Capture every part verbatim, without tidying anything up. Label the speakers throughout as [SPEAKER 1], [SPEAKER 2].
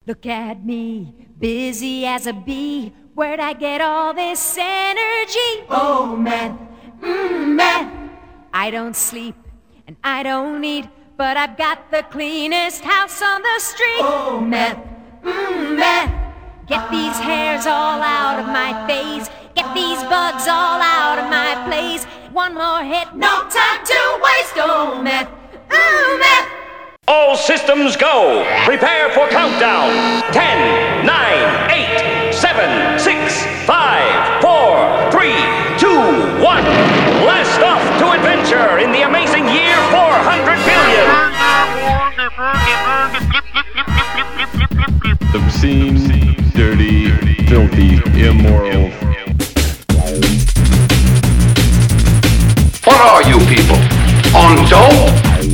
[SPEAKER 1] Look at me, busy as a bee. Where'd I get all this energy? Oh, meth, mmm, meth. I don't sleep and I don't eat, but I've got the cleanest house on the street. Oh, meth, mmm, meth. Get these hairs all out of my face. Get these bugs all out of my place. One more hit, no time to waste. Oh, meth, mmm, meth.
[SPEAKER 2] All systems go. Prepare for countdown. Ten, nine, eight, seven, six, five, four, three, two, one. Blast off to adventure in the amazing year four hundred billion.
[SPEAKER 3] Obscene, dirty, filthy, immoral.
[SPEAKER 4] What are you people? On dope?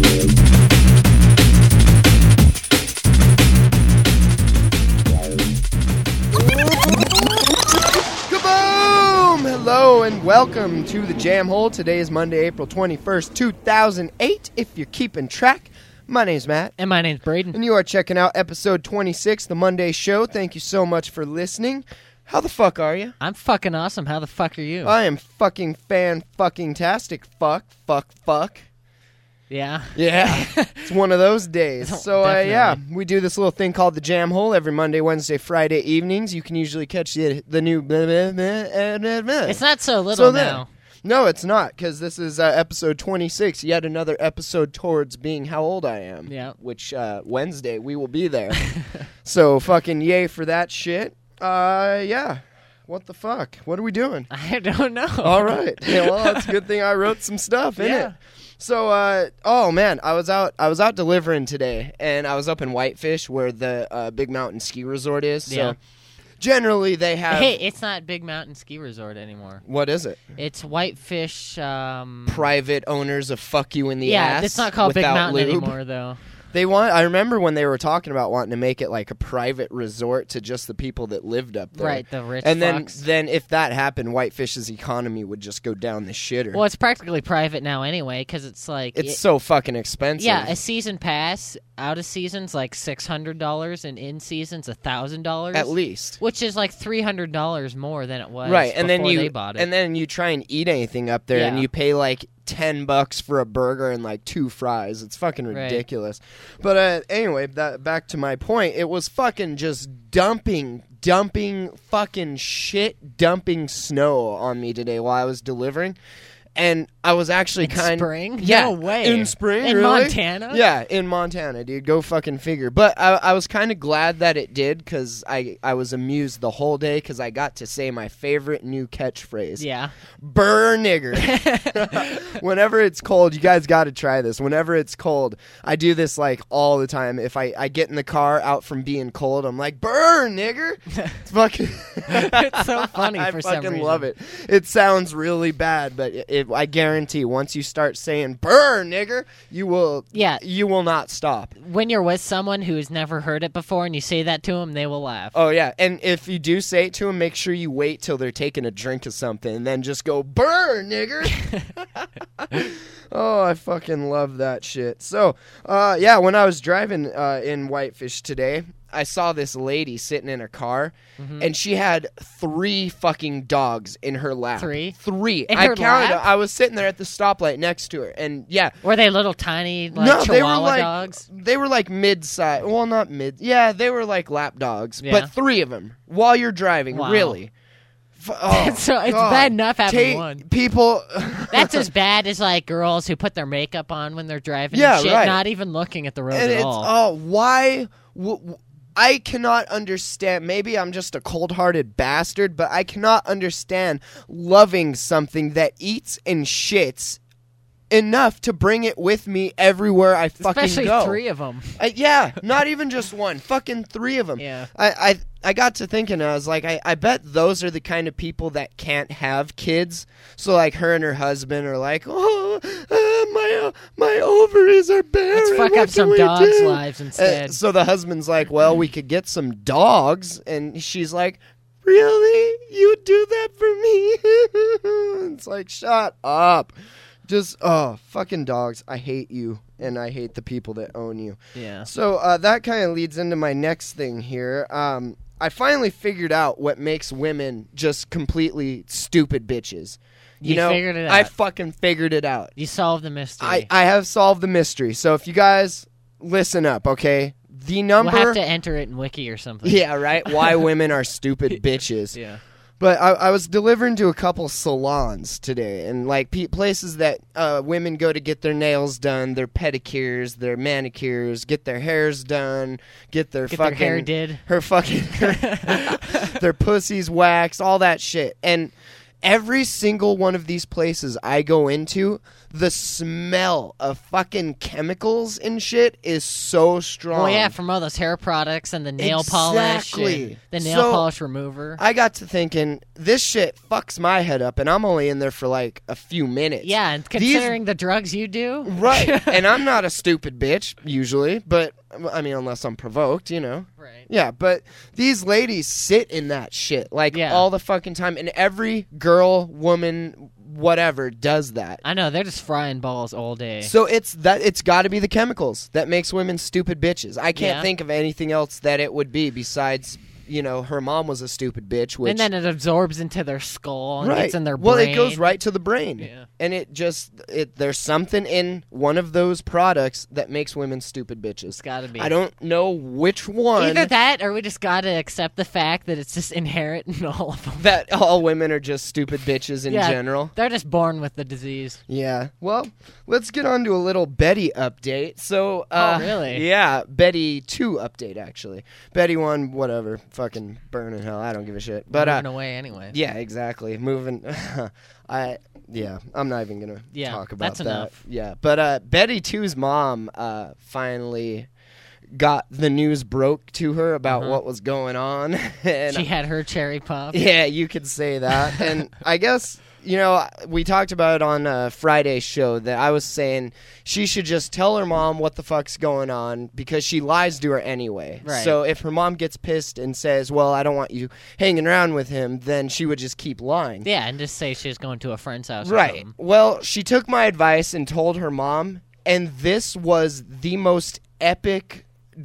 [SPEAKER 5] Hello and welcome to the Jam Hole. Today is Monday, April twenty-first, two thousand eight. If you're keeping track, my name's Matt.
[SPEAKER 6] And my name's Braden.
[SPEAKER 5] And you are checking out episode twenty-six, the Monday show. Thank you so much for listening. How the fuck are you?
[SPEAKER 6] I'm fucking awesome. How the fuck are you?
[SPEAKER 5] I am fucking fan-fucking-tastic. Fuck, fuck, fuck.
[SPEAKER 6] Yeah?
[SPEAKER 5] Yeah. It's one of those days. So, uh, yeah, we do this little thing called the Jam Hole every Monday, Wednesday, Friday evenings. You can usually catch the, the new...
[SPEAKER 6] It's not so little
[SPEAKER 5] so
[SPEAKER 6] now.
[SPEAKER 5] No, it's not, because this is uh, episode twenty-six, yet another episode towards being how old I am.
[SPEAKER 6] Yeah.
[SPEAKER 5] Which, uh, Wednesday, we will be there. So, fucking yay for that shit. Uh, yeah. What the fuck? What are we doing?
[SPEAKER 6] I don't know.
[SPEAKER 5] All right. Yeah, well, it's a good thing I wrote some stuff, innit?
[SPEAKER 6] Yeah.
[SPEAKER 5] So, uh, oh man, I was out. I was out delivering today, and I was up in Whitefish, where the uh, Big Mountain Ski Resort is. So,
[SPEAKER 6] Yeah.
[SPEAKER 5] generally they have.
[SPEAKER 6] Hey, it's not Big Mountain Ski Resort anymore.
[SPEAKER 5] What is it?
[SPEAKER 6] It's Whitefish. Um,
[SPEAKER 5] Private owners of fuck you in the
[SPEAKER 6] yeah,
[SPEAKER 5] ass.
[SPEAKER 6] it's not called Big
[SPEAKER 5] without
[SPEAKER 6] Mountain
[SPEAKER 5] lube.
[SPEAKER 6] anymore, though.
[SPEAKER 5] They want. I remember when they were talking about wanting to make it like a private resort to just the people that lived up there.
[SPEAKER 6] Right, the rich
[SPEAKER 5] And then,
[SPEAKER 6] fucks.
[SPEAKER 5] then if that happened, Whitefish's economy would just go down the shitter.
[SPEAKER 6] Well, it's practically private now anyway, because it's like...
[SPEAKER 5] It's
[SPEAKER 6] it,
[SPEAKER 5] so fucking expensive.
[SPEAKER 6] Yeah, a season pass, out of season's like six hundred dollars, and in season's one thousand dollars.
[SPEAKER 5] At least.
[SPEAKER 6] Which is like three hundred dollars more than it was
[SPEAKER 5] right, and then
[SPEAKER 6] before
[SPEAKER 5] you
[SPEAKER 6] they bought it.
[SPEAKER 5] and then you try and eat anything up there,
[SPEAKER 6] Yeah.
[SPEAKER 5] and you pay like ten bucks for a burger and like two fries. It's fucking
[SPEAKER 6] Right.
[SPEAKER 5] ridiculous. But uh, anyway, that back to my point. It was fucking just dumping, dumping, fucking shit, dumping snow on me today while I was delivering. And I was actually
[SPEAKER 6] In
[SPEAKER 5] kind
[SPEAKER 6] spring?
[SPEAKER 5] Yeah,
[SPEAKER 6] No way.
[SPEAKER 5] in spring,
[SPEAKER 6] In
[SPEAKER 5] really?
[SPEAKER 6] Montana?
[SPEAKER 5] Yeah, in Montana, dude. Go fucking figure. But I, I was kind of glad that it did, because I, I was amused the whole day, because I got to say my favorite new catchphrase.
[SPEAKER 6] Yeah.
[SPEAKER 5] Burr nigger. Whenever it's cold, you guys got to try this. Whenever it's cold, I do this like all the time. If I, I get in the car out from being cold, I'm like, burr nigger. It's fucking.
[SPEAKER 6] It's so funny
[SPEAKER 5] I
[SPEAKER 6] for some
[SPEAKER 5] fucking
[SPEAKER 6] reason.
[SPEAKER 5] love it. It sounds really bad, but it, it, I guarantee once you start saying burr nigger, you will.
[SPEAKER 6] Yeah.
[SPEAKER 5] You will not stop.
[SPEAKER 6] When you're with someone who's never heard it before and you say that to them, they will laugh.
[SPEAKER 5] Oh, yeah. And if you do say it to them, make sure you wait till they're taking a drink of something and then just go, burr, nigger. Oh, I fucking love that shit. So, uh, yeah, when I was driving uh, in Whitefish today, I saw this lady sitting in a car,
[SPEAKER 6] Mm-hmm.
[SPEAKER 5] and she had three fucking dogs in her lap.
[SPEAKER 6] Three?
[SPEAKER 5] Three.
[SPEAKER 6] In
[SPEAKER 5] I
[SPEAKER 6] her
[SPEAKER 5] counted.
[SPEAKER 6] lap?
[SPEAKER 5] I was sitting there at the stoplight next to her, and yeah.
[SPEAKER 6] Were they little tiny, like,
[SPEAKER 5] no,
[SPEAKER 6] Chihuahua
[SPEAKER 5] they were like
[SPEAKER 6] dogs?
[SPEAKER 5] they were like mid-size. Well, not mid. Yeah, they were like lap dogs,
[SPEAKER 6] Yeah.
[SPEAKER 5] but three of them while you're driving.
[SPEAKER 6] Wow.
[SPEAKER 5] Really. F- oh,
[SPEAKER 6] So it's
[SPEAKER 5] God.
[SPEAKER 6] bad enough having
[SPEAKER 5] Take
[SPEAKER 6] one.
[SPEAKER 5] People.
[SPEAKER 6] That's as bad as, like, girls who put their makeup on when they're driving
[SPEAKER 5] Yeah,
[SPEAKER 6] and shit,
[SPEAKER 5] right.
[SPEAKER 6] not even looking at the road
[SPEAKER 5] and
[SPEAKER 6] at
[SPEAKER 5] it's
[SPEAKER 6] all.
[SPEAKER 5] oh, why? W- w- I cannot understand. Maybe I'm just a cold-hearted bastard, but I cannot understand loving something that eats and shits enough to bring it with me everywhere I fucking
[SPEAKER 6] Especially
[SPEAKER 5] go.
[SPEAKER 6] three of them.
[SPEAKER 5] Uh, yeah, not even just one. Fucking three of them.
[SPEAKER 6] Yeah.
[SPEAKER 5] I, I I got to thinking, I was like, I, I bet those are the kind of people that can't have kids. So, like, her and her husband are like, oh, uh, my uh, my ovaries are barren.
[SPEAKER 6] Let's fuck
[SPEAKER 5] What
[SPEAKER 6] up
[SPEAKER 5] do
[SPEAKER 6] some
[SPEAKER 5] we
[SPEAKER 6] dogs'
[SPEAKER 5] do?"
[SPEAKER 6] lives instead.
[SPEAKER 5] Uh, so the husband's like, well, we could get some dogs. And she's like, really? You do that for me? It's like, shut up. Just, oh, fucking dogs. I hate you. and I hate the people that own you.
[SPEAKER 6] Yeah.
[SPEAKER 5] So uh, that kind of leads into my next thing here. Um, I finally figured out what makes women just completely stupid bitches. You,
[SPEAKER 6] You
[SPEAKER 5] know,
[SPEAKER 6] figured it
[SPEAKER 5] I
[SPEAKER 6] out.
[SPEAKER 5] fucking figured it out.
[SPEAKER 6] You solved the mystery.
[SPEAKER 5] I, I have solved the mystery. So if you guys listen up, okay? The number...
[SPEAKER 6] We'll have to enter it in Wiki or something.
[SPEAKER 5] Yeah, right? Why women are stupid bitches.
[SPEAKER 6] Yeah.
[SPEAKER 5] But I, I was delivering to a couple salons today, and like pe- places that uh, women go to get their nails done, their pedicures, their manicures, get their hairs done, get their
[SPEAKER 6] Get their
[SPEAKER 5] fucking
[SPEAKER 6] hair did.
[SPEAKER 5] her fucking their pussies waxed, all that shit. And every single one of these places I go into, the smell of fucking chemicals and shit is so strong.
[SPEAKER 6] Well, yeah, from all those hair products and the nail polish.
[SPEAKER 5] Exactly.
[SPEAKER 6] And the nail
[SPEAKER 5] So,
[SPEAKER 6] polish remover.
[SPEAKER 5] I got to thinking, this shit fucks my head up, and I'm only in there for like a few minutes.
[SPEAKER 6] yeah, and
[SPEAKER 5] These-
[SPEAKER 6] considering the drugs you do.
[SPEAKER 5] Right. And I'm not a stupid bitch, usually, but, I mean, unless I'm provoked, you know.
[SPEAKER 6] Right.
[SPEAKER 5] Yeah, but these ladies sit in that shit, like,
[SPEAKER 6] Yeah.
[SPEAKER 5] all the fucking time, and every girl, woman, whatever, does that.
[SPEAKER 6] I know, they're just frying balls all day.
[SPEAKER 5] So it's that it's got to be the chemicals that makes women stupid bitches. I can't
[SPEAKER 6] Yeah.
[SPEAKER 5] think of anything else that it would be besides, you know, her mom was a stupid bitch, which
[SPEAKER 6] and then it absorbs into their skull and
[SPEAKER 5] right.
[SPEAKER 6] gets in their
[SPEAKER 5] well,
[SPEAKER 6] brain.
[SPEAKER 5] it goes right to the brain.
[SPEAKER 6] Yeah.
[SPEAKER 5] And it just it there's something in one of those products that makes women stupid bitches.
[SPEAKER 6] It's gotta be.
[SPEAKER 5] I don't know which one.
[SPEAKER 6] Either that, or we just gotta accept the fact that it's just inherent in all of them.
[SPEAKER 5] that all women are just stupid bitches in
[SPEAKER 6] Yeah,
[SPEAKER 5] general.
[SPEAKER 6] They're just born with the disease.
[SPEAKER 5] Yeah. Well, let's get on to a little Betty update. So, uh,
[SPEAKER 6] Oh, really?
[SPEAKER 5] Yeah, Betty two update actually. Betty one, whatever, fucking burn in hell. I don't give a shit. But uh,
[SPEAKER 6] Moving away anyway.
[SPEAKER 5] yeah, exactly. Moving. I yeah. I'm not even gonna
[SPEAKER 6] Yeah,
[SPEAKER 5] talk about
[SPEAKER 6] that's
[SPEAKER 5] that.
[SPEAKER 6] enough.
[SPEAKER 5] Yeah. But uh, Betty two's mom uh, finally got the news broke to her about
[SPEAKER 6] Uh-huh.
[SPEAKER 5] what was going on. and
[SPEAKER 6] She had her cherry pop.
[SPEAKER 5] yeah, you could say that. And I guess, you know, we talked about it on uh, Friday's show that I was saying she should just tell her mom what the fuck's going on because she lies to her anyway.
[SPEAKER 6] Right.
[SPEAKER 5] So if her mom gets pissed and says, well, I don't want you hanging around with him, then she would just keep lying.
[SPEAKER 6] Yeah, and just say she was going to a friend's house or
[SPEAKER 5] Right.
[SPEAKER 6] something.
[SPEAKER 5] Well, she took my advice and told her mom, and this was the most epic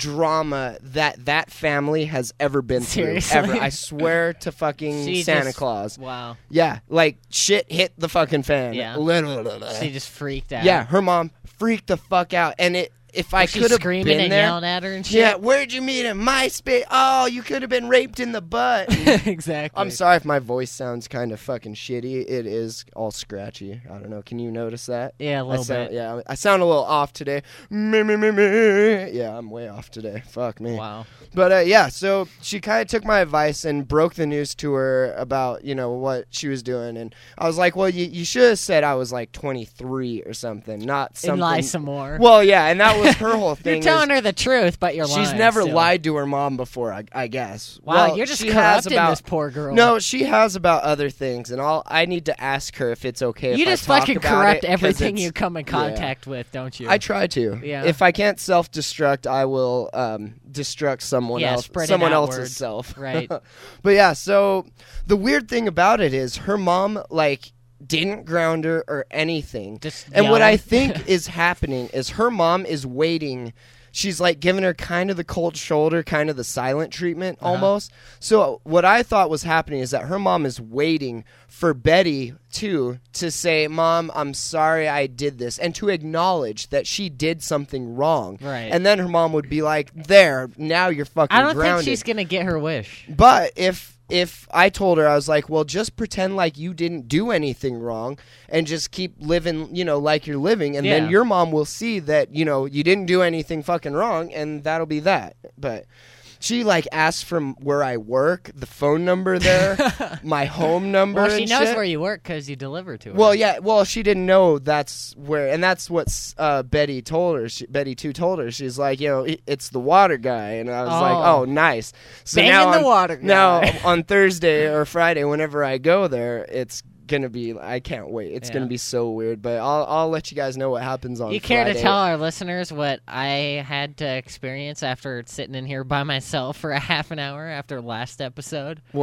[SPEAKER 5] drama that that family has ever been
[SPEAKER 6] Seriously?
[SPEAKER 5] through. Ever. I swear to fucking
[SPEAKER 6] She
[SPEAKER 5] Santa
[SPEAKER 6] just-
[SPEAKER 5] Claus.
[SPEAKER 6] Wow.
[SPEAKER 5] Yeah, like shit hit the fucking fan.
[SPEAKER 6] Yeah.
[SPEAKER 5] Literally.
[SPEAKER 6] She just freaked out.
[SPEAKER 5] Yeah, her mom freaked the fuck out, and it. If I
[SPEAKER 6] Was she
[SPEAKER 5] could have
[SPEAKER 6] screaming
[SPEAKER 5] been
[SPEAKER 6] and
[SPEAKER 5] there,
[SPEAKER 6] yelling at her and shit?
[SPEAKER 5] yeah. Where'd you meet him? MySpace. Oh, you could have been raped in the butt.
[SPEAKER 6] exactly.
[SPEAKER 5] I'm sorry if my voice sounds kind of fucking shitty. It is all scratchy. I don't know. Can you notice that?
[SPEAKER 6] Yeah, a little
[SPEAKER 5] I sound,
[SPEAKER 6] bit.
[SPEAKER 5] Yeah, I sound a little off today. Me, me, me, me. Yeah, I'm way off today. Fuck me.
[SPEAKER 6] Wow.
[SPEAKER 5] But uh, yeah, so she kind of took my advice and broke the news to her about, you know, what she was doing. And I was like, well, you, you should have said I was like twenty-three or something, not something.
[SPEAKER 6] And lie some more.
[SPEAKER 5] Well, yeah, and that was her whole thing.
[SPEAKER 6] You're telling
[SPEAKER 5] is
[SPEAKER 6] her the truth, but you're lying.
[SPEAKER 5] she's never
[SPEAKER 6] still.
[SPEAKER 5] lied to her mom before, I, I guess.
[SPEAKER 6] Wow,
[SPEAKER 5] Well,
[SPEAKER 6] you're just
[SPEAKER 5] she has
[SPEAKER 6] corrupting
[SPEAKER 5] about,
[SPEAKER 6] this poor girl.
[SPEAKER 5] No, she has about other things, and I'll, I need to ask her if it's okay
[SPEAKER 6] You
[SPEAKER 5] if
[SPEAKER 6] just
[SPEAKER 5] I talk
[SPEAKER 6] fucking
[SPEAKER 5] about
[SPEAKER 6] corrupt
[SPEAKER 5] it, 'cause
[SPEAKER 6] everything
[SPEAKER 5] it's-
[SPEAKER 6] you come in
[SPEAKER 5] yeah.
[SPEAKER 6] contact with, don't you?
[SPEAKER 5] I try to.
[SPEAKER 6] Yeah.
[SPEAKER 5] If I can't self-destruct, I will um, destruct someone
[SPEAKER 6] Yeah,
[SPEAKER 5] else,
[SPEAKER 6] spread it
[SPEAKER 5] someone
[SPEAKER 6] outward.
[SPEAKER 5] else's self.
[SPEAKER 6] Right.
[SPEAKER 5] But yeah, so the weird thing about it is her mom, like, didn't ground her or anything.
[SPEAKER 6] Just
[SPEAKER 5] and what I
[SPEAKER 6] yelling.
[SPEAKER 5] think is happening is her mom is waiting. She's like giving her kind of the cold shoulder, kind of the silent treatment
[SPEAKER 6] Uh-huh.
[SPEAKER 5] almost. So what I thought was happening is that her mom is waiting for Betty too to say, "Mom, I'm sorry I did this," and to acknowledge that she did something wrong.
[SPEAKER 6] Right.
[SPEAKER 5] And then her mom would be like, "There, now you're fucking
[SPEAKER 6] I don't
[SPEAKER 5] grounded."
[SPEAKER 6] think she's gonna get her wish.
[SPEAKER 5] But if if I told her, I was like, well, just pretend like you didn't do anything wrong and just keep living, you know, like you're living, and
[SPEAKER 6] Yeah.
[SPEAKER 5] then your mom will see that, you know, you didn't do anything fucking wrong, and that'll be that. But she, like, asked from where I work, the phone number there, my home number.
[SPEAKER 6] Well, she
[SPEAKER 5] and
[SPEAKER 6] knows
[SPEAKER 5] shit.
[SPEAKER 6] where you work because you deliver to her.
[SPEAKER 5] Well, yeah. Well, she didn't know that's where, and that's what uh, Betty told her. She, Betty too told her. She's like, you know, "It- it's the water guy, and I was like,
[SPEAKER 6] Oh.
[SPEAKER 5] oh, nice. So
[SPEAKER 6] Banging
[SPEAKER 5] now
[SPEAKER 6] the
[SPEAKER 5] on,
[SPEAKER 6] water guy.
[SPEAKER 5] Now on Thursday or Friday, whenever I go there, it's gonna be. I can't wait. It's
[SPEAKER 6] Yeah.
[SPEAKER 5] gonna be so weird. But I'll I'll let you guys know what happens on.
[SPEAKER 6] You care
[SPEAKER 5] Friday.
[SPEAKER 6] to tell our listeners what I had to experience after sitting in here by myself for a half an hour after last episode?
[SPEAKER 5] what?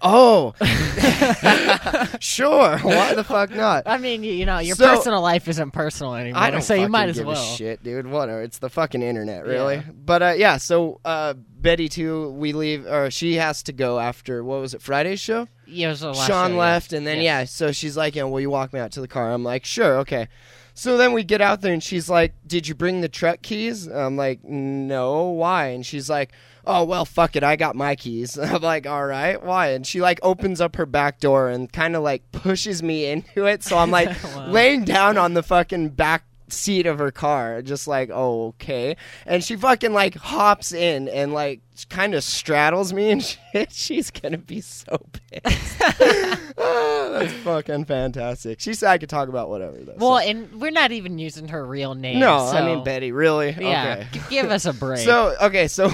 [SPEAKER 5] Oh, sure. Why the fuck not?
[SPEAKER 6] I mean, you, you know, your
[SPEAKER 5] So-
[SPEAKER 6] personal life isn't personal anymore,
[SPEAKER 5] I don't
[SPEAKER 6] so you
[SPEAKER 5] fucking
[SPEAKER 6] might as
[SPEAKER 5] give
[SPEAKER 6] well.
[SPEAKER 5] a shit, dude. Whatever. It's the fucking internet, really.
[SPEAKER 6] Yeah.
[SPEAKER 5] But uh, yeah, so uh, Betty too. We leave, or she has to go after what was it? Friday's show.
[SPEAKER 6] Yeah, it was the last
[SPEAKER 5] Sean
[SPEAKER 6] show,
[SPEAKER 5] left,
[SPEAKER 6] yeah.
[SPEAKER 5] and then
[SPEAKER 6] Yes.
[SPEAKER 5] yeah, so she's like, "Yeah, will you walk me out to the car?" I'm like, "Sure, okay." So then we get out there, and she's like, "Did you bring the truck keys?" I'm like, "No, why?" And she's like, "Oh well, fuck it, I got my keys." I'm like, "All right, why?" And she like opens up her back door and kind of like pushes me into it, so I'm like
[SPEAKER 6] Wow.
[SPEAKER 5] laying down on the fucking back seat of her car, just like, oh, okay. And she fucking like hops in and like kind of straddles me and shit. She's gonna be so pissed. Oh, that's fucking fantastic. She said I could talk about whatever though.
[SPEAKER 6] Well,
[SPEAKER 5] so.
[SPEAKER 6] and we're not even using her real name.
[SPEAKER 5] No,
[SPEAKER 6] so,
[SPEAKER 5] I mean Betty, really?
[SPEAKER 6] Yeah,
[SPEAKER 5] Okay.
[SPEAKER 6] g- give us a break.
[SPEAKER 5] So okay, so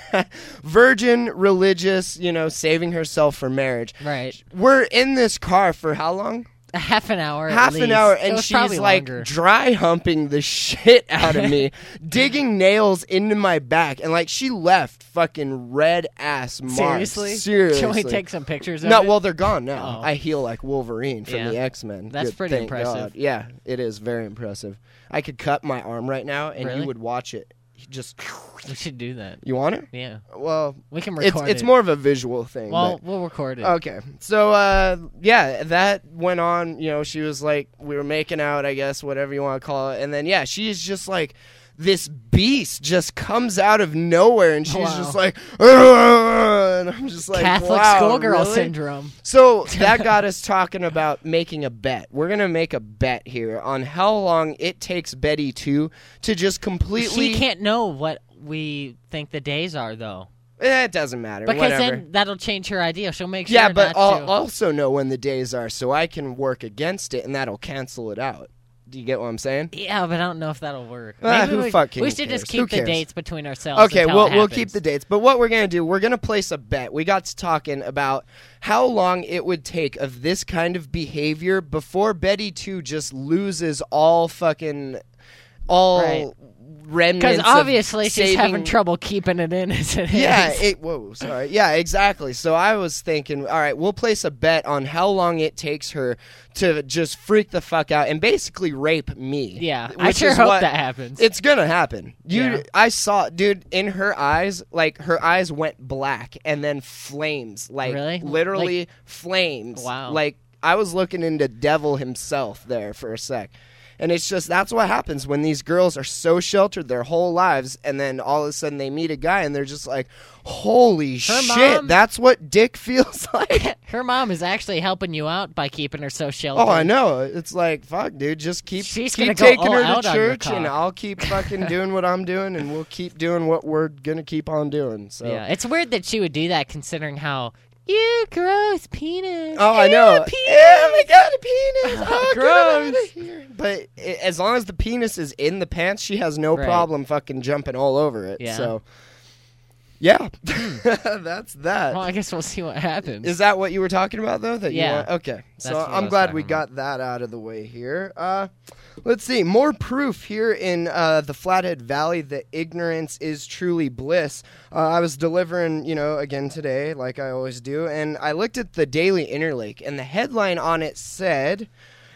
[SPEAKER 5] virgin, religious, you know, saving herself for marriage.
[SPEAKER 6] right,
[SPEAKER 5] We're in this car for how long?
[SPEAKER 6] a half an hour. at
[SPEAKER 5] Half an
[SPEAKER 6] least.
[SPEAKER 5] hour,
[SPEAKER 6] It
[SPEAKER 5] and
[SPEAKER 6] was
[SPEAKER 5] she's
[SPEAKER 6] probably
[SPEAKER 5] like
[SPEAKER 6] longer.
[SPEAKER 5] dry humping the shit out of me, digging nails into my back, and like she left fucking red ass marks.
[SPEAKER 6] Seriously?
[SPEAKER 5] Seriously.
[SPEAKER 6] Can we take some pictures of
[SPEAKER 5] No,
[SPEAKER 6] it?
[SPEAKER 5] well they're gone now.
[SPEAKER 6] Oh.
[SPEAKER 5] I heal like Wolverine from
[SPEAKER 6] Yeah.
[SPEAKER 5] the X-Men.
[SPEAKER 6] That's
[SPEAKER 5] Good,
[SPEAKER 6] pretty
[SPEAKER 5] thank
[SPEAKER 6] impressive.
[SPEAKER 5] God. Yeah, it is very impressive. I could cut my arm right now, and
[SPEAKER 6] Really?
[SPEAKER 5] you would watch it. Just
[SPEAKER 6] We should do that.
[SPEAKER 5] you want it?
[SPEAKER 6] Yeah,
[SPEAKER 5] Well,
[SPEAKER 6] we can
[SPEAKER 5] it's
[SPEAKER 6] record
[SPEAKER 5] it's
[SPEAKER 6] it.
[SPEAKER 5] more of a visual thing.
[SPEAKER 6] Well,
[SPEAKER 5] but-
[SPEAKER 6] we'll record it.
[SPEAKER 5] Okay. So, uh, yeah, that went on. You know, she was like, we were making out, I guess, whatever you want to call it. And then, yeah, she's just like, this beast just comes out of nowhere, and she's
[SPEAKER 6] Wow.
[SPEAKER 5] just like, "Ugh," and I'm just like,
[SPEAKER 6] Catholic
[SPEAKER 5] wow,
[SPEAKER 6] schoolgirl
[SPEAKER 5] really?
[SPEAKER 6] syndrome.
[SPEAKER 5] So that got us talking about making a bet. We're gonna make a bet here on how long it takes Betty two to just completely.
[SPEAKER 6] She can't know what we think the days are, though,
[SPEAKER 5] Eh, it doesn't matter.
[SPEAKER 6] because
[SPEAKER 5] whatever.
[SPEAKER 6] then that'll change her idea. She'll make sure.
[SPEAKER 5] Yeah, but
[SPEAKER 6] not
[SPEAKER 5] I'll
[SPEAKER 6] to.
[SPEAKER 5] also know when the days are, so I can work against it, and that'll cancel it out. Do you get what I'm saying?
[SPEAKER 6] Yeah, but I don't know if that'll work.
[SPEAKER 5] Ah,
[SPEAKER 6] Maybe
[SPEAKER 5] who
[SPEAKER 6] we,
[SPEAKER 5] fucking
[SPEAKER 6] we should just
[SPEAKER 5] cares? Who
[SPEAKER 6] keep the
[SPEAKER 5] cares?
[SPEAKER 6] dates between ourselves.
[SPEAKER 5] Okay,
[SPEAKER 6] until
[SPEAKER 5] we'll
[SPEAKER 6] it
[SPEAKER 5] we'll keep
[SPEAKER 6] happens.
[SPEAKER 5] the dates. But what we're gonna do, we're gonna place a bet. We got to talking about how long it would take of this kind of behavior before Betty two just loses all fucking all
[SPEAKER 6] Right.
[SPEAKER 5] remnants.
[SPEAKER 6] Because
[SPEAKER 5] of
[SPEAKER 6] obviously she's
[SPEAKER 5] saving-
[SPEAKER 6] having trouble keeping it in as it
[SPEAKER 5] Yeah,
[SPEAKER 6] is.
[SPEAKER 5] it, whoa, sorry. Yeah, exactly. So I was thinking, all right, we'll place a bet on how long it takes her to just freak the fuck out and basically rape me.
[SPEAKER 6] Yeah, I
[SPEAKER 5] which
[SPEAKER 6] sure
[SPEAKER 5] is
[SPEAKER 6] hope
[SPEAKER 5] what-
[SPEAKER 6] that happens.
[SPEAKER 5] It's gonna happen. You,
[SPEAKER 6] Yeah.
[SPEAKER 5] I saw, dude, in her eyes, like her eyes went black and then flames, like
[SPEAKER 6] Really?
[SPEAKER 5] literally
[SPEAKER 6] Like-
[SPEAKER 5] flames.
[SPEAKER 6] Wow.
[SPEAKER 5] Like I was looking into devil himself there for a sec. And it's just, that's what happens when these girls are so sheltered their whole lives, and then all of a sudden they meet a guy and they're just like, holy shit,
[SPEAKER 6] mom-
[SPEAKER 5] that's what dick feels like.
[SPEAKER 6] Her mom is actually helping you out by keeping her so sheltered.
[SPEAKER 5] Oh, I know. It's like, fuck, dude, just keep,
[SPEAKER 6] She's
[SPEAKER 5] keep
[SPEAKER 6] gonna go
[SPEAKER 5] taking
[SPEAKER 6] all
[SPEAKER 5] her
[SPEAKER 6] out
[SPEAKER 5] to
[SPEAKER 6] on your
[SPEAKER 5] church, and
[SPEAKER 6] cock.
[SPEAKER 5] I'll keep fucking doing what I'm doing, and we'll keep doing what we're going to keep on doing. So.
[SPEAKER 6] Yeah, it's weird that she would do that considering how you gross penis.
[SPEAKER 5] Oh, I
[SPEAKER 6] Ew,
[SPEAKER 5] know.
[SPEAKER 6] penis.
[SPEAKER 5] Oh my god, a penis! Oh, get it
[SPEAKER 6] Gross.
[SPEAKER 5] outta here. But i as long as the penis is in the pants, she has no
[SPEAKER 6] Right.
[SPEAKER 5] problem fucking jumping all over it.
[SPEAKER 6] Yeah.
[SPEAKER 5] So, yeah, that's that.
[SPEAKER 6] Well, I guess we'll see what happens.
[SPEAKER 5] Is that what you were talking about, though? That you
[SPEAKER 6] Yeah.
[SPEAKER 5] want? Okay. So
[SPEAKER 6] That's what I
[SPEAKER 5] I'm
[SPEAKER 6] was
[SPEAKER 5] glad
[SPEAKER 6] talking
[SPEAKER 5] we
[SPEAKER 6] about.
[SPEAKER 5] got that out of the way here. Uh, let's see. More proof here in uh, the Flathead Valley that ignorance is truly bliss. Uh, I was delivering, you know, again today, like I always do, and I looked at the Daily Interlake, and the headline on it said,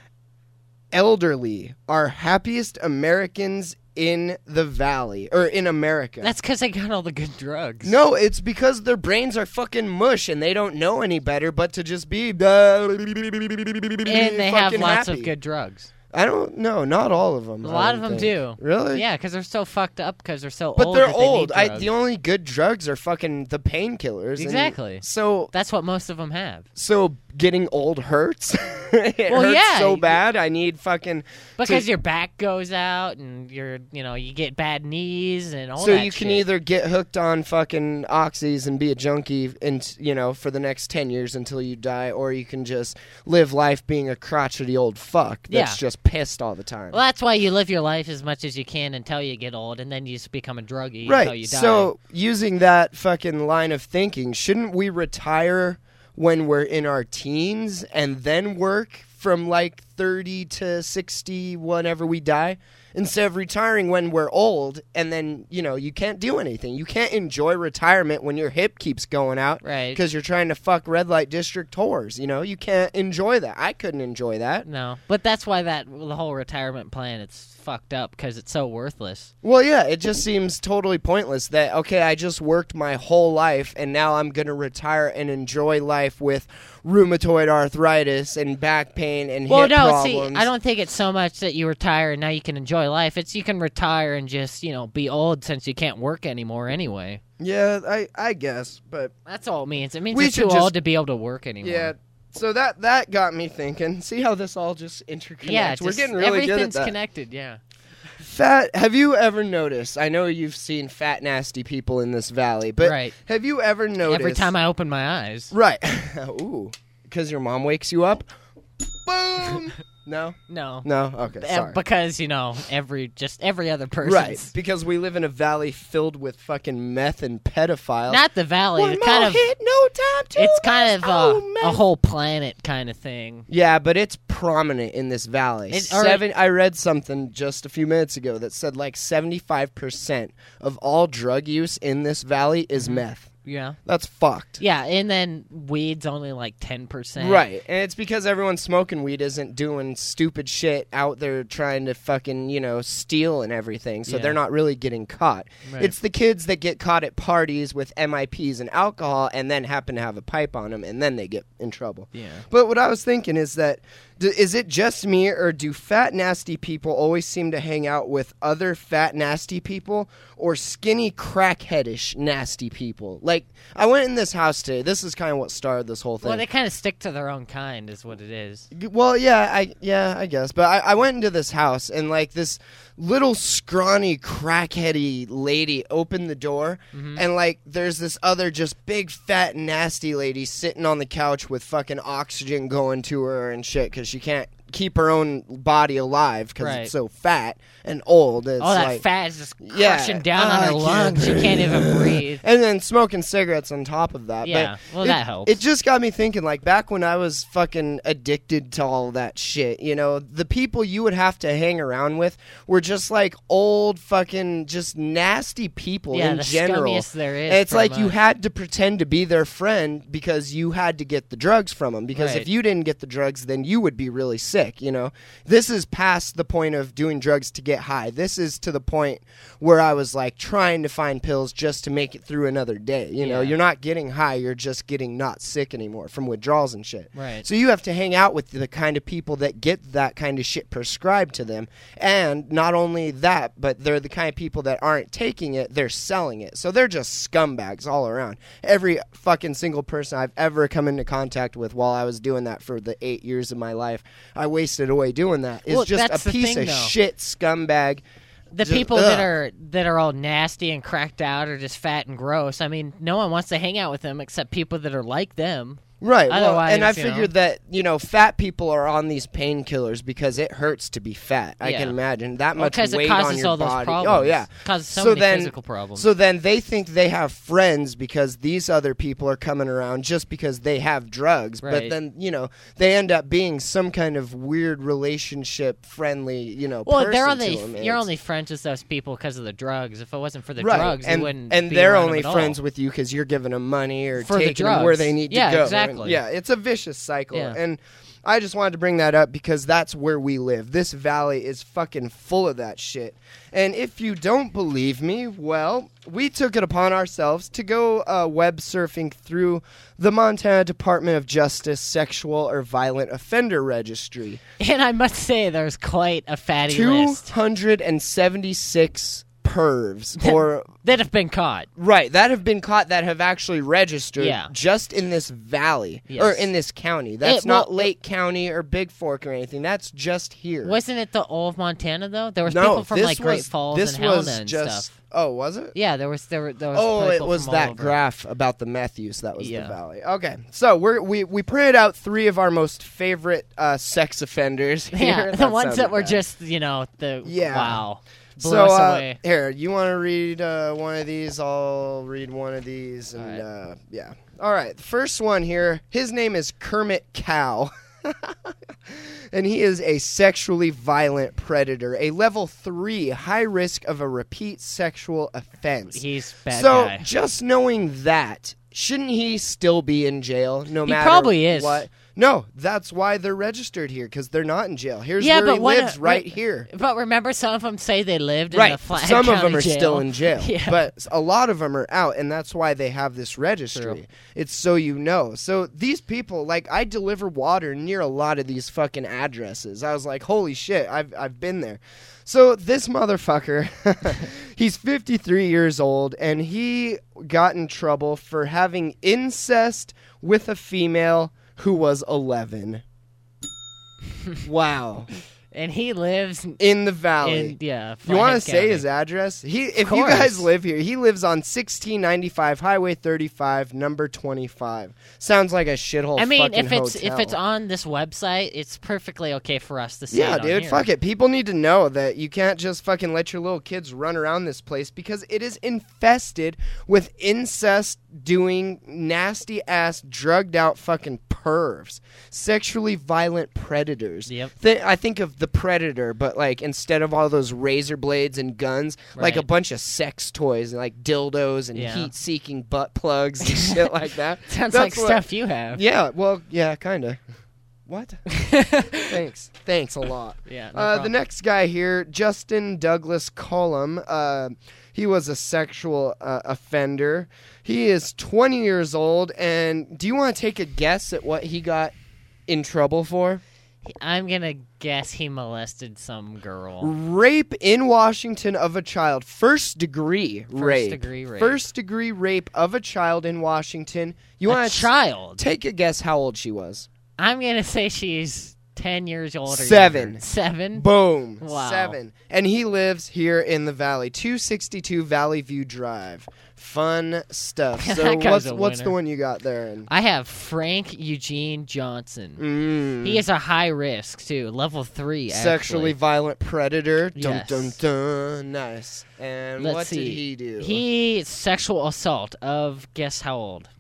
[SPEAKER 5] "Elderly are happiest Americans in the Valley, or in America."
[SPEAKER 6] That's because they got all the good drugs.
[SPEAKER 5] No, it's because their brains are fucking mush and they don't know any better but to just be and
[SPEAKER 6] and they have lots
[SPEAKER 5] happy.
[SPEAKER 6] of good drugs.
[SPEAKER 5] I don't know, not all of them.
[SPEAKER 6] A
[SPEAKER 5] I
[SPEAKER 6] lot
[SPEAKER 5] don't
[SPEAKER 6] of them
[SPEAKER 5] think.
[SPEAKER 6] do.
[SPEAKER 5] Really?
[SPEAKER 6] Yeah, because they're so fucked up because they're so
[SPEAKER 5] But
[SPEAKER 6] old.
[SPEAKER 5] they're
[SPEAKER 6] that they need
[SPEAKER 5] old. I,
[SPEAKER 6] drugs.
[SPEAKER 5] the only good drugs are fucking the painkillers. and
[SPEAKER 6] Exactly.
[SPEAKER 5] So,
[SPEAKER 6] That's what most of them have.
[SPEAKER 5] so getting old hurts. It
[SPEAKER 6] Well,
[SPEAKER 5] hurts
[SPEAKER 6] yeah.
[SPEAKER 5] so bad. I need fucking.
[SPEAKER 6] Because
[SPEAKER 5] to-
[SPEAKER 6] your back goes out and you're, you know, you get bad knees and all
[SPEAKER 5] So
[SPEAKER 6] that
[SPEAKER 5] you can
[SPEAKER 6] shit.
[SPEAKER 5] either get hooked on fucking oxys and be a junkie, and you know, for the next ten years until you die, or you can just live life being a crotchety old fuck that's
[SPEAKER 6] Yeah.
[SPEAKER 5] just pissed all the time.
[SPEAKER 6] Well, that's why you live your life as much as you can until you get old, and then you just become a druggie until
[SPEAKER 5] Right.
[SPEAKER 6] you die.
[SPEAKER 5] So using that fucking line of thinking, shouldn't we retire when we're in our teens and then work from like thirty to sixty whenever we die, instead of retiring when we're old, and then, you know, you can't do anything. You can't enjoy retirement when your hip keeps going out
[SPEAKER 6] Right.
[SPEAKER 5] because you're trying to fuck red light district whores. You know, you can't enjoy that. I couldn't enjoy that.
[SPEAKER 6] No, but that's why that the whole retirement plan, it's fucked up because it's so worthless.
[SPEAKER 5] Well, yeah, it just seems totally pointless that, okay, I just worked my whole life and now I'm going to retire and enjoy life with rheumatoid arthritis and back pain and
[SPEAKER 6] Well,
[SPEAKER 5] hip
[SPEAKER 6] no,
[SPEAKER 5] problems.
[SPEAKER 6] see, I don't think it's so much that you retire and now you can enjoy life. It's you can retire and just, you know, be old since you can't work anymore anyway.
[SPEAKER 5] Yeah, I, I guess, but
[SPEAKER 6] That's all it means. It means
[SPEAKER 5] We
[SPEAKER 6] you're
[SPEAKER 5] should
[SPEAKER 6] too
[SPEAKER 5] just-
[SPEAKER 6] old to be able to work anymore.
[SPEAKER 5] yeah. So that that got me thinking. See how this all just interconnects?
[SPEAKER 6] Yeah,
[SPEAKER 5] We're
[SPEAKER 6] just-
[SPEAKER 5] getting really good at
[SPEAKER 6] everything's
[SPEAKER 5] that.
[SPEAKER 6] connected, yeah.
[SPEAKER 5] Fat. Have you ever noticed? I know you've seen fat, nasty people in this valley, but
[SPEAKER 6] Right.
[SPEAKER 5] have you ever noticed?
[SPEAKER 6] Every time I open my eyes.
[SPEAKER 5] Right. Ooh, because your mom wakes you up. Boom. No.
[SPEAKER 6] No.
[SPEAKER 5] No. Okay.
[SPEAKER 6] Uh,
[SPEAKER 5] Sorry.
[SPEAKER 6] Because, you know, every just every other person.
[SPEAKER 5] Right, because we live in a valley filled with fucking meth and pedophiles.
[SPEAKER 6] Not the valley.
[SPEAKER 5] One
[SPEAKER 6] It's
[SPEAKER 5] more
[SPEAKER 6] kind of
[SPEAKER 5] hit, no time to
[SPEAKER 6] it's kind of
[SPEAKER 5] rest.
[SPEAKER 6] uh,
[SPEAKER 5] Oh,
[SPEAKER 6] a
[SPEAKER 5] meth.
[SPEAKER 6] whole planet kind of thing.
[SPEAKER 5] Yeah, but it's prominent in this valley.
[SPEAKER 6] It- or-
[SPEAKER 5] Seven. I read something just a few minutes ago that said like seventy-five percent of all drug use in this valley is
[SPEAKER 6] Mm-hmm.
[SPEAKER 5] meth.
[SPEAKER 6] Yeah.
[SPEAKER 5] That's fucked.
[SPEAKER 6] Yeah, and then weed's only like ten percent.
[SPEAKER 5] Right, and it's because everyone smoking weed isn't doing stupid shit out there trying to fucking, you know, steal and everything, so
[SPEAKER 6] Yeah.
[SPEAKER 5] they're not really getting caught.
[SPEAKER 6] Right.
[SPEAKER 5] It's the kids that get caught at parties with M I Ps and alcohol and then happen to have a pipe on them, and then they get in trouble.
[SPEAKER 6] Yeah.
[SPEAKER 5] But what I was thinking is that, d- is it just me, or do fat, nasty people always seem to hang out with other fat, nasty people, or skinny, crackheadish, nasty people? Like, I went in this house today. This is kind of what started this whole thing.
[SPEAKER 6] Well, they kind of stick to their own kind, is what it is.
[SPEAKER 5] Well, yeah, I yeah, I guess. But I, I went into this house, and like this little scrawny crackheady lady opened the door,
[SPEAKER 6] Mm-hmm.
[SPEAKER 5] and like there's this other just big fat nasty lady sitting on the couch with fucking oxygen going to her and shit because she can't keep her own body alive because
[SPEAKER 6] Right.
[SPEAKER 5] it's so fat and old. It's
[SPEAKER 6] All that
[SPEAKER 5] like,
[SPEAKER 6] fat is just
[SPEAKER 5] Yeah.
[SPEAKER 6] crushing down
[SPEAKER 5] Ah,
[SPEAKER 6] on
[SPEAKER 5] I
[SPEAKER 6] her
[SPEAKER 5] can't
[SPEAKER 6] lungs. She can't even breathe.
[SPEAKER 5] and then smoking cigarettes on top of that.
[SPEAKER 6] Yeah,
[SPEAKER 5] but
[SPEAKER 6] well,
[SPEAKER 5] it,
[SPEAKER 6] that helps.
[SPEAKER 5] It just got me thinking, like, back when I was fucking addicted to all that shit, you know, the people you would have to hang around with were just, like, old fucking just nasty people
[SPEAKER 6] Yeah,
[SPEAKER 5] in
[SPEAKER 6] the
[SPEAKER 5] general.
[SPEAKER 6] scummiest there is,
[SPEAKER 5] And it's
[SPEAKER 6] pretty
[SPEAKER 5] like you
[SPEAKER 6] much.
[SPEAKER 5] had to pretend to be their friend because you had to get the drugs from them. Because
[SPEAKER 6] Right.
[SPEAKER 5] if you didn't get the drugs, then you would be really sick, you know? This is past the point of doing drugs to get high. This is to the point where I was like trying to find pills just to make it through another day. You know,
[SPEAKER 6] Yeah.
[SPEAKER 5] you're not getting high, you're just getting not sick anymore from withdrawals and shit.
[SPEAKER 6] Right.
[SPEAKER 5] So you have to hang out with the kind of people that get that kind of shit prescribed to them. And not only that, but they're the kind of people that aren't taking it, they're selling it. So they're just scumbags all around. Every fucking single person I've ever come into contact with while I was doing that for the eight years of my life, I wasted away doing that. Is
[SPEAKER 6] Well,
[SPEAKER 5] just a
[SPEAKER 6] that's the
[SPEAKER 5] piece
[SPEAKER 6] thing,
[SPEAKER 5] of
[SPEAKER 6] though.
[SPEAKER 5] shit scumbag.
[SPEAKER 6] The
[SPEAKER 5] Just-
[SPEAKER 6] people
[SPEAKER 5] ugh.
[SPEAKER 6] that are that are all nasty and cracked out or just fat and gross. I mean, no one wants to hang out with them except people that are like them.
[SPEAKER 5] Right. Well,
[SPEAKER 6] Otherwise,
[SPEAKER 5] and I
[SPEAKER 6] you
[SPEAKER 5] figured
[SPEAKER 6] know.
[SPEAKER 5] that, you know, fat people are on these painkillers because it hurts to be fat. I
[SPEAKER 6] Yeah.
[SPEAKER 5] can imagine that
[SPEAKER 6] Well,
[SPEAKER 5] much
[SPEAKER 6] 'cause it
[SPEAKER 5] weight on
[SPEAKER 6] causes
[SPEAKER 5] your
[SPEAKER 6] all those
[SPEAKER 5] body.
[SPEAKER 6] problems.
[SPEAKER 5] Oh, yeah.
[SPEAKER 6] Causes so many
[SPEAKER 5] then,
[SPEAKER 6] physical problems.
[SPEAKER 5] So then they think they have friends because these other people are coming around just because they have drugs. But
[SPEAKER 6] Right.
[SPEAKER 5] then, you know, they end up being some kind of weird relationship friendly, you know,
[SPEAKER 6] Well,
[SPEAKER 5] person
[SPEAKER 6] they're
[SPEAKER 5] to
[SPEAKER 6] only
[SPEAKER 5] them.
[SPEAKER 6] you're
[SPEAKER 5] It's-
[SPEAKER 6] only friends with those people because of the drugs. If it wasn't for the
[SPEAKER 5] right.
[SPEAKER 6] drugs,
[SPEAKER 5] and,
[SPEAKER 6] you wouldn't.
[SPEAKER 5] and
[SPEAKER 6] be
[SPEAKER 5] they're
[SPEAKER 6] around
[SPEAKER 5] only
[SPEAKER 6] them at
[SPEAKER 5] friends
[SPEAKER 6] all.
[SPEAKER 5] with you because you're giving them money or
[SPEAKER 6] For the
[SPEAKER 5] taking them where
[SPEAKER 6] drugs.
[SPEAKER 5] they need
[SPEAKER 6] Yeah,
[SPEAKER 5] to go.
[SPEAKER 6] exactly.
[SPEAKER 5] And, yeah, it's a vicious cycle.
[SPEAKER 6] Yeah.
[SPEAKER 5] And I just wanted to bring that up because that's where we live. This valley is fucking full of that shit. And if you don't believe me, well, we took it upon ourselves to go uh, web surfing through the Montana Department of Justice Sexual or Violent Offender Registry.
[SPEAKER 6] And I must say, there's quite a fatty
[SPEAKER 5] two
[SPEAKER 6] list
[SPEAKER 5] hundred seventy-six pervs or
[SPEAKER 6] that have been caught.
[SPEAKER 5] right that have been caught that have actually registered
[SPEAKER 6] Yeah.
[SPEAKER 5] just in this valley
[SPEAKER 6] Yes.
[SPEAKER 5] or in this county. That's
[SPEAKER 6] It- well,
[SPEAKER 5] not Lake County or Big Fork or anything. That's just here.
[SPEAKER 6] Wasn't it the all of Montana though? There was
[SPEAKER 5] no,
[SPEAKER 6] people from
[SPEAKER 5] this
[SPEAKER 6] like Great
[SPEAKER 5] was,
[SPEAKER 6] Falls
[SPEAKER 5] this
[SPEAKER 6] and Helena
[SPEAKER 5] was
[SPEAKER 6] and
[SPEAKER 5] just
[SPEAKER 6] stuff.
[SPEAKER 5] oh was it
[SPEAKER 6] Yeah, there was there were there was.
[SPEAKER 5] Oh, it
[SPEAKER 6] people
[SPEAKER 5] was
[SPEAKER 6] from all
[SPEAKER 5] that
[SPEAKER 6] over.
[SPEAKER 5] graph about the meth use that was
[SPEAKER 6] Yeah.
[SPEAKER 5] the valley. Okay, so we're, we we printed out three of our most favorite uh, sex offenders. Here.
[SPEAKER 6] Yeah, the
[SPEAKER 5] That
[SPEAKER 6] ones that
[SPEAKER 5] sounded
[SPEAKER 6] were
[SPEAKER 5] bad.
[SPEAKER 6] just you know the
[SPEAKER 5] Yeah.
[SPEAKER 6] wow blew
[SPEAKER 5] So
[SPEAKER 6] us
[SPEAKER 5] uh,
[SPEAKER 6] away.
[SPEAKER 5] here, you want to read uh, one of these? I'll read one of these, and
[SPEAKER 6] All
[SPEAKER 5] uh, yeah. All right, the first one here. His name is Kermit Cow. And he is a sexually violent predator, a level three, high risk of a repeat sexual offense.
[SPEAKER 6] He's bad
[SPEAKER 5] so,
[SPEAKER 6] guy.
[SPEAKER 5] just knowing that, shouldn't he still be in jail no
[SPEAKER 6] He
[SPEAKER 5] matter
[SPEAKER 6] probably is.
[SPEAKER 5] what? No, that's why they're registered here, because they're not in jail. Here's
[SPEAKER 6] Yeah,
[SPEAKER 5] where
[SPEAKER 6] but
[SPEAKER 5] he
[SPEAKER 6] what-
[SPEAKER 5] lives, right
[SPEAKER 6] what-
[SPEAKER 5] here.
[SPEAKER 6] But remember, some of them say they lived in
[SPEAKER 5] Right,
[SPEAKER 6] the Flag
[SPEAKER 5] some of
[SPEAKER 6] County
[SPEAKER 5] them are
[SPEAKER 6] jail.
[SPEAKER 5] still in jail,
[SPEAKER 6] Yeah.
[SPEAKER 5] but a lot of them are out, and that's why they have this registry.
[SPEAKER 6] True.
[SPEAKER 5] It's so you know. So these people, like, I deliver water near a lot of these fucking addresses. I was like, holy shit, I've I've been there. So this motherfucker, he's fifty-three years old, and he got in trouble for having incest with a female who was eleven. Wow.
[SPEAKER 6] And he lives
[SPEAKER 5] In the valley.
[SPEAKER 6] in, yeah.
[SPEAKER 5] You want to
[SPEAKER 6] Flathead
[SPEAKER 5] say
[SPEAKER 6] County.
[SPEAKER 5] his address? He, if you
[SPEAKER 6] course.
[SPEAKER 5] guys live here, he lives on sixteen ninety-five Highway thirty-five, number twenty-five. Sounds like a shithole.
[SPEAKER 6] I mean,
[SPEAKER 5] fucking
[SPEAKER 6] if it's
[SPEAKER 5] hotel.
[SPEAKER 6] if it's on this website, it's perfectly okay for us to say
[SPEAKER 5] yeah,
[SPEAKER 6] it on
[SPEAKER 5] dude,
[SPEAKER 6] here.
[SPEAKER 5] fuck it. People need to know that you can't just fucking let your little kids run around this place because it is infested with incest doing nasty ass drugged out fucking pervs, sexually violent predators.
[SPEAKER 6] Yep.
[SPEAKER 5] Th- I think of the Predator, but like instead of all those razor blades and guns, like a
[SPEAKER 6] Right.
[SPEAKER 5] bunch of sex toys, like dildos and
[SPEAKER 6] Yeah.
[SPEAKER 5] heat-seeking butt plugs and shit like that.
[SPEAKER 6] Sounds
[SPEAKER 5] That's
[SPEAKER 6] like
[SPEAKER 5] what-
[SPEAKER 6] stuff you have.
[SPEAKER 5] Yeah, well, yeah, kind of. What? Thanks. Thanks a lot.
[SPEAKER 6] Yeah, no
[SPEAKER 5] uh, the
[SPEAKER 6] problem.
[SPEAKER 5] next guy here, Justin Douglas Cullum. Uh, he was a sexual uh, offender. He is twenty years old, and do you want to take a guess at what he got in trouble for?
[SPEAKER 6] I'm gonna guess he molested some girl.
[SPEAKER 5] Rape in Washington of a child. First degree rape.
[SPEAKER 6] degree rape.
[SPEAKER 5] First degree rape of a child in Washington. You
[SPEAKER 6] A
[SPEAKER 5] want to
[SPEAKER 6] child.
[SPEAKER 5] take a guess how old she was?
[SPEAKER 6] I'm gonna say she's ten years old. Or
[SPEAKER 5] Seven.
[SPEAKER 6] younger. Seven.
[SPEAKER 5] Boom.
[SPEAKER 6] Wow.
[SPEAKER 5] Seven. And he lives here in the valley. two sixty-two Valley View Drive. Fun stuff. So
[SPEAKER 6] That guy's
[SPEAKER 5] what's
[SPEAKER 6] a
[SPEAKER 5] what's the
[SPEAKER 6] winner.
[SPEAKER 5] one you got there? And
[SPEAKER 6] I have Frank Eugene Johnson.
[SPEAKER 5] mm,
[SPEAKER 6] He is a high risk too, level three.
[SPEAKER 5] sexually
[SPEAKER 6] actually.
[SPEAKER 5] violent predator. Dun
[SPEAKER 6] Yes.
[SPEAKER 5] dun dun. Nice. And
[SPEAKER 6] Let's
[SPEAKER 5] what
[SPEAKER 6] see.
[SPEAKER 5] did he do?
[SPEAKER 6] He sexual assault of guess how old?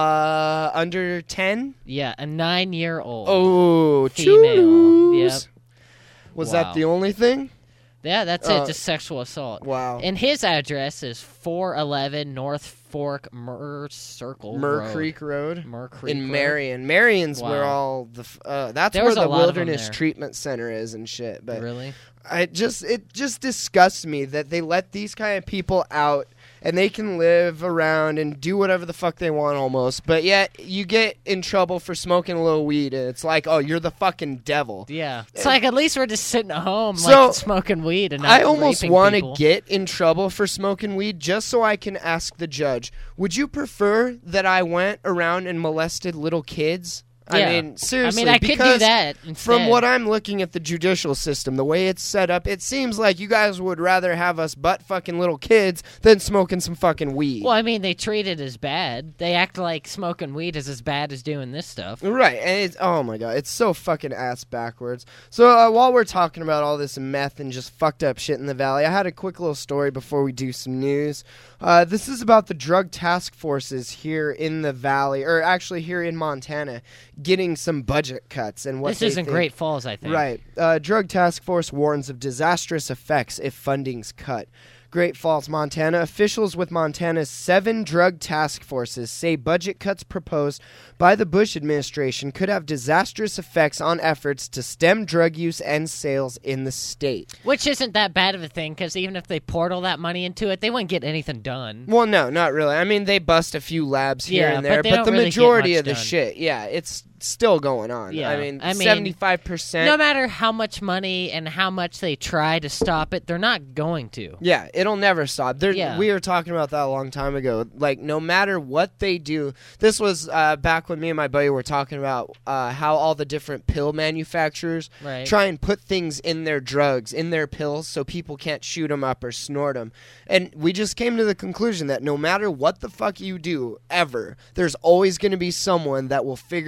[SPEAKER 5] uh under ten?
[SPEAKER 6] Yeah, a nine-year-old.
[SPEAKER 5] Oh,
[SPEAKER 6] Female.
[SPEAKER 5] choose.
[SPEAKER 6] Yep.
[SPEAKER 5] Was
[SPEAKER 6] Wow.
[SPEAKER 5] that the only thing?
[SPEAKER 6] Yeah, that's
[SPEAKER 5] Uh,
[SPEAKER 6] it. Just sexual assault.
[SPEAKER 5] Wow.
[SPEAKER 6] And his address is four eleven North Fork Mur Circle
[SPEAKER 5] Mur
[SPEAKER 6] Road.
[SPEAKER 5] Creek Road.
[SPEAKER 6] Mur Creek
[SPEAKER 5] In
[SPEAKER 6] Road.
[SPEAKER 5] Marion. Marion's where
[SPEAKER 6] Wow.
[SPEAKER 5] all the f- uh, that's
[SPEAKER 6] There
[SPEAKER 5] where
[SPEAKER 6] was a
[SPEAKER 5] the
[SPEAKER 6] lot of 'em
[SPEAKER 5] Wilderness
[SPEAKER 6] there.
[SPEAKER 5] Treatment Center is and shit. But
[SPEAKER 6] Really?
[SPEAKER 5] I just it just disgusts me that they let these kind of people out and they can live around and do whatever the fuck they want almost, but yet you get in trouble for smoking a little weed and it's like, oh, you're the fucking devil.
[SPEAKER 6] Yeah. It's like at least we're just sitting at home,
[SPEAKER 5] So,
[SPEAKER 6] like smoking weed and not
[SPEAKER 5] I almost
[SPEAKER 6] want
[SPEAKER 5] want to get in trouble for smoking weed just so I can ask the judge, would you prefer that I went around and molested little kids?
[SPEAKER 6] Yeah.
[SPEAKER 5] I mean, seriously,
[SPEAKER 6] I mean, I could do
[SPEAKER 5] because
[SPEAKER 6] that
[SPEAKER 5] from
[SPEAKER 6] instead.
[SPEAKER 5] what I'm looking at the judicial system, the way it's set up, it seems like you guys would rather have us butt fucking little kids than smoking some fucking weed.
[SPEAKER 6] Well, I mean, they treat it as bad. They act like smoking weed is as bad as doing this stuff.
[SPEAKER 5] Right, and it's, oh my god, it's so fucking ass backwards. So uh, while we're talking about all this meth and just fucked up shit in the valley, I had a quick little story before we do some news. Uh, this is about the drug task forces here in the valley, or actually here in Montana, getting some budget cuts and what
[SPEAKER 6] This
[SPEAKER 5] they
[SPEAKER 6] isn't
[SPEAKER 5] think-
[SPEAKER 6] Great Falls, I think.
[SPEAKER 5] Right. Uh, Drug Task Force warns of disastrous effects if funding's cut. Great Falls, Montana. Officials with Montana's seven drug task forces say budget cuts proposed by the Bush administration could have disastrous effects on efforts to stem drug use and sales in the state.
[SPEAKER 6] Which isn't that bad of a thing, because even if they poured all that money into it, they wouldn't get anything done.
[SPEAKER 5] Well, no, not really. I mean, they bust a few labs here
[SPEAKER 6] Yeah,
[SPEAKER 5] and there,
[SPEAKER 6] but they
[SPEAKER 5] but
[SPEAKER 6] don't
[SPEAKER 5] the
[SPEAKER 6] really get
[SPEAKER 5] majority
[SPEAKER 6] much
[SPEAKER 5] of the
[SPEAKER 6] done.
[SPEAKER 5] shit, yeah, it's still going on.
[SPEAKER 6] Yeah,
[SPEAKER 5] I mean,
[SPEAKER 6] I mean,
[SPEAKER 5] seventy-five percent.
[SPEAKER 6] No matter how much money and how much they try to stop it, they're not going to.
[SPEAKER 5] Yeah, it'll never stop. There,
[SPEAKER 6] Yeah.
[SPEAKER 5] We were talking about that a long time ago. Like, no matter what they do, this was uh, back when me and my buddy were talking about uh, how all the different pill manufacturers
[SPEAKER 6] Right.
[SPEAKER 5] try and put things in their drugs, in their pills, so people can't shoot them up or snort them. And we just came to the conclusion that no matter what the fuck you do, ever, there's always going to be someone that will figure out a way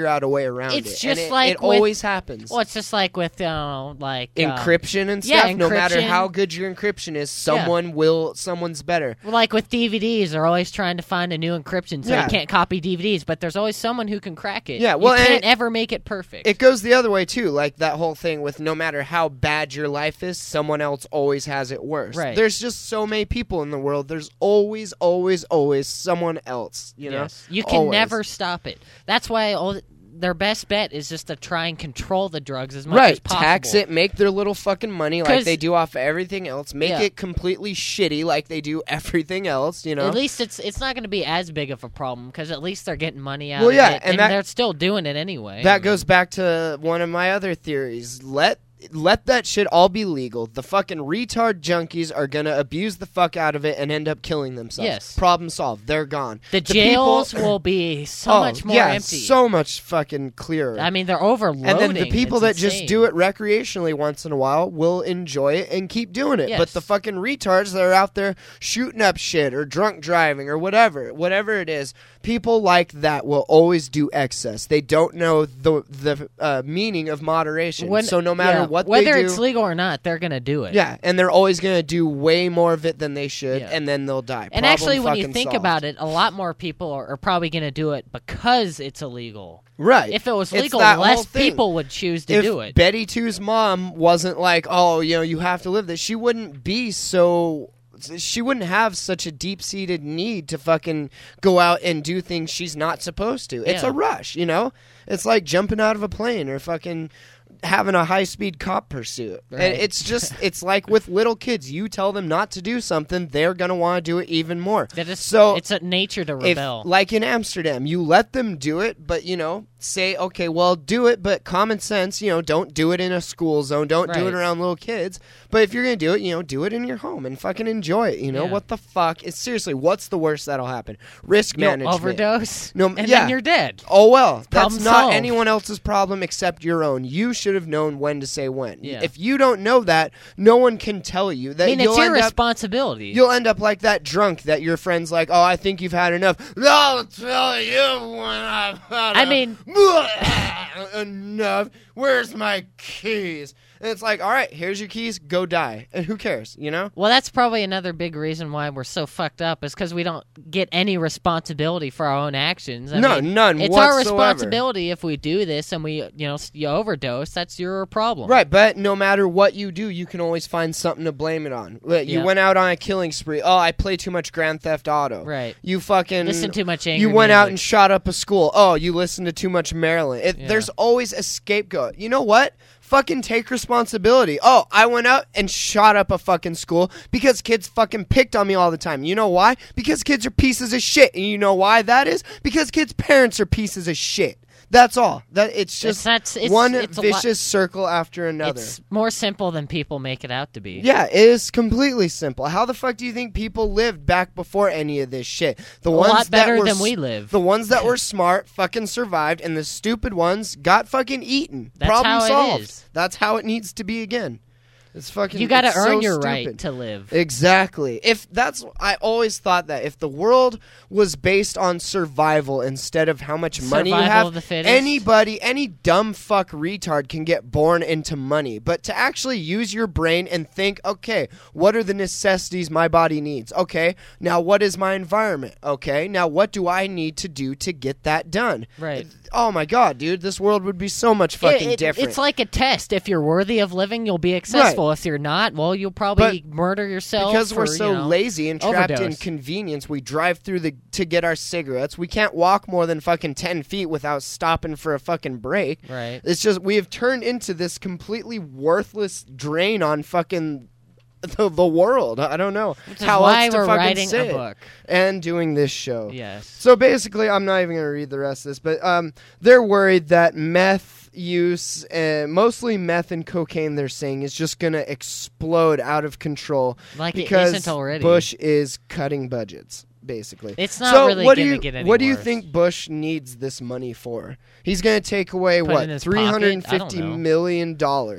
[SPEAKER 5] around
[SPEAKER 6] It's
[SPEAKER 5] it.
[SPEAKER 6] just
[SPEAKER 5] and it,
[SPEAKER 6] like
[SPEAKER 5] it
[SPEAKER 6] with-
[SPEAKER 5] always happens.
[SPEAKER 6] Well, it's just like with, you know, like... uh,
[SPEAKER 5] Encryption and
[SPEAKER 6] yeah,
[SPEAKER 5] stuff. No matter
[SPEAKER 6] encryption.
[SPEAKER 5] how good your encryption is, someone will. Someone's better.
[SPEAKER 6] Well, like with D V Ds, they're always trying to find a new encryption so
[SPEAKER 5] Yeah.
[SPEAKER 6] you can't copy D V Ds, but there's always someone who can crack it.
[SPEAKER 5] Yeah, well,
[SPEAKER 6] you
[SPEAKER 5] and
[SPEAKER 6] can't
[SPEAKER 5] it-
[SPEAKER 6] ever make it perfect.
[SPEAKER 5] It goes the other way too, like that whole thing with no matter how bad your life is, someone else always has it worse.
[SPEAKER 6] Right.
[SPEAKER 5] There's just so many people in the world. There's always, always, always someone else. You know,
[SPEAKER 6] Yes. You can
[SPEAKER 5] Always.
[SPEAKER 6] never stop it. That's why all their best bet is just to try and control the drugs as much
[SPEAKER 5] right.
[SPEAKER 6] as possible.
[SPEAKER 5] Tax it, make their little fucking money like
[SPEAKER 6] 'Cause-
[SPEAKER 5] they do off of everything else. Make
[SPEAKER 6] Yeah.
[SPEAKER 5] it completely shitty like they do everything else. You know.
[SPEAKER 6] At least it's it's not going to be as big of a problem because at least they're getting money out
[SPEAKER 5] Well,
[SPEAKER 6] of
[SPEAKER 5] yeah,
[SPEAKER 6] it,
[SPEAKER 5] and
[SPEAKER 6] and,
[SPEAKER 5] that-
[SPEAKER 6] they're still doing it anyway.
[SPEAKER 5] That goes back to one of my other theories. Let let that shit all be legal. The fucking retard junkies are gonna abuse the fuck out of it and end up killing themselves.
[SPEAKER 6] Yes.
[SPEAKER 5] Problem solved. They're gone.
[SPEAKER 6] The
[SPEAKER 5] people-
[SPEAKER 6] jails will be so
[SPEAKER 5] oh,
[SPEAKER 6] much more
[SPEAKER 5] yeah,
[SPEAKER 6] empty.
[SPEAKER 5] so much fucking clearer.
[SPEAKER 6] I mean, they're overloading.
[SPEAKER 5] and then the people
[SPEAKER 6] It's
[SPEAKER 5] that just
[SPEAKER 6] insane.
[SPEAKER 5] do it recreationally once in a while will enjoy it and keep doing it. But
[SPEAKER 6] Yes.
[SPEAKER 5] the fucking retards that are out there shooting up shit or drunk driving or whatever, whatever it is, people like that will always do excess. They don't know the the uh, meaning of moderation.
[SPEAKER 6] When-
[SPEAKER 5] so no matter
[SPEAKER 6] yeah,
[SPEAKER 5] what
[SPEAKER 6] whether
[SPEAKER 5] they do,
[SPEAKER 6] it's legal or not, they're gonna do it.
[SPEAKER 5] yeah, and they're always going to do way more of it than they should,
[SPEAKER 6] Yeah.
[SPEAKER 5] and then they'll die.
[SPEAKER 6] And
[SPEAKER 5] Problem
[SPEAKER 6] actually, when you
[SPEAKER 5] fucking
[SPEAKER 6] think
[SPEAKER 5] solved.
[SPEAKER 6] about it, a lot more people are, are probably going to do it because it's illegal.
[SPEAKER 5] right?
[SPEAKER 6] If it was
[SPEAKER 5] It's
[SPEAKER 6] legal,
[SPEAKER 5] that whole
[SPEAKER 6] less
[SPEAKER 5] thing.
[SPEAKER 6] people would choose to
[SPEAKER 5] if
[SPEAKER 6] do it.
[SPEAKER 5] Betty Two's mom wasn't like, oh, you know, you have to live this, she wouldn't be so. She wouldn't have such a deep-seated need to fucking go out and do things she's not supposed to. It's
[SPEAKER 6] Yeah.
[SPEAKER 5] a rush, you know? It's like jumping out of a plane or fucking having a high-speed cop pursuit. And
[SPEAKER 6] Right.
[SPEAKER 5] it's just, it's like with little kids. You tell them not to do something, they're going to want to do it even more.
[SPEAKER 6] That is,
[SPEAKER 5] so
[SPEAKER 6] it's a nature to
[SPEAKER 5] if,
[SPEAKER 6] rebel.
[SPEAKER 5] like in Amsterdam, you let them do it, but, you know, say, okay, well, do it, but common sense, you know, don't do it in a school zone, don't do
[SPEAKER 6] Right.
[SPEAKER 5] it around little kids. But if you're going to do it, you know, do it in your home and fucking enjoy it, you know?
[SPEAKER 6] Yeah.
[SPEAKER 5] What the fuck? It's seriously, what's the worst that'll happen? Risk
[SPEAKER 6] You'll
[SPEAKER 5] management.
[SPEAKER 6] overdose,
[SPEAKER 5] No,
[SPEAKER 6] and
[SPEAKER 5] yeah.
[SPEAKER 6] then you're dead.
[SPEAKER 5] Oh, well, that's
[SPEAKER 6] Problem
[SPEAKER 5] not
[SPEAKER 6] solved.
[SPEAKER 5] anyone else's problem except your own. You should have known when to say when.
[SPEAKER 6] Yeah.
[SPEAKER 5] If you don't know that, no one can tell you. That
[SPEAKER 6] I mean,
[SPEAKER 5] you'll
[SPEAKER 6] it's your
[SPEAKER 5] end up-
[SPEAKER 6] responsibility.
[SPEAKER 5] You'll end up like that drunk that your friend's like, oh, I think you've had enough. I'll tell you when I've had
[SPEAKER 6] I mean-
[SPEAKER 5] enough. Where's my keys? And it's like, all right, here's your keys. Go die. And who cares, you know?
[SPEAKER 6] Well, that's probably another big reason why we're so fucked up is because we don't get any responsibility for our own actions. I
[SPEAKER 5] No,
[SPEAKER 6] mean,
[SPEAKER 5] none
[SPEAKER 6] It's our
[SPEAKER 5] whatsoever. responsibility
[SPEAKER 6] if we do this and we, you know, you overdose. That's your problem.
[SPEAKER 5] Right, but no matter what you do, you can always find something to blame it on. Like, You
[SPEAKER 6] Yeah.
[SPEAKER 5] went out on a killing spree. Oh, I play too much Grand Theft Auto.
[SPEAKER 6] Right.
[SPEAKER 5] You fucking
[SPEAKER 6] Listen too much angry
[SPEAKER 5] You went out
[SPEAKER 6] music.
[SPEAKER 5] and shot up a school. Oh, you listened to too much Maryland. It,
[SPEAKER 6] Yeah.
[SPEAKER 5] There's always a scapegoat. You know what? Fucking take responsibility. Oh, I went out and shot up a fucking school because kids fucking picked on me all the time. You know why? Because kids are pieces of shit. And you know why that is? Because kids' parents are pieces of shit. That's all. That it's just
[SPEAKER 6] that's- it's-
[SPEAKER 5] one
[SPEAKER 6] it's a lot-
[SPEAKER 5] vicious circle after another.
[SPEAKER 6] It's more simple than people make it out to be.
[SPEAKER 5] Yeah, it is completely simple. How the fuck do you think people lived back before any of this shit? The
[SPEAKER 6] A
[SPEAKER 5] ones
[SPEAKER 6] lot better
[SPEAKER 5] that were
[SPEAKER 6] than we
[SPEAKER 5] s-
[SPEAKER 6] live.
[SPEAKER 5] The ones that were smart fucking survived, and the stupid ones got fucking eaten.
[SPEAKER 6] That's
[SPEAKER 5] Problem
[SPEAKER 6] how it
[SPEAKER 5] solved.
[SPEAKER 6] is.
[SPEAKER 5] That's how it needs to be again. It's fucking.
[SPEAKER 6] You got to
[SPEAKER 5] it's
[SPEAKER 6] earn
[SPEAKER 5] so
[SPEAKER 6] your
[SPEAKER 5] stupid.
[SPEAKER 6] right to live.
[SPEAKER 5] Exactly. If that's, I always thought that if the world was based on survival instead of how much money you
[SPEAKER 6] Survival
[SPEAKER 5] have,
[SPEAKER 6] of the fittest.
[SPEAKER 5] anybody, any dumb fuck retard can get born into money. But to actually use your brain and think, okay, what are the necessities my body needs? Okay, now what is my environment? Okay, now what do I need to do to get that done?
[SPEAKER 6] Right.
[SPEAKER 5] Oh my god, dude, this world would be so much fucking
[SPEAKER 6] It- it-
[SPEAKER 5] different.
[SPEAKER 6] It's like a test. If you're worthy of living, you'll be successful. If you're not, well, you'll probably murder yourself.
[SPEAKER 5] Because we're
[SPEAKER 6] for,
[SPEAKER 5] so
[SPEAKER 6] you know,
[SPEAKER 5] lazy and trapped in
[SPEAKER 6] overdose.
[SPEAKER 5] convenience, we drive through the to get our cigarettes. We can't walk more than fucking ten feet without stopping for a fucking break.
[SPEAKER 6] Right.
[SPEAKER 5] It's just we have turned into this completely worthless drain on fucking the, the world. I don't know
[SPEAKER 6] Which is
[SPEAKER 5] how
[SPEAKER 6] why
[SPEAKER 5] else to
[SPEAKER 6] we're
[SPEAKER 5] fucking
[SPEAKER 6] writing
[SPEAKER 5] say
[SPEAKER 6] a
[SPEAKER 5] it.
[SPEAKER 6] book.
[SPEAKER 5] And doing this show.
[SPEAKER 6] Yes.
[SPEAKER 5] So basically, I'm not even going to read the rest of this, but um, they're worried that meth use, uh, mostly meth and cocaine, they're saying, is just going to explode out of control
[SPEAKER 6] Like it
[SPEAKER 5] because
[SPEAKER 6] isn't already.
[SPEAKER 5] Bush is cutting budgets. Basically,
[SPEAKER 6] It's not
[SPEAKER 5] so
[SPEAKER 6] really
[SPEAKER 5] what do
[SPEAKER 6] gonna
[SPEAKER 5] you,
[SPEAKER 6] get any
[SPEAKER 5] What do you
[SPEAKER 6] worse.
[SPEAKER 5] think Bush needs this money for? He's going to take away
[SPEAKER 6] Put it
[SPEAKER 5] what
[SPEAKER 6] in his
[SPEAKER 5] three hundred
[SPEAKER 6] pocket? I don't
[SPEAKER 5] fifty
[SPEAKER 6] know.
[SPEAKER 5] million dollars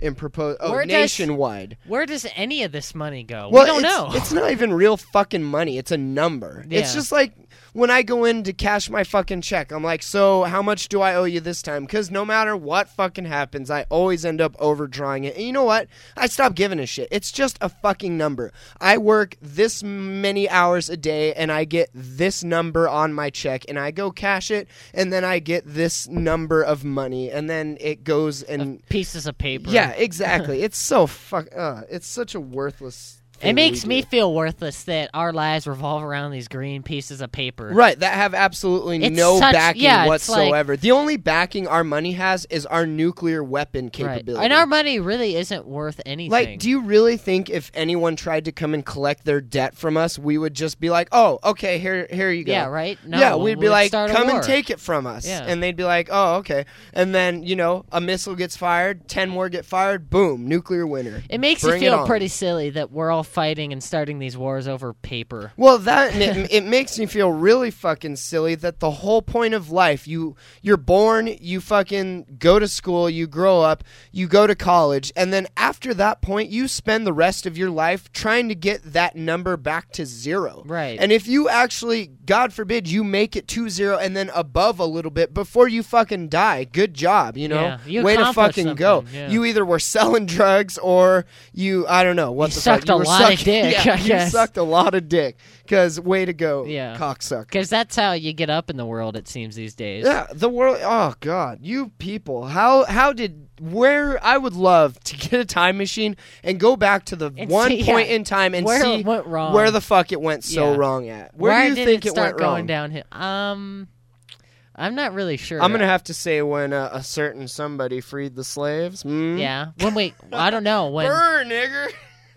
[SPEAKER 5] in propose. Oh,
[SPEAKER 6] Where does-
[SPEAKER 5] nationwide.
[SPEAKER 6] Where does any of this money go?
[SPEAKER 5] Well,
[SPEAKER 6] we don't
[SPEAKER 5] it's,
[SPEAKER 6] know.
[SPEAKER 5] it's not even real fucking money. It's a number. It's
[SPEAKER 6] Yeah.
[SPEAKER 5] just like when I go in to cash my fucking check, I'm like, so how much do I owe you this time? Because no matter what fucking happens, I always end up overdrawing it. And you know what? I stopped giving a shit. It's just a fucking number. I work this many hours a day, and I get this number on my check, and I go cash it, and then I get this number of money, and then it goes and...
[SPEAKER 6] Pieces of paper.
[SPEAKER 5] Yeah, exactly. It's so fuck... Uh, it's such a worthless...
[SPEAKER 6] It makes me feel worthless that our lives revolve around these green pieces of paper.
[SPEAKER 5] Right, that have absolutely
[SPEAKER 6] It's
[SPEAKER 5] no
[SPEAKER 6] such-
[SPEAKER 5] backing
[SPEAKER 6] yeah, it's like-
[SPEAKER 5] whatsoever. The only backing our money has is our nuclear weapon
[SPEAKER 6] Right.
[SPEAKER 5] capability.
[SPEAKER 6] And our money really isn't worth anything.
[SPEAKER 5] Like, do you really think if anyone tried to come and collect their debt from us, we would just be like, oh, okay, here here you go.
[SPEAKER 6] Yeah, right? No,
[SPEAKER 5] yeah, we'd be
[SPEAKER 6] we'd
[SPEAKER 5] like,
[SPEAKER 6] start a
[SPEAKER 5] come
[SPEAKER 6] war.
[SPEAKER 5] and take it from us.
[SPEAKER 6] Yeah.
[SPEAKER 5] And they'd be like, oh, okay. And then, you know, a missile gets fired, ten more get fired, boom, nuclear winter.
[SPEAKER 6] It makes
[SPEAKER 5] Bring
[SPEAKER 6] you
[SPEAKER 5] it
[SPEAKER 6] feel
[SPEAKER 5] on.
[SPEAKER 6] pretty silly that we're all fighting and starting these wars over paper.
[SPEAKER 5] Well, that and it, it makes me feel really fucking silly that the whole point of life, you you're born, you fucking go to school, you grow up, you go to college, and then after that point, you spend the rest of your life trying to get that number back to zero.
[SPEAKER 6] Right.
[SPEAKER 5] And if you actually, God forbid, you make it to zero and then above a little bit before you fucking die, good job, you know?
[SPEAKER 6] Yeah, you
[SPEAKER 5] Way to
[SPEAKER 6] accomplished
[SPEAKER 5] fucking go.
[SPEAKER 6] something, yeah.
[SPEAKER 5] You either were selling drugs or you, I don't know, what
[SPEAKER 6] You
[SPEAKER 5] the
[SPEAKER 6] sucked
[SPEAKER 5] fuck. You
[SPEAKER 6] a
[SPEAKER 5] were
[SPEAKER 6] lot of
[SPEAKER 5] sucking-
[SPEAKER 6] dick,
[SPEAKER 5] Yeah,
[SPEAKER 6] I
[SPEAKER 5] you
[SPEAKER 6] guess.
[SPEAKER 5] sucked a lot of dick. Because way to go,
[SPEAKER 6] Yeah.
[SPEAKER 5] cocksucker.
[SPEAKER 6] Because that's how you get up in the world, it seems, these days.
[SPEAKER 5] Yeah, the world. Oh God, you people. How how did where? I would love to get a time machine and go back to the
[SPEAKER 6] And
[SPEAKER 5] one
[SPEAKER 6] see,
[SPEAKER 5] point
[SPEAKER 6] yeah,
[SPEAKER 5] in time and
[SPEAKER 6] where
[SPEAKER 5] see
[SPEAKER 6] it went wrong.
[SPEAKER 5] where the fuck it went so
[SPEAKER 6] Yeah.
[SPEAKER 5] wrong at. Where
[SPEAKER 6] Why
[SPEAKER 5] do you
[SPEAKER 6] did
[SPEAKER 5] think
[SPEAKER 6] it
[SPEAKER 5] it
[SPEAKER 6] start
[SPEAKER 5] went
[SPEAKER 6] going
[SPEAKER 5] wrong?
[SPEAKER 6] downhill? Um, I'm not really sure.
[SPEAKER 5] I'm gonna have to say when uh, a certain somebody freed the slaves. Mm?
[SPEAKER 6] Yeah. When we, I don't know when.
[SPEAKER 5] Burn, nigger.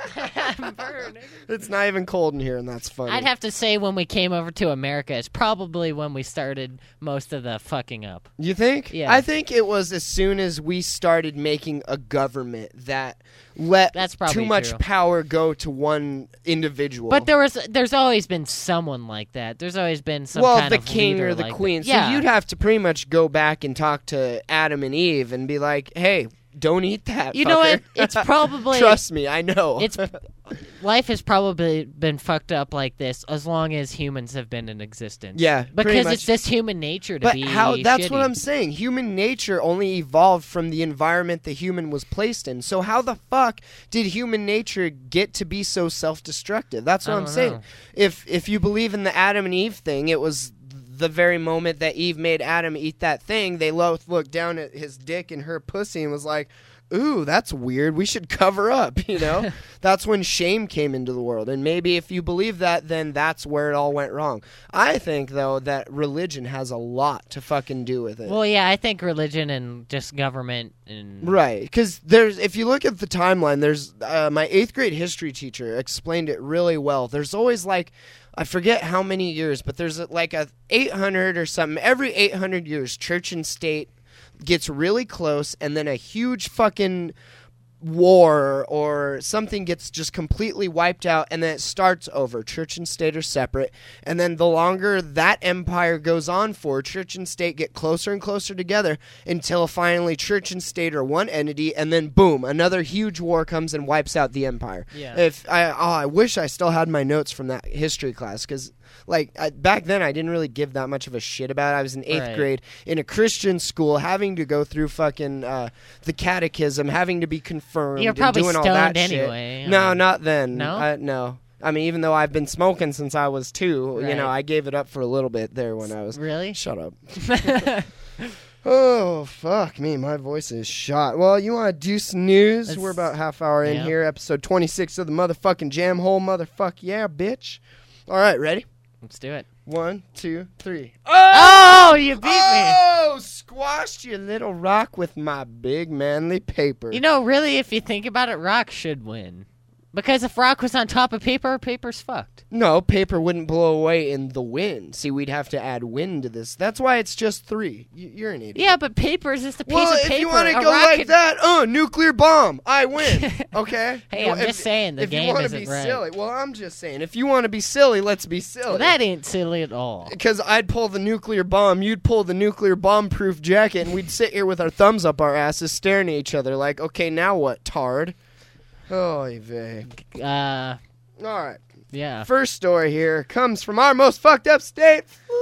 [SPEAKER 6] Burn.
[SPEAKER 5] It's not even cold in here, and that's funny.
[SPEAKER 6] I'd have to say when we came over to America, it's probably when we started most of the fucking up.
[SPEAKER 5] You think?
[SPEAKER 6] Yeah.
[SPEAKER 5] I think it was as soon as we started making a government that let
[SPEAKER 6] That's probably
[SPEAKER 5] too much
[SPEAKER 6] true.
[SPEAKER 5] power go to one individual.
[SPEAKER 6] But there was, there's always been someone like that. There's always been some
[SPEAKER 5] well,
[SPEAKER 6] kind
[SPEAKER 5] the
[SPEAKER 6] of
[SPEAKER 5] king
[SPEAKER 6] leader
[SPEAKER 5] or the
[SPEAKER 6] like
[SPEAKER 5] queen.
[SPEAKER 6] That. Yeah.
[SPEAKER 5] So you'd have to pretty much go back and talk to Adam and Eve and be like, "Hey, don't eat that."
[SPEAKER 6] You know what?
[SPEAKER 5] fucker."
[SPEAKER 6] It's probably
[SPEAKER 5] Trust me, I know.
[SPEAKER 6] It's life has probably been fucked up like this as long as humans have been in existence.
[SPEAKER 5] Yeah, pretty
[SPEAKER 6] because
[SPEAKER 5] much.
[SPEAKER 6] it's just human nature to
[SPEAKER 5] But
[SPEAKER 6] be.
[SPEAKER 5] how? That's what
[SPEAKER 6] shitty.
[SPEAKER 5] I'm saying. Human nature only evolved from the environment the human was placed in. So how the fuck did human nature get to be so self-destructive? That's what
[SPEAKER 6] I
[SPEAKER 5] I'm
[SPEAKER 6] don't
[SPEAKER 5] saying.
[SPEAKER 6] know.
[SPEAKER 5] If if you believe in the Adam and Eve thing, it was the very moment that Eve made Adam eat that thing. They both looked down at his dick and her pussy and was like, ooh, that's weird. We should cover up, you know? That's when shame came into the world. And maybe if you believe that, then that's where it all went wrong. I think, though, that religion has a lot to fucking do with it.
[SPEAKER 6] Well, yeah, I think religion and just government and
[SPEAKER 5] Right, because there's, if you look at the timeline, there's, uh, my eighth grade history teacher explained it really well. There's always like, I forget how many years, but there's like a eight hundred or something. Every eight hundred years, church and state gets really close, and then a huge fucking war or something gets just completely wiped out, and then it starts over. Church and state are separate, and then the longer that empire goes on for, church and state get closer and closer together until finally church and state are one entity, and then boom, another huge war comes and wipes out the empire.
[SPEAKER 6] Yeah.
[SPEAKER 5] If I, oh, I wish I still had my notes from that history class, because like I, back then I didn't really give that much of a shit about it. I was in eighth
[SPEAKER 6] Right.
[SPEAKER 5] grade in a Christian school, having to go through fucking uh, the catechism, having to be confirmed,
[SPEAKER 6] You're probably
[SPEAKER 5] and doing all that
[SPEAKER 6] stoned
[SPEAKER 5] shit.
[SPEAKER 6] anyway, I
[SPEAKER 5] No,
[SPEAKER 6] mean-
[SPEAKER 5] not then.
[SPEAKER 6] No?
[SPEAKER 5] I, no. I mean, even though I've been smoking since I was two, you know,
[SPEAKER 6] Right.
[SPEAKER 5] I gave it up for a little bit there when I was.
[SPEAKER 6] Really?
[SPEAKER 5] Shut up. Oh, fuck me. My voice is shot. Well, you want to do some news?
[SPEAKER 6] Let's-
[SPEAKER 5] We're about half hour in
[SPEAKER 6] yeah.
[SPEAKER 5] here. Episode twenty-six of the motherfucking Jam Hole. Motherfuck yeah, bitch. All right, ready?
[SPEAKER 6] Let's do it.
[SPEAKER 5] One, two, three.
[SPEAKER 6] Oh, you beat me.
[SPEAKER 5] Oh, squashed your little rock with my big manly paper.
[SPEAKER 6] You know, really, if you think about it, Rock should win. Because if rock was on top of paper, paper's fucked.
[SPEAKER 5] No, paper wouldn't blow away in the wind. See, we'd have to add wind to this. That's why it's just three. Y- you're an idiot.
[SPEAKER 6] Yeah, but paper is just a piece
[SPEAKER 5] well,
[SPEAKER 6] of paper.
[SPEAKER 5] if you want to
[SPEAKER 6] A
[SPEAKER 5] go
[SPEAKER 6] rock
[SPEAKER 5] like
[SPEAKER 6] could-
[SPEAKER 5] that, oh, nuclear bomb, I win. Okay?
[SPEAKER 6] Hey,
[SPEAKER 5] You-
[SPEAKER 6] I'm
[SPEAKER 5] if-
[SPEAKER 6] just saying the
[SPEAKER 5] if
[SPEAKER 6] game
[SPEAKER 5] you wanna
[SPEAKER 6] isn't
[SPEAKER 5] be
[SPEAKER 6] right.
[SPEAKER 5] silly, well, I'm just saying, if you want to be silly, let's be silly.
[SPEAKER 6] Well, that ain't silly at all.
[SPEAKER 5] Because I'd pull the nuclear bomb, you'd pull the nuclear bomb-proof jacket, and we'd sit here with our thumbs up our asses staring at each other like, okay, now what, tard? Oh, vey.
[SPEAKER 6] Uh,
[SPEAKER 5] All right.
[SPEAKER 6] yeah.
[SPEAKER 5] First story here comes from our most fucked up state,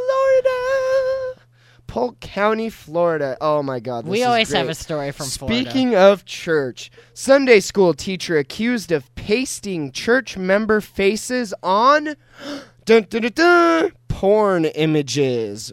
[SPEAKER 5] Florida. Polk County, Florida. Oh, my God. This
[SPEAKER 6] We
[SPEAKER 5] is
[SPEAKER 6] always
[SPEAKER 5] great.
[SPEAKER 6] have a story from Florida.
[SPEAKER 5] Speaking of church, Sunday school teacher accused of pasting church member faces on dun, dun, dun, dun, porn images.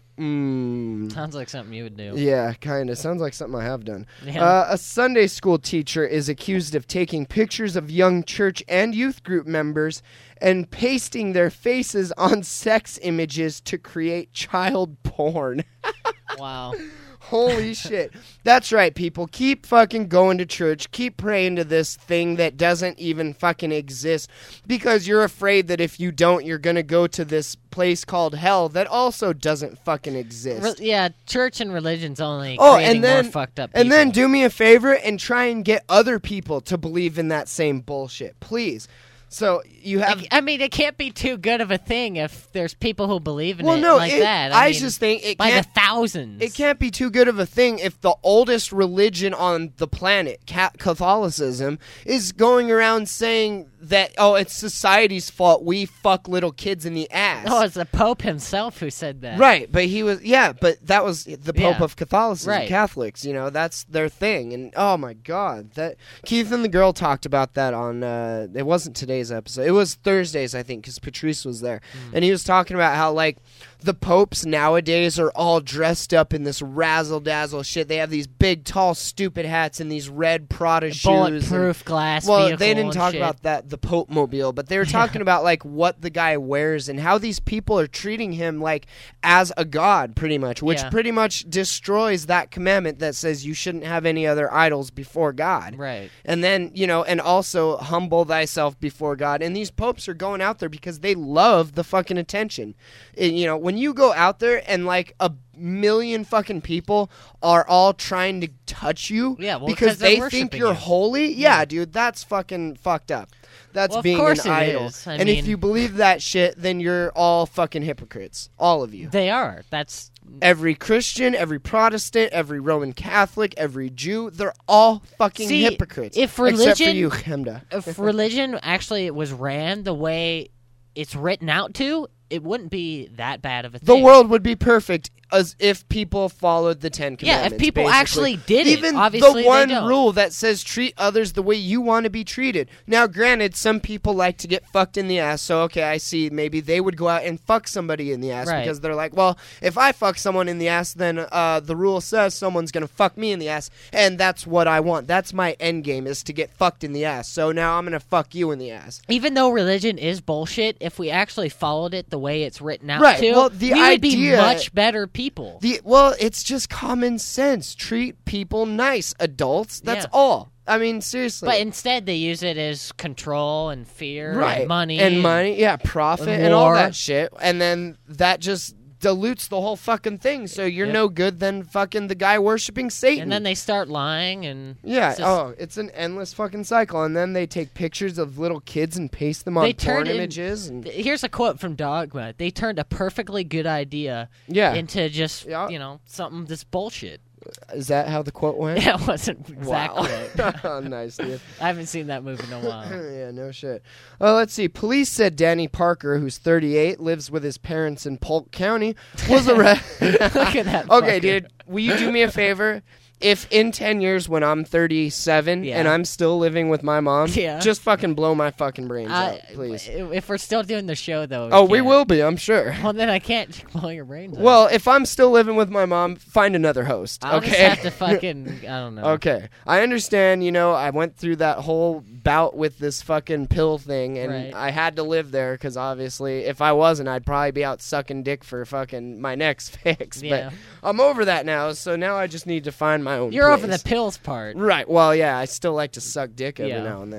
[SPEAKER 5] Mm.
[SPEAKER 6] Sounds like something you would do.
[SPEAKER 5] Yeah, kind of. Sounds like something I have done.
[SPEAKER 6] Yeah.
[SPEAKER 5] Uh, a Sunday school teacher is accused of taking pictures of young church and youth group members and pasting their faces on sex images to create child porn.
[SPEAKER 6] Wow.
[SPEAKER 5] Holy shit. That's right, people. Keep fucking going to church. Keep praying to this thing that doesn't even fucking exist because you're afraid that if you don't, you're going to go to this place called hell that also doesn't fucking exist.
[SPEAKER 6] Re- yeah, church and religion's only
[SPEAKER 5] Oh,
[SPEAKER 6] creating
[SPEAKER 5] and then
[SPEAKER 6] more fucked up people.
[SPEAKER 5] and then do me a favor and try and get other people to believe in that same bullshit, please. So you have.
[SPEAKER 6] I, I mean, it can't be too good of a thing if there's people who believe in
[SPEAKER 5] well,
[SPEAKER 6] it
[SPEAKER 5] no,
[SPEAKER 6] like
[SPEAKER 5] it,
[SPEAKER 6] that. I,
[SPEAKER 5] I
[SPEAKER 6] mean,
[SPEAKER 5] just think it
[SPEAKER 6] by
[SPEAKER 5] can't.
[SPEAKER 6] the thousands.
[SPEAKER 5] It can't be too good of a thing if the oldest religion on the planet, Ca- Catholicism, is going around saying that, oh, it's society's fault we fuck little kids in the ass.
[SPEAKER 6] Oh, it's the Pope himself who said that.
[SPEAKER 5] Right, but he was, yeah, but that was the Pope
[SPEAKER 6] Yeah.
[SPEAKER 5] of Catholicism,
[SPEAKER 6] Right.
[SPEAKER 5] Catholics, you know, that's their thing. And oh my God, that Keith and the girl talked about that on, uh, it wasn't today's episode, it was Thursday's, I think, because Patrice was there.
[SPEAKER 6] Mm.
[SPEAKER 5] And he was talking about how, like, the popes nowadays are all dressed up in this razzle-dazzle shit. They have these big, tall, stupid hats and these red Prada shoes.
[SPEAKER 6] Bulletproof
[SPEAKER 5] and,
[SPEAKER 6] glass
[SPEAKER 5] Well,
[SPEAKER 6] vehicle
[SPEAKER 5] they didn't
[SPEAKER 6] and
[SPEAKER 5] talk
[SPEAKER 6] shit.
[SPEAKER 5] about that, the Pope mobile, but they were talking about, like, what the guy wears and how these people are treating him, like, as a god, pretty much, which
[SPEAKER 6] Yeah.
[SPEAKER 5] pretty much destroys that commandment that says you shouldn't have any other idols before God.
[SPEAKER 6] Right.
[SPEAKER 5] And then, you know, and also humble thyself before God. And these popes are going out there because they love the fucking attention. And, you know, when you go out there and like a million fucking people are all trying to touch you
[SPEAKER 6] Yeah, well,
[SPEAKER 5] because
[SPEAKER 6] 'cause they're
[SPEAKER 5] they think
[SPEAKER 6] worshiping
[SPEAKER 5] you're
[SPEAKER 6] you.
[SPEAKER 5] holy, yeah, dude, that's fucking fucked up. That's
[SPEAKER 6] Well, of
[SPEAKER 5] being
[SPEAKER 6] course
[SPEAKER 5] an
[SPEAKER 6] it
[SPEAKER 5] idol.
[SPEAKER 6] is. I
[SPEAKER 5] and if
[SPEAKER 6] mean-
[SPEAKER 5] you believe that shit, then you're all fucking hypocrites. All of you.
[SPEAKER 6] They are. That's
[SPEAKER 5] Every Christian, every Protestant, every Roman Catholic, every Jew, they're all fucking
[SPEAKER 6] See,
[SPEAKER 5] hypocrites.
[SPEAKER 6] if
[SPEAKER 5] Except for
[SPEAKER 6] religion-
[SPEAKER 5] you, Chemda.
[SPEAKER 6] if religion actually was ran the way it's written out to, it wouldn't be that bad of a
[SPEAKER 5] The
[SPEAKER 6] thing.
[SPEAKER 5] world would be perfect as if people followed the Ten
[SPEAKER 6] Yeah,
[SPEAKER 5] Commandments.
[SPEAKER 6] if people
[SPEAKER 5] basically.
[SPEAKER 6] actually did it.
[SPEAKER 5] Even
[SPEAKER 6] Obviously,
[SPEAKER 5] the one
[SPEAKER 6] they don't.
[SPEAKER 5] rule that says treat others the way you want to be treated. Now, granted, some people like to get fucked in the ass, so okay, I see. Maybe they would go out and fuck somebody in the ass
[SPEAKER 6] Right.
[SPEAKER 5] because they're like, well, if I fuck someone in the ass, then uh, the rule says someone's gonna fuck me in the ass, and that's what I want. That's my end game, is to get fucked in the ass. So now I'm gonna fuck you in the ass.
[SPEAKER 6] Even though religion is bullshit, if we actually followed it the way it's written out
[SPEAKER 5] Right,
[SPEAKER 6] to,
[SPEAKER 5] well, the
[SPEAKER 6] we would be
[SPEAKER 5] idea-
[SPEAKER 6] much better people.
[SPEAKER 5] The well, it's just common sense. Treat people nice, adults. That's
[SPEAKER 6] Yeah.
[SPEAKER 5] all. I mean, seriously.
[SPEAKER 6] But instead, they use it as control and fear
[SPEAKER 5] right,
[SPEAKER 6] and money.
[SPEAKER 5] and money, yeah, profit
[SPEAKER 6] and
[SPEAKER 5] and all
[SPEAKER 6] war.
[SPEAKER 5] that shit, and then that just dilutes the whole fucking thing. So you're
[SPEAKER 6] Yep.
[SPEAKER 5] no good than fucking the guy worshiping Satan.
[SPEAKER 6] And then they start lying and
[SPEAKER 5] yeah,
[SPEAKER 6] it's just-
[SPEAKER 5] oh, it's an endless fucking cycle. And then they take pictures of little kids and paste them on
[SPEAKER 6] They
[SPEAKER 5] porn
[SPEAKER 6] turn in-
[SPEAKER 5] images. And
[SPEAKER 6] Here's a quote from Dogma. They turned a perfectly good idea
[SPEAKER 5] yeah,
[SPEAKER 6] into just,
[SPEAKER 5] Yeah.
[SPEAKER 6] you know, something this bullshit.
[SPEAKER 5] is that how the quote went?
[SPEAKER 6] Yeah, it wasn't exactly.
[SPEAKER 5] Wow, nice, dude.
[SPEAKER 6] I haven't seen that movie in a while.
[SPEAKER 5] Yeah, no shit. Well, let's see. Police said Danny Parker, who's thirty-eight, lives with his parents in Polk County, was arrested.
[SPEAKER 6] Look at that.
[SPEAKER 5] Okay,
[SPEAKER 6] fucker.
[SPEAKER 5] dude, will you do me a favor? If in ten years when I'm thirty-seven
[SPEAKER 6] Yeah.
[SPEAKER 5] and I'm still living with my mom,
[SPEAKER 6] Yeah.
[SPEAKER 5] just fucking blow my fucking brains
[SPEAKER 6] Uh,
[SPEAKER 5] out, please.
[SPEAKER 6] If we're still doing the show, though.
[SPEAKER 5] Oh, we
[SPEAKER 6] can't.
[SPEAKER 5] will be, I'm sure.
[SPEAKER 6] Well, then I can't blow your brains out.
[SPEAKER 5] Well, if I'm still living with my mom, find another host,
[SPEAKER 6] I'll
[SPEAKER 5] okay?
[SPEAKER 6] just have to fucking, I don't know.
[SPEAKER 5] Okay, I understand, you know, I went through that whole bout with this fucking pill thing, and
[SPEAKER 6] Right.
[SPEAKER 5] I had to live there, because obviously, if I wasn't, I'd probably be out sucking dick for fucking my next fix,
[SPEAKER 6] Yeah.
[SPEAKER 5] but I'm over that now, so now I just need to find my own
[SPEAKER 6] You're over
[SPEAKER 5] place.
[SPEAKER 6] the pills part.
[SPEAKER 5] Right, well, yeah, I still like to suck dick every
[SPEAKER 6] Yeah.
[SPEAKER 5] now and then.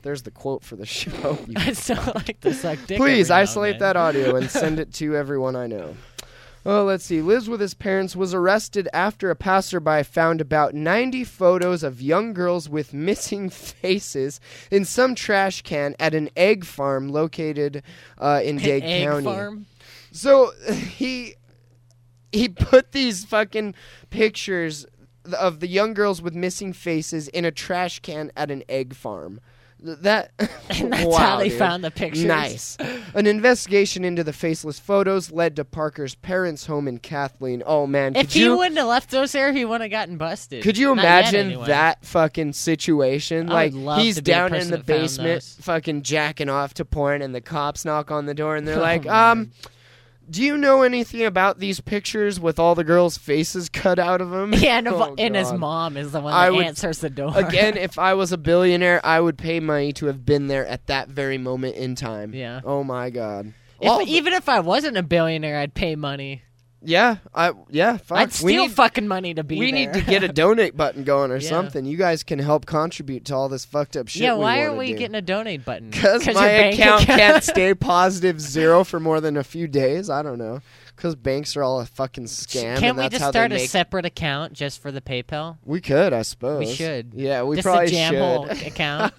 [SPEAKER 5] there's the quote for the show. You
[SPEAKER 6] I still like to suck dick.
[SPEAKER 5] Please
[SPEAKER 6] every now
[SPEAKER 5] isolate
[SPEAKER 6] and then.
[SPEAKER 5] that audio and send it to everyone I know. Oh, let's see. Lives with his parents was arrested after a passerby found about ninety photos of young girls with missing faces in some trash can at an egg farm located uh, in Dade
[SPEAKER 6] Egg
[SPEAKER 5] County.
[SPEAKER 6] farm?
[SPEAKER 5] So he he put these fucking pictures of the young girls with missing faces in a trash can at an egg farm. That
[SPEAKER 6] And that's
[SPEAKER 5] wow,
[SPEAKER 6] how they
[SPEAKER 5] dude.
[SPEAKER 6] found the pictures.
[SPEAKER 5] Nice. An investigation into the faceless photos led to Parker's parents' home in Kathleen. Oh man,
[SPEAKER 6] If
[SPEAKER 5] could
[SPEAKER 6] he
[SPEAKER 5] you
[SPEAKER 6] wouldn't have left those there, he wouldn't have gotten busted.
[SPEAKER 5] could you
[SPEAKER 6] Not yet,
[SPEAKER 5] imagine
[SPEAKER 6] anyway.
[SPEAKER 5] that fucking situation?
[SPEAKER 6] I
[SPEAKER 5] Like
[SPEAKER 6] would love
[SPEAKER 5] he's
[SPEAKER 6] to be the
[SPEAKER 5] down in
[SPEAKER 6] person
[SPEAKER 5] the
[SPEAKER 6] that found
[SPEAKER 5] basement,
[SPEAKER 6] those.
[SPEAKER 5] fucking jacking off to porn, and the cops knock on the door, and they're
[SPEAKER 6] Oh,
[SPEAKER 5] like,
[SPEAKER 6] man.
[SPEAKER 5] um. Do you know anything about these pictures with all the girls' faces cut out of them?
[SPEAKER 6] Yeah, and, a-
[SPEAKER 5] Oh,
[SPEAKER 6] and his
[SPEAKER 5] God.
[SPEAKER 6] mom is the one
[SPEAKER 5] I
[SPEAKER 6] that
[SPEAKER 5] would-
[SPEAKER 6] answers the door.
[SPEAKER 5] Again, if I was a billionaire, I would pay money to have been there at that very moment in time.
[SPEAKER 6] Yeah.
[SPEAKER 5] Oh my God.
[SPEAKER 6] If-
[SPEAKER 5] All the-
[SPEAKER 6] even if I wasn't a billionaire, I'd pay money.
[SPEAKER 5] yeah, I yeah. Fuck.
[SPEAKER 6] I'd
[SPEAKER 5] we
[SPEAKER 6] steal
[SPEAKER 5] need,
[SPEAKER 6] fucking money to be
[SPEAKER 5] we
[SPEAKER 6] there.
[SPEAKER 5] need to get a donate button going or
[SPEAKER 6] Yeah.
[SPEAKER 5] something. You guys can help contribute to all this fucked up shit.
[SPEAKER 6] yeah,
[SPEAKER 5] we
[SPEAKER 6] why
[SPEAKER 5] wanna
[SPEAKER 6] aren't we
[SPEAKER 5] do.
[SPEAKER 6] getting a donate button?
[SPEAKER 5] Because
[SPEAKER 6] your
[SPEAKER 5] my
[SPEAKER 6] bank
[SPEAKER 5] account can't stay positive zero for more than a few days. I don't know. Because banks are all a fucking scam.
[SPEAKER 6] Can't
[SPEAKER 5] and
[SPEAKER 6] we
[SPEAKER 5] that's
[SPEAKER 6] just
[SPEAKER 5] how
[SPEAKER 6] start
[SPEAKER 5] they
[SPEAKER 6] a
[SPEAKER 5] make...
[SPEAKER 6] separate account just for the PayPal?
[SPEAKER 5] We could, I suppose.
[SPEAKER 6] We should.
[SPEAKER 5] Yeah, we
[SPEAKER 6] just
[SPEAKER 5] probably
[SPEAKER 6] a jam
[SPEAKER 5] should.
[SPEAKER 6] hole account.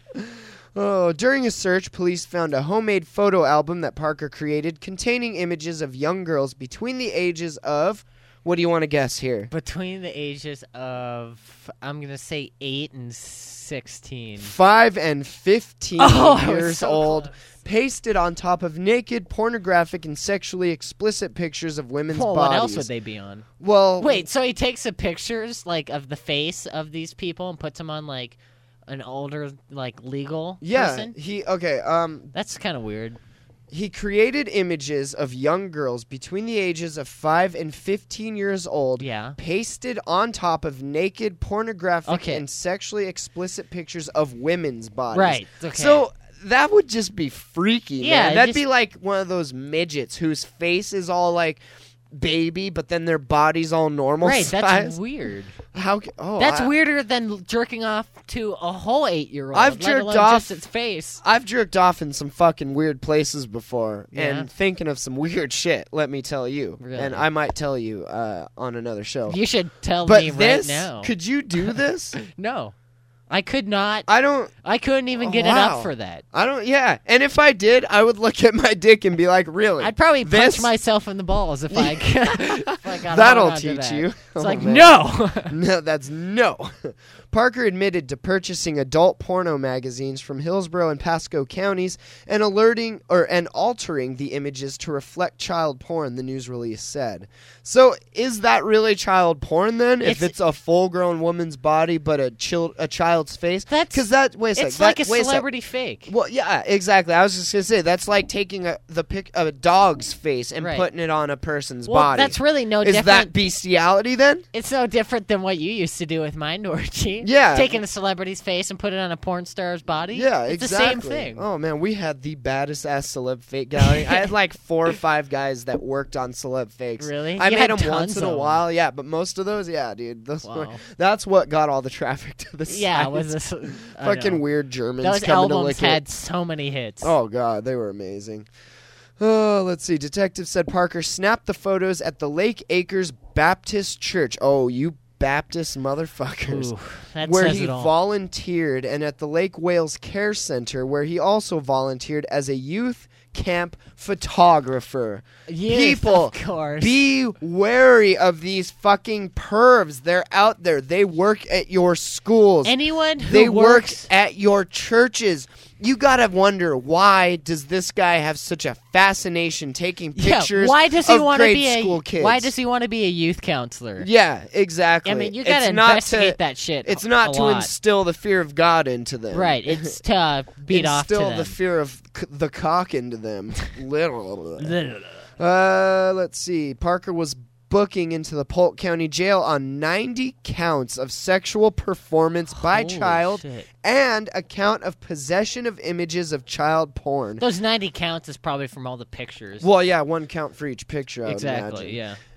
[SPEAKER 5] Oh, during a search, police found a homemade photo album that Parker created containing images of young girls between the ages of. What do you want to guess here?
[SPEAKER 6] Between the ages of, I'm going to say eight and sixteen.
[SPEAKER 5] Five and fifteen
[SPEAKER 6] Oh, I was
[SPEAKER 5] years
[SPEAKER 6] so
[SPEAKER 5] old,
[SPEAKER 6] close.
[SPEAKER 5] pasted on top of naked, pornographic, and sexually explicit pictures of women's
[SPEAKER 6] Well,
[SPEAKER 5] bodies.
[SPEAKER 6] what else would they be on?
[SPEAKER 5] Well,
[SPEAKER 6] Wait, so he takes the pictures like of the face of these people and puts them on like an older, like legal
[SPEAKER 5] yeah,
[SPEAKER 6] person?
[SPEAKER 5] he okay. Um,
[SPEAKER 6] That's kind of weird.
[SPEAKER 5] he created images of young girls between the ages of five and fifteen years old.
[SPEAKER 6] Yeah.
[SPEAKER 5] Pasted on top of naked, pornographic,
[SPEAKER 6] Okay.
[SPEAKER 5] and sexually explicit pictures of women's bodies.
[SPEAKER 6] Right, okay.
[SPEAKER 5] So that would just be freaky,
[SPEAKER 6] Yeah,
[SPEAKER 5] man. That'd
[SPEAKER 6] just-
[SPEAKER 5] be like one of those midgets whose face is all like baby, but then their body's all normal
[SPEAKER 6] Right,
[SPEAKER 5] size.
[SPEAKER 6] that's weird.
[SPEAKER 5] How? ca- Oh,
[SPEAKER 6] That's
[SPEAKER 5] I,
[SPEAKER 6] weirder than jerking off to a whole eight-year-old.
[SPEAKER 5] I've
[SPEAKER 6] let
[SPEAKER 5] jerked
[SPEAKER 6] alone
[SPEAKER 5] off-
[SPEAKER 6] just its face.
[SPEAKER 5] I've jerked off in some fucking weird places before,
[SPEAKER 6] Yeah.
[SPEAKER 5] and thinking of some weird shit. Let me tell you,
[SPEAKER 6] Really?
[SPEAKER 5] and I might tell you uh, on another show.
[SPEAKER 6] You should tell
[SPEAKER 5] but
[SPEAKER 6] me
[SPEAKER 5] this,
[SPEAKER 6] right now.
[SPEAKER 5] could you do this?
[SPEAKER 6] No, I could not.
[SPEAKER 5] I don't.
[SPEAKER 6] I couldn't even
[SPEAKER 5] Oh,
[SPEAKER 6] get it
[SPEAKER 5] wow.
[SPEAKER 6] up for that.
[SPEAKER 5] I don't. Yeah, and if I did, I would look at my dick and be like, "Really?"
[SPEAKER 6] I'd probably
[SPEAKER 5] this?
[SPEAKER 6] punch myself in the balls if I, if I got
[SPEAKER 5] That'll
[SPEAKER 6] hung onto
[SPEAKER 5] teach
[SPEAKER 6] that.
[SPEAKER 5] you.
[SPEAKER 6] It's
[SPEAKER 5] Oh,
[SPEAKER 6] like
[SPEAKER 5] man.
[SPEAKER 6] no.
[SPEAKER 5] No, that's no. Parker admitted to purchasing adult porno magazines from Hillsborough and Pasco counties and alerting or and altering the images to reflect child porn, the news release said. So, is that really child porn then? if
[SPEAKER 6] It's-
[SPEAKER 5] it's a full-grown woman's body but a chil- a child's face?
[SPEAKER 6] That's-
[SPEAKER 5] Cuz that wait a sec,
[SPEAKER 6] It's
[SPEAKER 5] that,
[SPEAKER 6] like a
[SPEAKER 5] wait sec.
[SPEAKER 6] celebrity fake.
[SPEAKER 5] Well, yeah, exactly. I was just gonna say that's like taking a the pic of a dog's face and
[SPEAKER 6] Right.
[SPEAKER 5] putting it on a person's
[SPEAKER 6] Well,
[SPEAKER 5] body.
[SPEAKER 6] that's really no
[SPEAKER 5] is
[SPEAKER 6] different.
[SPEAKER 5] that bestiality then?
[SPEAKER 6] It's no different than what you used to do with Mind Orgy.
[SPEAKER 5] Yeah.
[SPEAKER 6] Taking a celebrity's face and put it on a porn star's body.
[SPEAKER 5] Yeah,
[SPEAKER 6] it's
[SPEAKER 5] exactly.
[SPEAKER 6] the same thing.
[SPEAKER 5] Oh man, we had the baddest ass celeb fake gallery. I had like four or five guys that worked on celeb fakes.
[SPEAKER 6] Really?
[SPEAKER 5] I
[SPEAKER 6] You
[SPEAKER 5] made
[SPEAKER 6] had
[SPEAKER 5] them once
[SPEAKER 6] tons
[SPEAKER 5] in a
[SPEAKER 6] of 'em.
[SPEAKER 5] while. Yeah, but most of those, yeah, dude. Those were,
[SPEAKER 6] Wow.
[SPEAKER 5] that's what got all the traffic to the site.
[SPEAKER 6] Yeah, it was this I
[SPEAKER 5] fucking
[SPEAKER 6] know.
[SPEAKER 5] weird Germans
[SPEAKER 6] Those
[SPEAKER 5] coming to
[SPEAKER 6] albums
[SPEAKER 5] lick
[SPEAKER 6] had
[SPEAKER 5] it.
[SPEAKER 6] so many hits.
[SPEAKER 5] Oh god, they were amazing. Oh, let's see. Detective said Parker snapped the photos at the Lake Acres Baptist Church. Oh, you Baptist motherfuckers.
[SPEAKER 6] Ooh, that
[SPEAKER 5] where
[SPEAKER 6] says
[SPEAKER 5] he
[SPEAKER 6] it all.
[SPEAKER 5] volunteered, and at the Lake Wales Care Center, where he also volunteered as a youth camp photographer.
[SPEAKER 6] Youth,
[SPEAKER 5] People,
[SPEAKER 6] of course.
[SPEAKER 5] be wary of these fucking pervs. They're out there. They work at your schools.
[SPEAKER 6] Anyone who
[SPEAKER 5] they work
[SPEAKER 6] works
[SPEAKER 5] at your churches. You gotta wonder, why does this guy have such a fascination taking
[SPEAKER 6] yeah,
[SPEAKER 5] pictures
[SPEAKER 6] why does he
[SPEAKER 5] of
[SPEAKER 6] want to
[SPEAKER 5] grade
[SPEAKER 6] be a
[SPEAKER 5] school kids?
[SPEAKER 6] why does he want to be a youth counselor?
[SPEAKER 5] Yeah, exactly.
[SPEAKER 6] I mean, you
[SPEAKER 5] It's
[SPEAKER 6] gotta
[SPEAKER 5] not
[SPEAKER 6] investigate
[SPEAKER 5] to-
[SPEAKER 6] that shit.
[SPEAKER 5] It's
[SPEAKER 6] a-
[SPEAKER 5] not
[SPEAKER 6] a
[SPEAKER 5] to
[SPEAKER 6] lot.
[SPEAKER 5] instill the fear of God into them.
[SPEAKER 6] Right, it's to uh, beat off to
[SPEAKER 5] Instill
[SPEAKER 6] them.
[SPEAKER 5] the fear of c- the cock into them. Literally. Uh, let's see. Parker was booking into the Polk County Jail on ninety counts of sexual performance by
[SPEAKER 6] Holy
[SPEAKER 5] child
[SPEAKER 6] shit.
[SPEAKER 5] and a count of possession of images of child porn.
[SPEAKER 6] Those ninety counts is probably from all the pictures.
[SPEAKER 5] Well, yeah, one count for each picture. I would
[SPEAKER 6] exactly,
[SPEAKER 5] imagine.
[SPEAKER 6] yeah.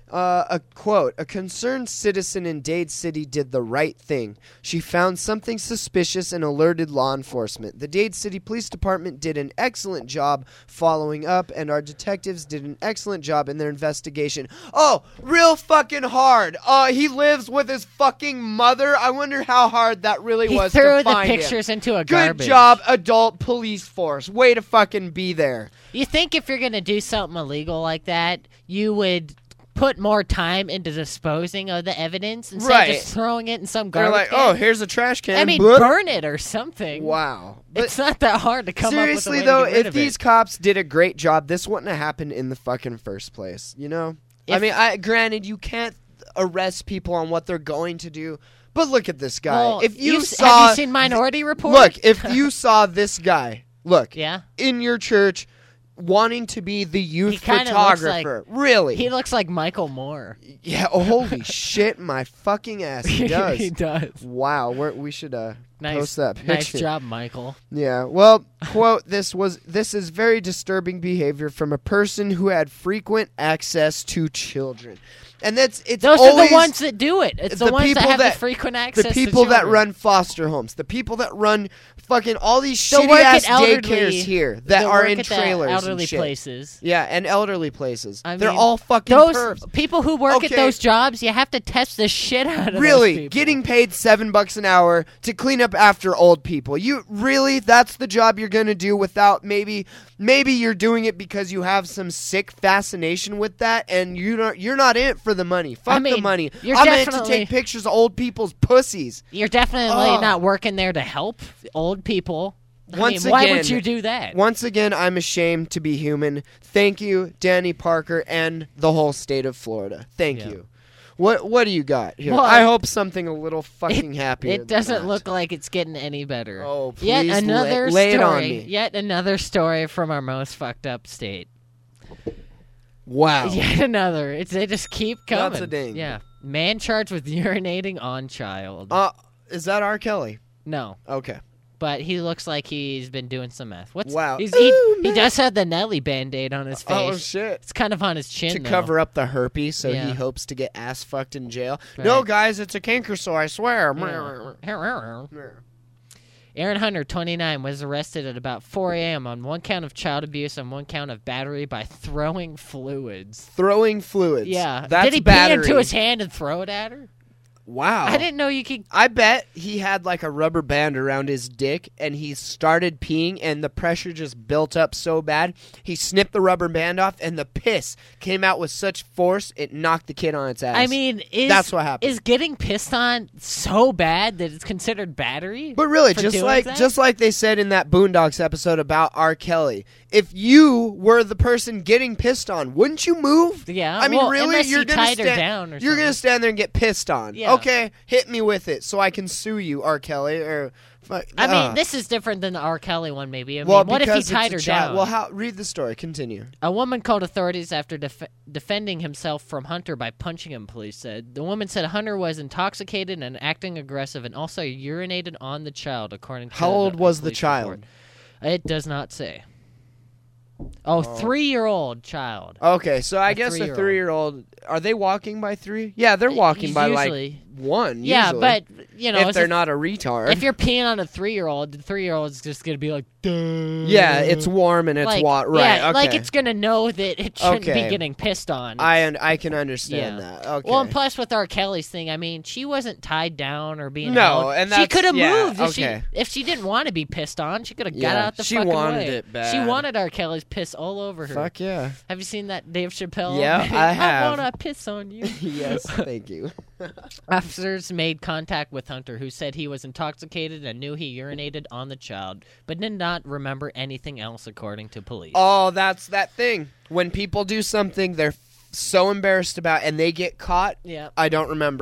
[SPEAKER 5] Uh, a quote, a concerned citizen in Dade City did the right thing. She found something suspicious and alerted law enforcement. The Dade City Police Department did an excellent job following up, and our detectives did an excellent job in their investigation. Oh, real fucking hard. Uh, he lives with his fucking mother. I wonder how hard that really
[SPEAKER 6] He
[SPEAKER 5] was
[SPEAKER 6] threw
[SPEAKER 5] to
[SPEAKER 6] the
[SPEAKER 5] find
[SPEAKER 6] pictures
[SPEAKER 5] him.
[SPEAKER 6] into a
[SPEAKER 5] Good
[SPEAKER 6] garbage.
[SPEAKER 5] job, adult police force. Way to fucking be there.
[SPEAKER 6] You think if you're going to do something illegal like that, you would put more time into disposing of the evidence instead
[SPEAKER 5] Right.
[SPEAKER 6] of just throwing it in some
[SPEAKER 5] They're
[SPEAKER 6] garbage
[SPEAKER 5] like,
[SPEAKER 6] can?
[SPEAKER 5] oh, here's a trash can.
[SPEAKER 6] I mean,
[SPEAKER 5] Bloop.
[SPEAKER 6] burn it or something.
[SPEAKER 5] Wow. But
[SPEAKER 6] It's not that hard to come
[SPEAKER 5] seriously,
[SPEAKER 6] up with a way
[SPEAKER 5] though,
[SPEAKER 6] to get rid
[SPEAKER 5] if
[SPEAKER 6] of
[SPEAKER 5] these
[SPEAKER 6] it.
[SPEAKER 5] cops did a great job, this wouldn't have happened in the fucking first place, you know? I
[SPEAKER 6] If-
[SPEAKER 5] mean, I granted, you can't arrest people on what they're going to do, but look at this guy.
[SPEAKER 6] Well,
[SPEAKER 5] if you
[SPEAKER 6] you've-
[SPEAKER 5] saw...
[SPEAKER 6] have you seen Minority Report?
[SPEAKER 5] Look, if you saw this guy, look,
[SPEAKER 6] Yeah?
[SPEAKER 5] in your church, wanting to be the youth
[SPEAKER 6] He kinda looks
[SPEAKER 5] photographer.
[SPEAKER 6] like-
[SPEAKER 5] really?
[SPEAKER 6] He looks like Michael Moore.
[SPEAKER 5] yeah, oh, holy shit, my fucking ass, he does.
[SPEAKER 6] he does.
[SPEAKER 5] Wow, we're, we should uh,
[SPEAKER 6] Nice,
[SPEAKER 5] post that picture.
[SPEAKER 6] nice job, Michael.
[SPEAKER 5] Yeah. Well, quote, this was this is very disturbing behavior from a person who had frequent access to children. And that's it's
[SPEAKER 6] Those
[SPEAKER 5] always
[SPEAKER 6] are the ones that do it. It's the,
[SPEAKER 5] the
[SPEAKER 6] ones that
[SPEAKER 5] people
[SPEAKER 6] have
[SPEAKER 5] that-
[SPEAKER 6] the frequent access
[SPEAKER 5] the people
[SPEAKER 6] to
[SPEAKER 5] that
[SPEAKER 6] children.
[SPEAKER 5] run foster homes, the people that run fucking all these
[SPEAKER 6] They'll
[SPEAKER 5] shitty
[SPEAKER 6] work
[SPEAKER 5] ass
[SPEAKER 6] at elderly-
[SPEAKER 5] daycares here that
[SPEAKER 6] They'll
[SPEAKER 5] are
[SPEAKER 6] work
[SPEAKER 5] in
[SPEAKER 6] at the
[SPEAKER 5] trailers
[SPEAKER 6] elderly
[SPEAKER 5] and shit.
[SPEAKER 6] places.
[SPEAKER 5] Yeah, and elderly places.
[SPEAKER 6] I
[SPEAKER 5] They're
[SPEAKER 6] mean,
[SPEAKER 5] all fucking
[SPEAKER 6] Those
[SPEAKER 5] pervs.
[SPEAKER 6] people who work
[SPEAKER 5] Okay.
[SPEAKER 6] at those jobs, you have to test the shit out of
[SPEAKER 5] Really,
[SPEAKER 6] those people.
[SPEAKER 5] getting paid seven bucks an hour to clean up after old people. You really, that's the job you're gonna do without maybe, maybe you're doing it because you have some sick fascination with that, and you don't, you're not in it for the money. Fuck
[SPEAKER 6] I mean,
[SPEAKER 5] the money.
[SPEAKER 6] you're
[SPEAKER 5] I'm in it to
[SPEAKER 6] definitely-
[SPEAKER 5] take pictures of old people's pussies.
[SPEAKER 6] You're definitely
[SPEAKER 5] Ugh.
[SPEAKER 6] not working there to help old people. I
[SPEAKER 5] Once
[SPEAKER 6] mean, why
[SPEAKER 5] again-
[SPEAKER 6] would you do that?
[SPEAKER 5] Once again, I'm ashamed to be human. Thank you, Danny Parker, and the whole state of Florida. Thank
[SPEAKER 6] Yeah.
[SPEAKER 5] you. What What do you got here?
[SPEAKER 6] Well,
[SPEAKER 5] I hope something a little fucking happier.
[SPEAKER 6] It
[SPEAKER 5] than
[SPEAKER 6] doesn't
[SPEAKER 5] that.
[SPEAKER 6] look like it's getting any better.
[SPEAKER 5] Oh,
[SPEAKER 6] Yet
[SPEAKER 5] please
[SPEAKER 6] another
[SPEAKER 5] lay- lay it
[SPEAKER 6] story.
[SPEAKER 5] on me.
[SPEAKER 6] Yet another story from our most fucked up state.
[SPEAKER 5] Wow.
[SPEAKER 6] Yet another. It's they just keep coming.
[SPEAKER 5] That's a ding.
[SPEAKER 6] Yeah. Man charged with urinating on child.
[SPEAKER 5] Uh, is that R. Kelly?
[SPEAKER 6] no,
[SPEAKER 5] Okay.
[SPEAKER 6] but he looks like he's been doing some meth. What's
[SPEAKER 5] Wow.
[SPEAKER 6] He's, he,
[SPEAKER 5] Ooh,
[SPEAKER 6] he
[SPEAKER 5] meth.
[SPEAKER 6] does have the Nelly Band-Aid on his face.
[SPEAKER 5] Oh shit.
[SPEAKER 6] It's kind of on his chin
[SPEAKER 5] To
[SPEAKER 6] though.
[SPEAKER 5] cover up the herpes, so
[SPEAKER 6] Yeah.
[SPEAKER 5] he hopes to get ass fucked in jail. No,
[SPEAKER 6] Right.
[SPEAKER 5] guys, it's a canker sore. I swear.
[SPEAKER 6] Yeah. Aaron Hunter, twenty-nine, was arrested at about four a.m. on one count of child abuse and one count of battery by throwing fluids.
[SPEAKER 5] Throwing fluids.
[SPEAKER 6] Yeah.
[SPEAKER 5] That's
[SPEAKER 6] Did he
[SPEAKER 5] battery.
[SPEAKER 6] pee into his hand and throw it at her?
[SPEAKER 5] Wow.
[SPEAKER 6] I didn't know you could.
[SPEAKER 5] I bet he had like a rubber band around his dick and he started peeing and the pressure just built up so bad. He snipped the rubber band off and the piss came out with such force it knocked the kid on its ass.
[SPEAKER 6] I mean, is,
[SPEAKER 5] That's what happened.
[SPEAKER 6] Is getting pissed on so bad that it's considered battery?
[SPEAKER 5] But really,
[SPEAKER 6] for
[SPEAKER 5] just
[SPEAKER 6] doing
[SPEAKER 5] like
[SPEAKER 6] that?
[SPEAKER 5] just like they said in that Boondocks episode about R. Kelly, if you were the person getting pissed on, wouldn't you move?
[SPEAKER 6] Yeah,
[SPEAKER 5] I mean,
[SPEAKER 6] well,
[SPEAKER 5] really,
[SPEAKER 6] unless
[SPEAKER 5] you're
[SPEAKER 6] you
[SPEAKER 5] gonna
[SPEAKER 6] tied her
[SPEAKER 5] stand,
[SPEAKER 6] down or
[SPEAKER 5] you're gonna
[SPEAKER 6] something.
[SPEAKER 5] stand there and get pissed on.
[SPEAKER 6] Yeah.
[SPEAKER 5] Okay, hit me with it so I can sue you, R. Kelly. Or, fuck,
[SPEAKER 6] I mean,
[SPEAKER 5] uh.
[SPEAKER 6] this is different than the R. Kelly one, maybe. I
[SPEAKER 5] well,
[SPEAKER 6] mean, what if he
[SPEAKER 5] because it's
[SPEAKER 6] tied
[SPEAKER 5] a
[SPEAKER 6] her
[SPEAKER 5] child.
[SPEAKER 6] down?
[SPEAKER 5] Well, how? Read the story. Continue.
[SPEAKER 6] A woman called authorities after def- defending himself from Hunter by punching him, police said. The woman said Hunter was intoxicated and acting aggressive and also urinated on the child, according to
[SPEAKER 5] How old
[SPEAKER 6] the
[SPEAKER 5] was the
[SPEAKER 6] police
[SPEAKER 5] child?
[SPEAKER 6] report. It does not say. Oh, three-year-old child.
[SPEAKER 5] Okay, so I
[SPEAKER 6] A
[SPEAKER 5] guess a
[SPEAKER 6] three-year-old.
[SPEAKER 5] three-year-old. Are they walking by three? Yeah, they're walking by
[SPEAKER 6] Usually.
[SPEAKER 5] like one.
[SPEAKER 6] Yeah,
[SPEAKER 5] usually.
[SPEAKER 6] but, you know,
[SPEAKER 5] if
[SPEAKER 6] it's
[SPEAKER 5] they're
[SPEAKER 6] a-
[SPEAKER 5] not a retard.
[SPEAKER 6] if you're peeing on a three-year-old, the three-year-old's just going to be like, duh.
[SPEAKER 5] yeah, it's warm and it's
[SPEAKER 6] like,
[SPEAKER 5] wa- right.
[SPEAKER 6] Yeah,
[SPEAKER 5] okay.
[SPEAKER 6] like it's going to know that it shouldn't
[SPEAKER 5] Okay.
[SPEAKER 6] be getting pissed on.
[SPEAKER 5] I un- I can understand
[SPEAKER 6] Yeah.
[SPEAKER 5] that. Okay.
[SPEAKER 6] Well, and plus with R. Kelly's thing, I mean, she wasn't tied down or being
[SPEAKER 5] No,
[SPEAKER 6] held.
[SPEAKER 5] and
[SPEAKER 6] she
[SPEAKER 5] that's-
[SPEAKER 6] could have
[SPEAKER 5] yeah,
[SPEAKER 6] moved if
[SPEAKER 5] okay.
[SPEAKER 6] she if she didn't want to be pissed on. She could have got
[SPEAKER 5] Yeah,
[SPEAKER 6] out the
[SPEAKER 5] she
[SPEAKER 6] fucking
[SPEAKER 5] wanted
[SPEAKER 6] way.
[SPEAKER 5] it bad.
[SPEAKER 6] She wanted R. Kelly's piss all over her.
[SPEAKER 5] Fuck yeah.
[SPEAKER 6] Have you seen that Dave Chappelle?
[SPEAKER 5] Yeah, I have.
[SPEAKER 6] I want to piss on you.
[SPEAKER 5] Yes, thank you.
[SPEAKER 6] Officers made contact with Hunter, who said he was intoxicated and knew he urinated on the child, but did not remember anything else, according to police.
[SPEAKER 5] Oh, that's that thing. When people do something they're f- so embarrassed about and they get caught,
[SPEAKER 6] Yeah.
[SPEAKER 5] I don't remember.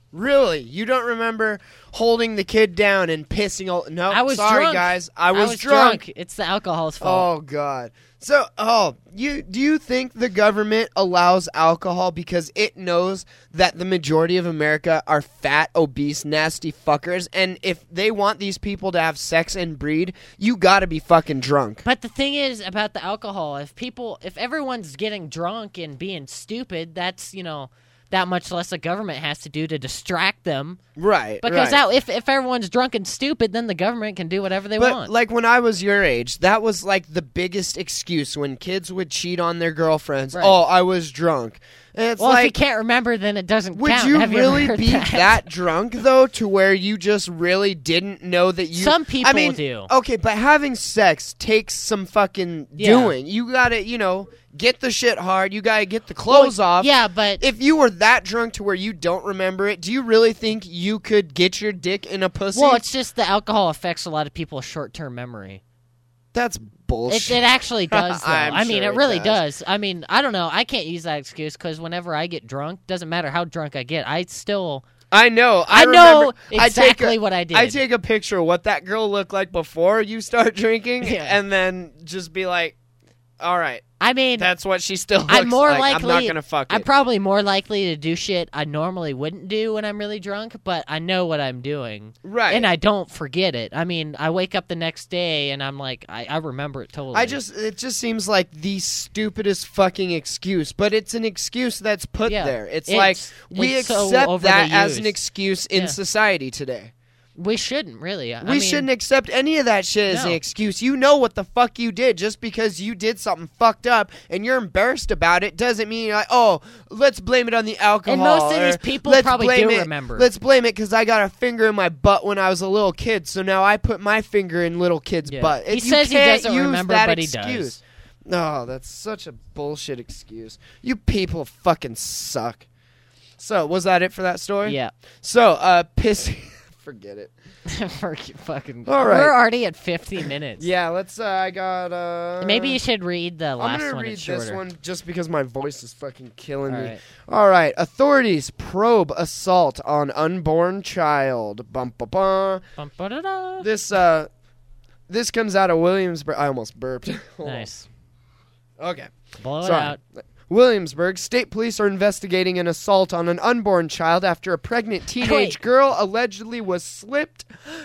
[SPEAKER 5] Really? You don't remember holding the kid down and pissing all... No,
[SPEAKER 6] I was
[SPEAKER 5] sorry,
[SPEAKER 6] drunk.
[SPEAKER 5] guys. I was,
[SPEAKER 6] I was
[SPEAKER 5] drunk.
[SPEAKER 6] drunk. It's the alcohol's fault.
[SPEAKER 5] Oh, God. So, oh, you do you think the government allows alcohol because it knows that the majority of America are fat, obese, nasty fuckers, and if they want these people to have sex and breed, you gotta be fucking drunk.
[SPEAKER 6] But the thing is about the alcohol, if people, if everyone's getting drunk and being stupid, that's, you know, that much less the government has to do to distract them.
[SPEAKER 5] Right,
[SPEAKER 6] Because
[SPEAKER 5] right.
[SPEAKER 6] that, if, if everyone's drunk and stupid, then the government can do whatever they
[SPEAKER 5] But,
[SPEAKER 6] want.
[SPEAKER 5] like, when I was your age, that was, like, the biggest excuse when kids would cheat on their girlfriends.
[SPEAKER 6] Right.
[SPEAKER 5] Oh, I was drunk. And it's
[SPEAKER 6] well,
[SPEAKER 5] like...
[SPEAKER 6] if you can't remember, then it doesn't
[SPEAKER 5] Would
[SPEAKER 6] count.
[SPEAKER 5] you
[SPEAKER 6] Have
[SPEAKER 5] really
[SPEAKER 6] ever heard
[SPEAKER 5] be
[SPEAKER 6] that?
[SPEAKER 5] that drunk, though, to where you just really didn't know that you...
[SPEAKER 6] Some people
[SPEAKER 5] I mean,
[SPEAKER 6] do.
[SPEAKER 5] Okay, but having sex takes some fucking
[SPEAKER 6] Yeah.
[SPEAKER 5] doing. You gotta, you know, get the shit hard. You gotta get the clothes
[SPEAKER 6] Well,
[SPEAKER 5] off.
[SPEAKER 6] Yeah, but
[SPEAKER 5] If you were that drunk to where you don't remember it, do you really think you could get your dick in a pussy?
[SPEAKER 6] well, it's just the alcohol affects a lot of people's short-term memory.
[SPEAKER 5] That's
[SPEAKER 6] It,
[SPEAKER 5] bullshit.
[SPEAKER 6] it actually does, though.
[SPEAKER 5] I'm
[SPEAKER 6] I mean,
[SPEAKER 5] sure
[SPEAKER 6] it
[SPEAKER 5] it
[SPEAKER 6] really
[SPEAKER 5] does.
[SPEAKER 6] does. I mean, I don't know. I can't use that excuse because whenever I get drunk, doesn't matter how drunk I get, I still...
[SPEAKER 5] I know. I,
[SPEAKER 6] I know
[SPEAKER 5] remember, I take
[SPEAKER 6] exactly
[SPEAKER 5] a-
[SPEAKER 6] what I did.
[SPEAKER 5] I take a picture of what that girl looked like before you start drinking,
[SPEAKER 6] Yeah.
[SPEAKER 5] and then just be like, all right.
[SPEAKER 6] I mean,
[SPEAKER 5] That's what she still looks
[SPEAKER 6] I'm more
[SPEAKER 5] like.
[SPEAKER 6] likely.
[SPEAKER 5] I'm not gonna fuck it.
[SPEAKER 6] I'm probably more likely to do shit I normally wouldn't do when I'm really drunk, but I know what I'm doing,
[SPEAKER 5] Right.
[SPEAKER 6] and I don't forget it. I mean, I wake up the next day and I'm like, I, I remember it totally.
[SPEAKER 5] I just it just seems like the stupidest fucking excuse, but it's an excuse that's put
[SPEAKER 6] Yeah.
[SPEAKER 5] there. It's,
[SPEAKER 6] It's-
[SPEAKER 5] like we
[SPEAKER 6] it's so
[SPEAKER 5] accept
[SPEAKER 6] overly
[SPEAKER 5] that as an
[SPEAKER 6] used.
[SPEAKER 5] excuse in
[SPEAKER 6] Yeah.
[SPEAKER 5] society today.
[SPEAKER 6] we shouldn't really. I
[SPEAKER 5] We
[SPEAKER 6] mean,
[SPEAKER 5] shouldn't accept any of that shit as an
[SPEAKER 6] No.
[SPEAKER 5] excuse. You know what the fuck you did. Just because you did something fucked up and you're embarrassed about it doesn't mean like, oh, let's blame it on the alcohol.
[SPEAKER 6] And most of
[SPEAKER 5] or,
[SPEAKER 6] these people
[SPEAKER 5] let's
[SPEAKER 6] probably
[SPEAKER 5] blame
[SPEAKER 6] do
[SPEAKER 5] it-
[SPEAKER 6] remember.
[SPEAKER 5] Let's blame it because I got a finger in my butt when I was a little kid, so now I put my finger in little kid's
[SPEAKER 6] Yeah.
[SPEAKER 5] butt.
[SPEAKER 6] He
[SPEAKER 5] You
[SPEAKER 6] says he
[SPEAKER 5] can't
[SPEAKER 6] doesn't
[SPEAKER 5] use
[SPEAKER 6] remember,
[SPEAKER 5] that
[SPEAKER 6] but he
[SPEAKER 5] excuse.
[SPEAKER 6] does.
[SPEAKER 5] No, that's such a bullshit excuse. You people fucking suck. So, was that it for that story?
[SPEAKER 6] Yeah.
[SPEAKER 5] So, uh, pissing. Forget it.
[SPEAKER 6] For fucking.
[SPEAKER 5] All right.
[SPEAKER 6] We're already at fifty minutes.
[SPEAKER 5] Yeah, let's. Uh, I got. Uh,
[SPEAKER 6] Maybe you should read the last
[SPEAKER 5] I'm gonna
[SPEAKER 6] one.
[SPEAKER 5] read
[SPEAKER 6] it's
[SPEAKER 5] this
[SPEAKER 6] shorter.
[SPEAKER 5] one just because my voice is fucking killing
[SPEAKER 6] All
[SPEAKER 5] me.
[SPEAKER 6] right.
[SPEAKER 5] All right. Authorities probe assault on unborn child. Bum, bum, bum.
[SPEAKER 6] Bum, ba-da-da.
[SPEAKER 5] This. Uh, this comes out of Williamsburg. I almost burped. Hold on.
[SPEAKER 6] Nice.
[SPEAKER 5] Okay.
[SPEAKER 6] Blow it
[SPEAKER 5] Sorry.
[SPEAKER 6] out.
[SPEAKER 5] Williamsburg, state police are investigating an assault on an unborn child after a pregnant teenage
[SPEAKER 6] Wait.
[SPEAKER 5] girl allegedly was slipped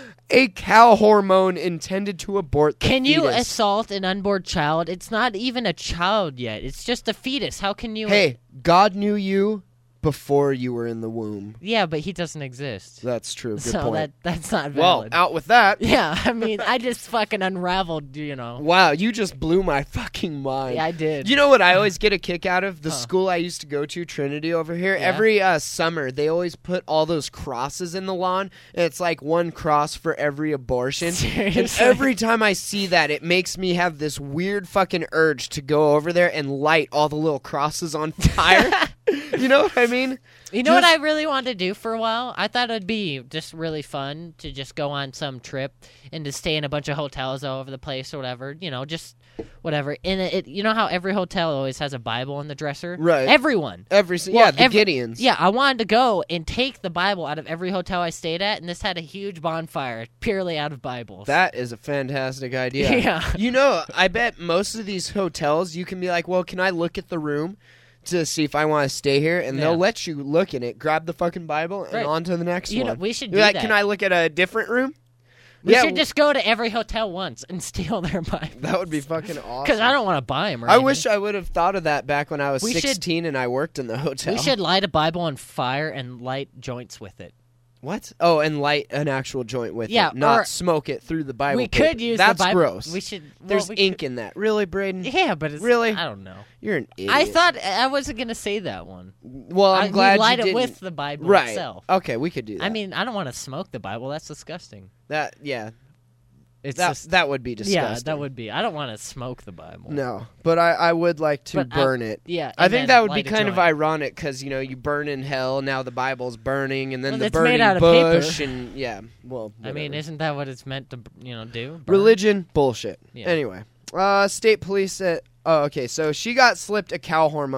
[SPEAKER 5] a cow hormone intended to abort the
[SPEAKER 6] Can you
[SPEAKER 5] fetus.
[SPEAKER 6] assault an unborn child? It's not even a child yet. It's just a fetus. How can you?
[SPEAKER 5] Hey, God knew you before you were in the womb.
[SPEAKER 6] Yeah, but he doesn't exist.
[SPEAKER 5] That's true. Good
[SPEAKER 6] so
[SPEAKER 5] point.
[SPEAKER 6] that that's not
[SPEAKER 5] well,
[SPEAKER 6] valid.
[SPEAKER 5] out with that.
[SPEAKER 6] yeah, I mean, I just fucking unraveled. You know.
[SPEAKER 5] Wow, you just blew my fucking mind.
[SPEAKER 6] Yeah, I did.
[SPEAKER 5] You know what I always get a kick out of? The school I used to go to, Trinity over here,
[SPEAKER 6] Yeah.
[SPEAKER 5] every uh, summer they always put all those crosses in the lawn, and it's like one cross for every abortion. And
[SPEAKER 6] Seriously?
[SPEAKER 5] every time I see that, it makes me have this weird fucking urge to go over there and light all the little crosses on fire. You know what I mean?
[SPEAKER 6] You know what
[SPEAKER 5] Just-
[SPEAKER 6] I really wanted to do for a while? I thought it'd be just really fun to just go on some trip and to stay in a bunch of hotels all over the place or whatever. You know, just whatever. And it, it you know how every hotel always has a Bible in the dresser?
[SPEAKER 5] Right.
[SPEAKER 6] Everyone.
[SPEAKER 5] Every si-
[SPEAKER 6] Well,
[SPEAKER 5] yeah, the
[SPEAKER 6] every-
[SPEAKER 5] Gideons.
[SPEAKER 6] Yeah, I wanted to go and take the Bible out of every hotel I stayed at, and this had a huge bonfire purely out of Bibles.
[SPEAKER 5] That is a fantastic idea.
[SPEAKER 6] Yeah.
[SPEAKER 5] You know, I bet most of these hotels, you can be like, well, can I look at the room to see if I want to stay here? And
[SPEAKER 6] Yeah.
[SPEAKER 5] they'll let you look in it, grab the fucking Bible, and
[SPEAKER 6] Right.
[SPEAKER 5] on to the next
[SPEAKER 6] You know,
[SPEAKER 5] one.
[SPEAKER 6] we should
[SPEAKER 5] You're
[SPEAKER 6] do
[SPEAKER 5] like,
[SPEAKER 6] that.
[SPEAKER 5] can I look at a different room?
[SPEAKER 6] we
[SPEAKER 5] yeah,
[SPEAKER 6] should just go to every hotel once and steal their Bible.
[SPEAKER 5] that would be fucking awesome.
[SPEAKER 6] Because I don't want to buy them. Or
[SPEAKER 5] I
[SPEAKER 6] anything.
[SPEAKER 5] wish I would have thought of that back when I was
[SPEAKER 6] We should-
[SPEAKER 5] sixteen and I worked in the hotel.
[SPEAKER 6] We should light a Bible on fire and light joints with it.
[SPEAKER 5] What? Oh, and light an actual joint with
[SPEAKER 6] Yeah,
[SPEAKER 5] it, not
[SPEAKER 6] or-
[SPEAKER 5] smoke it through the Bible
[SPEAKER 6] we
[SPEAKER 5] paper.
[SPEAKER 6] could use
[SPEAKER 5] That's
[SPEAKER 6] the Bible.
[SPEAKER 5] gross.
[SPEAKER 6] We should. well,
[SPEAKER 5] There's
[SPEAKER 6] we
[SPEAKER 5] ink
[SPEAKER 6] could-
[SPEAKER 5] in that. Really, Braden?
[SPEAKER 6] Yeah, but it's
[SPEAKER 5] Really?
[SPEAKER 6] I don't know.
[SPEAKER 5] You're an idiot.
[SPEAKER 6] I thought I wasn't gonna say that one.
[SPEAKER 5] Well, I'm
[SPEAKER 6] I,
[SPEAKER 5] glad
[SPEAKER 6] we light
[SPEAKER 5] you
[SPEAKER 6] it
[SPEAKER 5] didn't.
[SPEAKER 6] with the Bible
[SPEAKER 5] right.
[SPEAKER 6] itself.
[SPEAKER 5] Okay, we could do that.
[SPEAKER 6] I mean, I don't want to smoke the Bible. That's disgusting.
[SPEAKER 5] that. Yeah,
[SPEAKER 6] It's
[SPEAKER 5] that
[SPEAKER 6] just,
[SPEAKER 5] that would be disgusting.
[SPEAKER 6] yeah, that would be. I don't want to smoke the Bible.
[SPEAKER 5] No, but I, I would like to
[SPEAKER 6] But I-
[SPEAKER 5] burn it.
[SPEAKER 6] Yeah,
[SPEAKER 5] I
[SPEAKER 6] and
[SPEAKER 5] think
[SPEAKER 6] then
[SPEAKER 5] that would be
[SPEAKER 6] light a
[SPEAKER 5] kind of
[SPEAKER 6] joint.
[SPEAKER 5] ironic because, you know, you burn in hell, now the Bible's burning, and then
[SPEAKER 6] Well,
[SPEAKER 5] the
[SPEAKER 6] it's made
[SPEAKER 5] burning
[SPEAKER 6] out of
[SPEAKER 5] bush,
[SPEAKER 6] paper.
[SPEAKER 5] and yeah, well,
[SPEAKER 6] I mean,
[SPEAKER 5] whatever.
[SPEAKER 6] isn't that what it's meant to, you know, do? Burn?
[SPEAKER 5] religion bullshit.
[SPEAKER 6] Yeah.
[SPEAKER 5] Anyway, uh, state police said, oh, okay, so she got slipped a cow hormone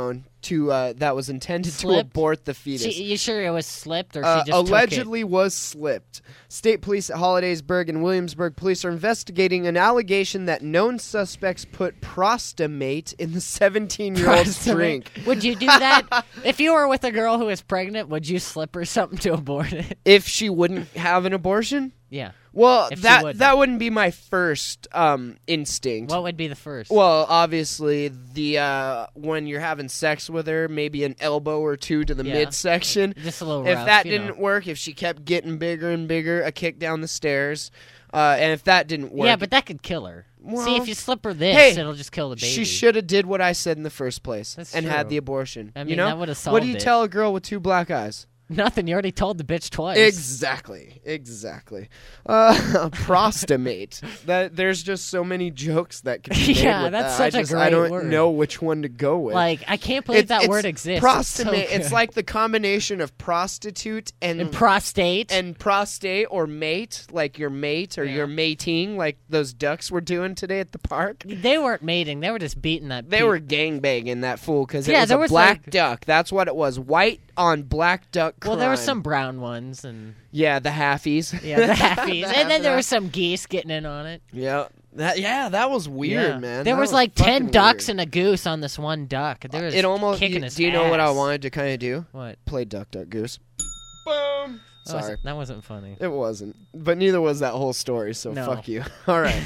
[SPEAKER 5] to uh, that was intended
[SPEAKER 6] Slipped?
[SPEAKER 5] to abort the fetus.
[SPEAKER 6] She, you sure it was slipped, or
[SPEAKER 5] Uh,
[SPEAKER 6] she just
[SPEAKER 5] allegedly
[SPEAKER 6] took
[SPEAKER 5] was slipped. State police at Hollidaysburg and Williamsburg police are investigating an allegation that known suspects put Prostamate in the seventeen-year-old's
[SPEAKER 6] it?
[SPEAKER 5] drink.
[SPEAKER 6] Would you do that if you were with a girl who was pregnant? Would you slip her something to abort it?
[SPEAKER 5] If she wouldn't have an abortion?
[SPEAKER 6] Yeah.
[SPEAKER 5] Well,
[SPEAKER 6] If she
[SPEAKER 5] that
[SPEAKER 6] wouldn't.
[SPEAKER 5] that wouldn't be my first um, instinct.
[SPEAKER 6] What would be the first?
[SPEAKER 5] Well, obviously, the uh, when you're having sex with her, maybe an elbow or two to the
[SPEAKER 6] Yeah.
[SPEAKER 5] midsection.
[SPEAKER 6] Just a little
[SPEAKER 5] If
[SPEAKER 6] rough,
[SPEAKER 5] that
[SPEAKER 6] you
[SPEAKER 5] didn't
[SPEAKER 6] know.
[SPEAKER 5] work, if she kept getting bigger and bigger, a kick down the stairs. Uh, and if that didn't work,
[SPEAKER 6] Yeah, but that could kill her. See,
[SPEAKER 5] Well,
[SPEAKER 6] if you slip her this,
[SPEAKER 5] hey,
[SPEAKER 6] it'll just kill the baby.
[SPEAKER 5] she should have did what I said in the first place
[SPEAKER 6] That's
[SPEAKER 5] and had
[SPEAKER 6] true.
[SPEAKER 5] the abortion.
[SPEAKER 6] I
[SPEAKER 5] you
[SPEAKER 6] mean,
[SPEAKER 5] know,
[SPEAKER 6] that would've
[SPEAKER 5] what
[SPEAKER 6] solved
[SPEAKER 5] do you
[SPEAKER 6] it.
[SPEAKER 5] tell a girl with two black eyes?
[SPEAKER 6] Nothing. You already told the bitch twice.
[SPEAKER 5] Exactly, exactly. Uh, Prostamate. That there's just so many jokes that can be made
[SPEAKER 6] Yeah,
[SPEAKER 5] with
[SPEAKER 6] that's
[SPEAKER 5] that.
[SPEAKER 6] such
[SPEAKER 5] I
[SPEAKER 6] a
[SPEAKER 5] just, I
[SPEAKER 6] great
[SPEAKER 5] don't
[SPEAKER 6] word.
[SPEAKER 5] know which one to go with.
[SPEAKER 6] Like, I can't believe
[SPEAKER 5] It's-
[SPEAKER 6] that
[SPEAKER 5] it's
[SPEAKER 6] word exists. It's so
[SPEAKER 5] Prostamate. It's,
[SPEAKER 6] good.
[SPEAKER 5] like the combination of prostitute and
[SPEAKER 6] and prostate.
[SPEAKER 5] and prostate or mate, like your mate or
[SPEAKER 6] Yeah.
[SPEAKER 5] your mating, like those ducks were doing today at the park.
[SPEAKER 6] They weren't mating. They were just beating that.
[SPEAKER 5] They
[SPEAKER 6] pe-
[SPEAKER 5] were gangbanging that fool because it
[SPEAKER 6] Yeah,
[SPEAKER 5] was
[SPEAKER 6] there
[SPEAKER 5] a
[SPEAKER 6] was,
[SPEAKER 5] black
[SPEAKER 6] like-
[SPEAKER 5] duck. That's what it was. White on black duck crime.
[SPEAKER 6] Well, there were some brown ones, and
[SPEAKER 5] Yeah, the halfies.
[SPEAKER 6] yeah, the halfies,
[SPEAKER 5] The
[SPEAKER 6] and then there
[SPEAKER 5] half-
[SPEAKER 6] were some geese getting in on it.
[SPEAKER 5] Yeah. That, yeah, that was weird,
[SPEAKER 6] Yeah.
[SPEAKER 5] man.
[SPEAKER 6] There
[SPEAKER 5] That
[SPEAKER 6] was, like
[SPEAKER 5] fucking
[SPEAKER 6] ten ducks
[SPEAKER 5] weird.
[SPEAKER 6] and a goose on this one duck. There was
[SPEAKER 5] It almost.
[SPEAKER 6] kicking
[SPEAKER 5] You,
[SPEAKER 6] his
[SPEAKER 5] do you know what I
[SPEAKER 6] ass.
[SPEAKER 5] wanted to kind of do?
[SPEAKER 6] What?
[SPEAKER 5] Play Duck Duck Goose. Boom.
[SPEAKER 6] That
[SPEAKER 5] Sorry.
[SPEAKER 6] wasn't- that wasn't funny.
[SPEAKER 5] It wasn't. But neither was that whole story, so
[SPEAKER 6] No.
[SPEAKER 5] fuck you. All right.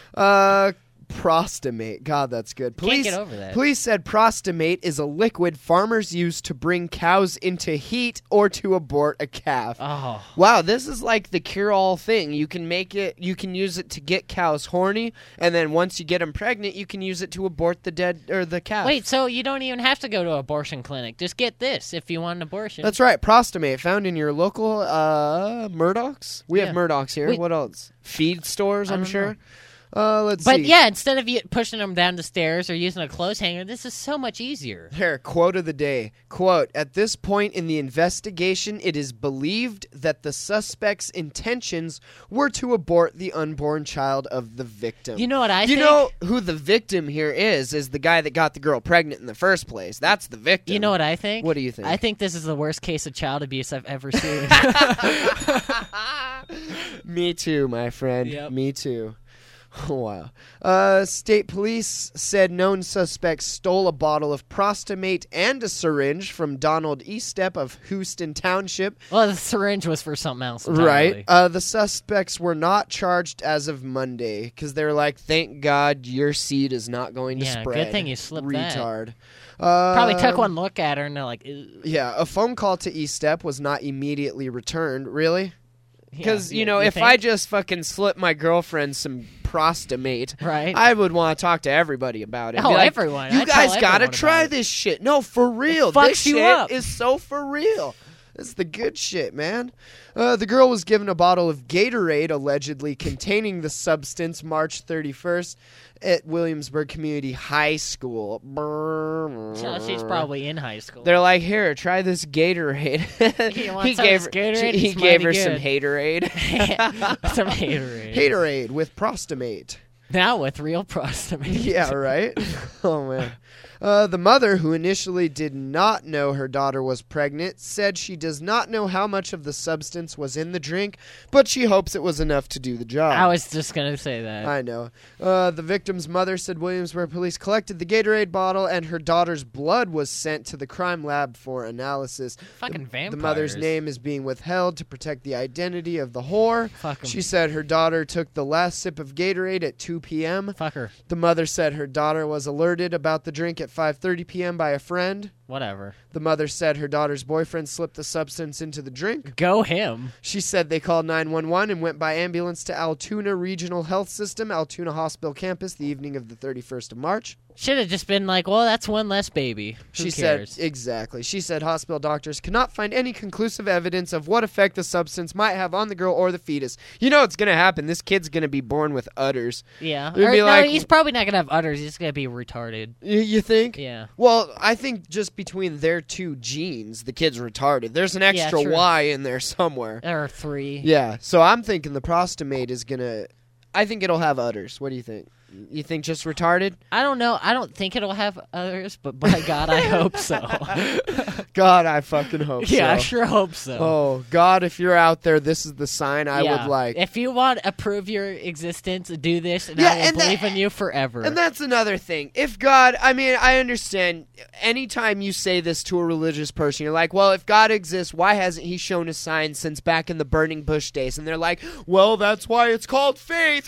[SPEAKER 5] uh, Prostamate. God, that's good. Police,
[SPEAKER 6] get over that.
[SPEAKER 5] Police said Prostamate is a liquid farmers use to bring cows into heat or to abort a calf.
[SPEAKER 6] Oh,
[SPEAKER 5] Wow, this is like the cure-all thing. You can make it, you can use it to get cows horny, and then once you get them pregnant, you can use it to abort the dead or the calf.
[SPEAKER 6] wait. So you don't even have to go to an abortion clinic. Just get this if you want an abortion.
[SPEAKER 5] That's right, Prostamate, found in your local uh, Murdoch's. We
[SPEAKER 6] Yeah.
[SPEAKER 5] have Murdoch's here.
[SPEAKER 6] Wait.
[SPEAKER 5] What else? Feed stores,
[SPEAKER 6] I
[SPEAKER 5] I'm
[SPEAKER 6] don't
[SPEAKER 5] sure.
[SPEAKER 6] know.
[SPEAKER 5] Uh, let's
[SPEAKER 6] But
[SPEAKER 5] see.
[SPEAKER 6] yeah, instead of you pushing them down the stairs or using a clothes hanger, this is so much easier.
[SPEAKER 5] Here, quote of the day. Quote, at this point in the investigation, it is believed that the suspect's intentions were to abort the unborn child of the victim.
[SPEAKER 6] You know what I
[SPEAKER 5] You
[SPEAKER 6] think?
[SPEAKER 5] know who the victim here is, is the guy that got the girl pregnant in the first place. That's the victim.
[SPEAKER 6] You know what I think?
[SPEAKER 5] What do you think?
[SPEAKER 6] I think this is the worst case of child abuse I've ever seen.
[SPEAKER 5] Me too, my friend.
[SPEAKER 6] Yep.
[SPEAKER 5] Me too. Oh, wow. Uh, state police said known suspects stole a bottle of Prostamate and a syringe from Donald Eastep of Houston Township.
[SPEAKER 6] Well, the syringe was for something else.
[SPEAKER 5] Right.
[SPEAKER 6] entirely.
[SPEAKER 5] Uh, the suspects were not charged as of Monday because they were like, thank God your seed is not going to
[SPEAKER 6] Yeah,
[SPEAKER 5] spread.
[SPEAKER 6] good thing you slipped that.
[SPEAKER 5] Retard. Uh,
[SPEAKER 6] Probably took one look at her and they're like, "Ew."
[SPEAKER 5] Yeah, a phone call to Eastep was not immediately returned. Really? Because,
[SPEAKER 6] Yeah,
[SPEAKER 5] you know,
[SPEAKER 6] you
[SPEAKER 5] if
[SPEAKER 6] think?
[SPEAKER 5] I just fucking slip my girlfriend some Prostamate,
[SPEAKER 6] Right.
[SPEAKER 5] I would want to talk to everybody about it.
[SPEAKER 6] Oh,
[SPEAKER 5] Be like,
[SPEAKER 6] everyone.
[SPEAKER 5] You
[SPEAKER 6] I'd tell
[SPEAKER 5] guys gotta
[SPEAKER 6] everyone
[SPEAKER 5] try
[SPEAKER 6] about it."
[SPEAKER 5] this shit. No, for real.
[SPEAKER 6] fucks
[SPEAKER 5] this
[SPEAKER 6] you
[SPEAKER 5] shit
[SPEAKER 6] up.
[SPEAKER 5] is so for real. This is the good shit, man. Uh, the girl was given a bottle of Gatorade allegedly containing the substance March thirty-first at Williamsburg Community High School.
[SPEAKER 6] So she's probably in high school.
[SPEAKER 5] They're like, here, try this Gatorade.
[SPEAKER 6] You want
[SPEAKER 5] he
[SPEAKER 6] some of
[SPEAKER 5] gave
[SPEAKER 6] this Gatorade?
[SPEAKER 5] Her, he
[SPEAKER 6] It's
[SPEAKER 5] gave
[SPEAKER 6] mighty
[SPEAKER 5] her some
[SPEAKER 6] good.
[SPEAKER 5] haterade.
[SPEAKER 6] Some haterade.
[SPEAKER 5] Haterade with Prostamate.
[SPEAKER 6] Now with real prostamate.
[SPEAKER 5] Yeah, right? Oh, man. Uh, the mother, who initially did not know her daughter was pregnant, said she does not know how much of the substance was in the drink, but she hopes it was enough to do the job.
[SPEAKER 6] I was just gonna say that.
[SPEAKER 5] I know. Uh, the victim's mother said Williamsburg police collected the Gatorade bottle and her daughter's blood was sent to the crime lab for analysis.
[SPEAKER 6] Fucking
[SPEAKER 5] the,
[SPEAKER 6] vampires.
[SPEAKER 5] The mother's name is being withheld to protect the identity of the whore.
[SPEAKER 6] Fuck 'em.
[SPEAKER 5] She said her daughter took the last sip of Gatorade at two p.m.
[SPEAKER 6] Fuck her.
[SPEAKER 5] The mother said her daughter was alerted about the drink at five thirty p.m. by a friend.
[SPEAKER 6] Whatever.
[SPEAKER 5] The mother said her daughter's boyfriend slipped the substance into the drink.
[SPEAKER 6] Go him.
[SPEAKER 5] She said they called nine one one and went by ambulance to Altoona Regional Health System, Altoona Hospital campus, the evening of the thirty-first of March.
[SPEAKER 6] Should have just been like, well, that's one less baby. Who
[SPEAKER 5] She
[SPEAKER 6] cares?
[SPEAKER 5] said, exactly. She said hospital doctors cannot find any conclusive evidence of what effect the substance might have on the girl or the fetus. You know what's going to happen. This kid's going to be born with udders.
[SPEAKER 6] Yeah.
[SPEAKER 5] It'd
[SPEAKER 6] Or,
[SPEAKER 5] be
[SPEAKER 6] no,
[SPEAKER 5] like-
[SPEAKER 6] he's probably not gonna have udders. He's gonna be retarded.
[SPEAKER 5] Y- you think?
[SPEAKER 6] Yeah.
[SPEAKER 5] Well, I think just between their two genes, the kid's retarded. There's an extra
[SPEAKER 6] true.
[SPEAKER 5] Y in there somewhere.
[SPEAKER 6] Or three.
[SPEAKER 5] Yeah, so I'm thinking the Prostamate is going to... I think it'll have udders. What do you think? You think just retarded?
[SPEAKER 6] I don't know. I don't think it'll have others, but by God, I hope so.
[SPEAKER 5] God, I fucking hope so.
[SPEAKER 6] Yeah, I sure hope so.
[SPEAKER 5] Oh, God, if you're out there, this is the sign I
[SPEAKER 6] Yeah.
[SPEAKER 5] would like.
[SPEAKER 6] If you want to prove your existence, do this, and
[SPEAKER 5] Yeah,
[SPEAKER 6] I will
[SPEAKER 5] and
[SPEAKER 6] believe
[SPEAKER 5] that-
[SPEAKER 6] in you forever.
[SPEAKER 5] And that's another thing. If God, I mean, I understand anytime you say this to a religious person, you're like, well, if God exists, why hasn't he shown a sign since back in the burning bush days? And they're like, well, that's why it's called faith.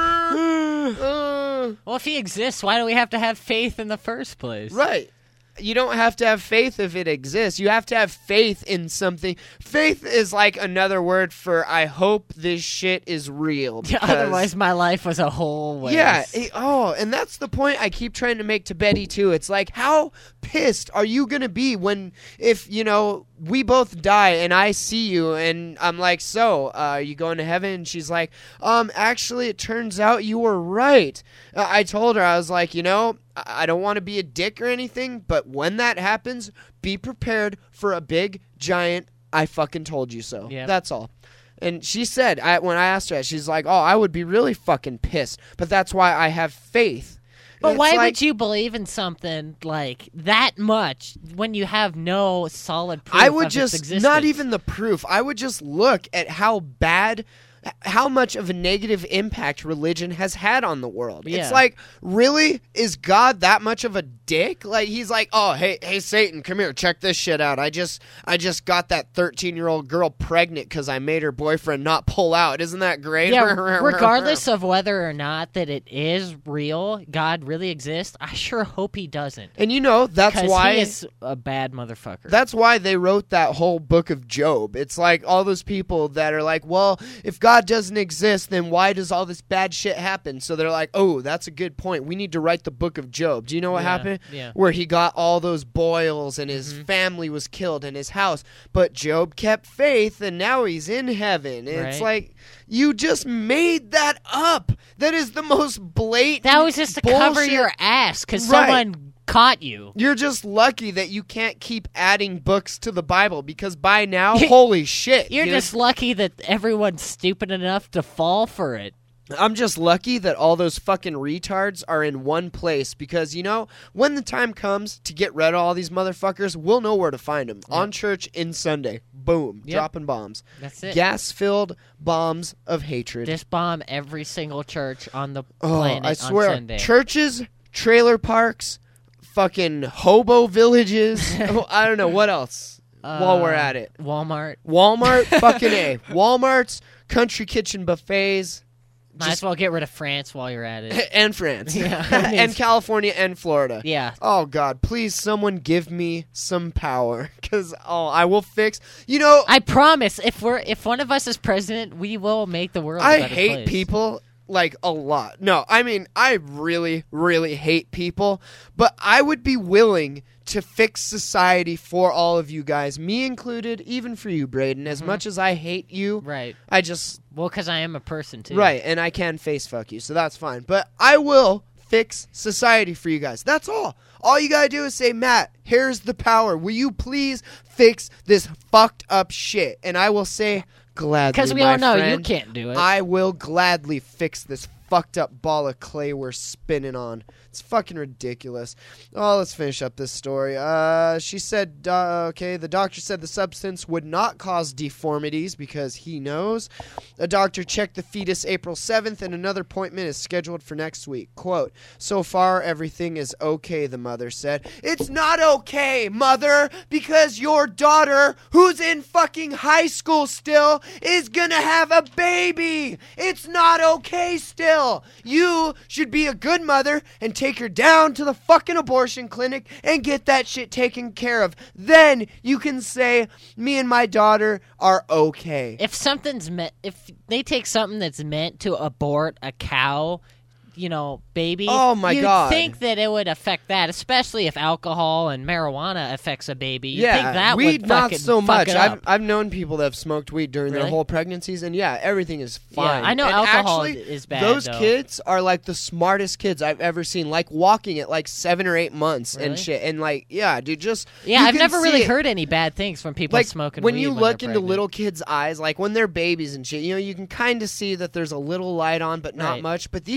[SPEAKER 5] Uh,
[SPEAKER 6] Well, if he exists, why do we have to have faith in the first place?
[SPEAKER 5] right. You don't have to have faith if it exists. You have to have faith in something. Faith is like another word for I hope this shit is real.
[SPEAKER 6] Yeah,
[SPEAKER 5] because-
[SPEAKER 6] otherwise, my life was a whole waste.
[SPEAKER 5] Yeah. it- oh, and that's the point I keep trying to make to Betty, too. It's like, how pissed are you going to be when, if, you know, we both die and I see you and I'm like, so, uh, are you going to heaven? And she's like, um, actually, it turns out you were right. Uh, I told her, I was like, you know, I I don't want to be a dick or anything, but when that happens, be prepared for a big, giant, I fucking told you so.
[SPEAKER 6] Yep.
[SPEAKER 5] That's all. And she said, I, when I asked her, she's like, oh, I would be really fucking pissed, but that's why I have faith.
[SPEAKER 6] But
[SPEAKER 5] It's
[SPEAKER 6] why
[SPEAKER 5] like-
[SPEAKER 6] would you believe in something like that much when you have no solid proof
[SPEAKER 5] I would
[SPEAKER 6] of
[SPEAKER 5] just,
[SPEAKER 6] its existence?
[SPEAKER 5] not even the proof, I would just look at how bad, how much of a negative impact religion has had on the world.
[SPEAKER 6] Yeah.
[SPEAKER 5] It's like, really? Is God that much of a dick? Like, he's like, oh, hey, hey, Satan, come here, check this shit out. I just, I just got that thirteen-year-old girl pregnant because I made her boyfriend not pull out. Isn't that great?
[SPEAKER 6] Yeah, regardless of whether or not that it is real, God really exists, I sure hope he doesn't.
[SPEAKER 5] And you know, that's
[SPEAKER 6] 'Cause
[SPEAKER 5] why...
[SPEAKER 6] he is a bad motherfucker.
[SPEAKER 5] That's why they wrote that whole book of Job. It's like all those people that are like, well, if God doesn't exist, then why does all this bad shit happen? So they're like, oh, that's a good point. We need to write the book of Job. Do you know what
[SPEAKER 6] Yeah,
[SPEAKER 5] happened?
[SPEAKER 6] yeah.
[SPEAKER 5] Where he got all those boils and his
[SPEAKER 6] Mm-hmm.
[SPEAKER 5] family was killed in his house. But Job kept faith and now he's in heaven. And It's
[SPEAKER 6] Right.
[SPEAKER 5] like, you just made that up. That is the most blatant
[SPEAKER 6] That was just to cover
[SPEAKER 5] bullshit.
[SPEAKER 6] your ass because
[SPEAKER 5] Right.
[SPEAKER 6] someone caught you.
[SPEAKER 5] You're just lucky that you can't keep adding books to the Bible because by now, holy shit.
[SPEAKER 6] You're
[SPEAKER 5] dude.
[SPEAKER 6] just lucky that everyone's stupid enough to fall for it.
[SPEAKER 5] I'm just lucky that all those fucking retards are in one place because, you know, when the time comes to get rid of all these motherfuckers, we'll know where to find them. On church in Sunday. Boom.
[SPEAKER 6] Yep.
[SPEAKER 5] Dropping bombs.
[SPEAKER 6] That's it.
[SPEAKER 5] Gas-filled bombs of hatred.
[SPEAKER 6] Just bomb every single church on the
[SPEAKER 5] oh,
[SPEAKER 6] planet
[SPEAKER 5] I swear.
[SPEAKER 6] on Sunday.
[SPEAKER 5] Churches, trailer parks, fucking hobo villages. Oh, I don't know. What else? While we're at it.
[SPEAKER 6] Walmart.
[SPEAKER 5] Walmart, fucking A. Walmarts, country kitchen buffets,
[SPEAKER 6] Might as well get rid of France while you're at it.
[SPEAKER 5] and France.
[SPEAKER 6] Yeah, I mean,
[SPEAKER 5] and California and Florida.
[SPEAKER 6] Yeah.
[SPEAKER 5] Oh, God, please, someone give me some power. Because, oh, I will fix... You know,
[SPEAKER 6] I promise, if we're if one of us is president, we will make the world a
[SPEAKER 5] I
[SPEAKER 6] better
[SPEAKER 5] hate
[SPEAKER 6] place.
[SPEAKER 5] people, like, a lot. No, I mean, I really, really hate people. But I would be willing to fix society for all of you guys, me included, even for you, Braden. As much as I hate you,
[SPEAKER 6] Right.
[SPEAKER 5] I just...
[SPEAKER 6] Well, because I am a person, too.
[SPEAKER 5] Right, and I can face fuck you, so that's fine. But I will fix society for you guys. That's all. All you gotta do is say, Matt, here's the power. Will you please fix this fucked up shit? And I will say, gladly,
[SPEAKER 6] Because we
[SPEAKER 5] my
[SPEAKER 6] all know you
[SPEAKER 5] friend,
[SPEAKER 6] can't do it.
[SPEAKER 5] I will gladly fix this fucked up ball of clay we're spinning on. It's fucking ridiculous. Oh, let's finish up this story. Uh, she said, uh, okay, the doctor said the substance would not cause deformities because he knows. A doctor checked the fetus April seventh, and another appointment is scheduled for next week. Quote, so far, everything is okay, the mother said. It's not okay, mother, because your daughter, who's in fucking high school still, is gonna have a baby. It's not okay still. You should be a good mother and take her down to the fucking abortion clinic and get that shit taken care of. Then you can say, me and my daughter are okay.
[SPEAKER 6] If something's meant, if they take something that's meant to abort a cow, you know, baby.
[SPEAKER 5] Oh, my
[SPEAKER 6] you'd
[SPEAKER 5] God.
[SPEAKER 6] think that it would affect that, especially if alcohol and marijuana affects a baby. You'd
[SPEAKER 5] Yeah,
[SPEAKER 6] think that
[SPEAKER 5] weed
[SPEAKER 6] would
[SPEAKER 5] not
[SPEAKER 6] fucking
[SPEAKER 5] so
[SPEAKER 6] fuck
[SPEAKER 5] much.
[SPEAKER 6] it
[SPEAKER 5] I've
[SPEAKER 6] up.
[SPEAKER 5] I've known people that have smoked weed during their
[SPEAKER 6] Really?
[SPEAKER 5] whole pregnancies, and yeah, everything is fine.
[SPEAKER 6] I know
[SPEAKER 5] And
[SPEAKER 6] alcohol
[SPEAKER 5] actually,
[SPEAKER 6] is bad,
[SPEAKER 5] Those
[SPEAKER 6] though.
[SPEAKER 5] kids are like the smartest kids I've ever seen. Like walking at like seven or eight months and
[SPEAKER 6] Really?
[SPEAKER 5] shit, and like yeah, dude, just
[SPEAKER 6] yeah,
[SPEAKER 5] you
[SPEAKER 6] I've
[SPEAKER 5] can
[SPEAKER 6] never
[SPEAKER 5] see
[SPEAKER 6] really
[SPEAKER 5] it.
[SPEAKER 6] heard any bad things from people
[SPEAKER 5] Like
[SPEAKER 6] smoking
[SPEAKER 5] when
[SPEAKER 6] weed
[SPEAKER 5] you
[SPEAKER 6] when
[SPEAKER 5] look
[SPEAKER 6] they're
[SPEAKER 5] into
[SPEAKER 6] pregnant.
[SPEAKER 5] little kids' eyes, like when they're babies and shit, you know, you can kind of see that there's a little light on, but not
[SPEAKER 6] Right.
[SPEAKER 5] much. But these like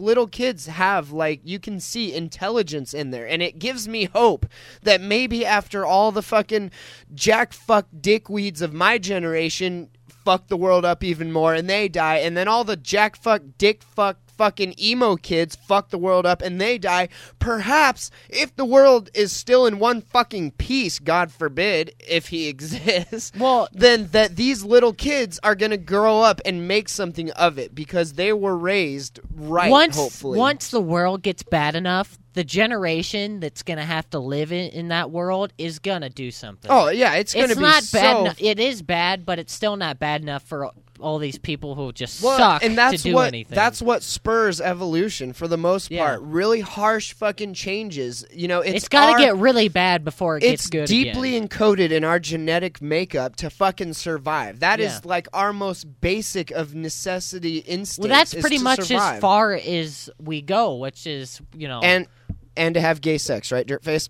[SPEAKER 5] little kids have, like, you can see intelligence in there, and it gives me hope that maybe after all the fucking jack fuck dickweeds of my generation fuck the world up even more and they die, and then all the jack fuck dick fuck fucking emo kids fuck the world up and they die, perhaps if the world is still in one fucking piece, God forbid, if he exists,
[SPEAKER 6] Well-
[SPEAKER 5] then that these little kids are gonna grow up and make something of it because they were raised right,
[SPEAKER 6] once,
[SPEAKER 5] hopefully.
[SPEAKER 6] Once the world gets bad enough, the generation that's going to have to live in, in that world is going to do something.
[SPEAKER 5] Oh, yeah, it's gonna
[SPEAKER 6] it's
[SPEAKER 5] be
[SPEAKER 6] not
[SPEAKER 5] so...
[SPEAKER 6] bad enough. It is bad, but it's still not bad enough for all these people who just
[SPEAKER 5] Well,
[SPEAKER 6] suck
[SPEAKER 5] and that's
[SPEAKER 6] to do
[SPEAKER 5] what,
[SPEAKER 6] anything.
[SPEAKER 5] That's what spurs evolution for the most
[SPEAKER 6] Yeah.
[SPEAKER 5] part. Really harsh fucking changes. You know, it's
[SPEAKER 6] it's got to
[SPEAKER 5] our-
[SPEAKER 6] get really bad before it
[SPEAKER 5] It's
[SPEAKER 6] gets good
[SPEAKER 5] deeply
[SPEAKER 6] again.
[SPEAKER 5] encoded in our genetic makeup to fucking survive. That is
[SPEAKER 6] Yeah.
[SPEAKER 5] like our most basic of necessity instincts.
[SPEAKER 6] Well, that's
[SPEAKER 5] is
[SPEAKER 6] pretty
[SPEAKER 5] to
[SPEAKER 6] much
[SPEAKER 5] survive.
[SPEAKER 6] as far as we go, which is, you know.
[SPEAKER 5] and and to have gay sex, right, Dirtface?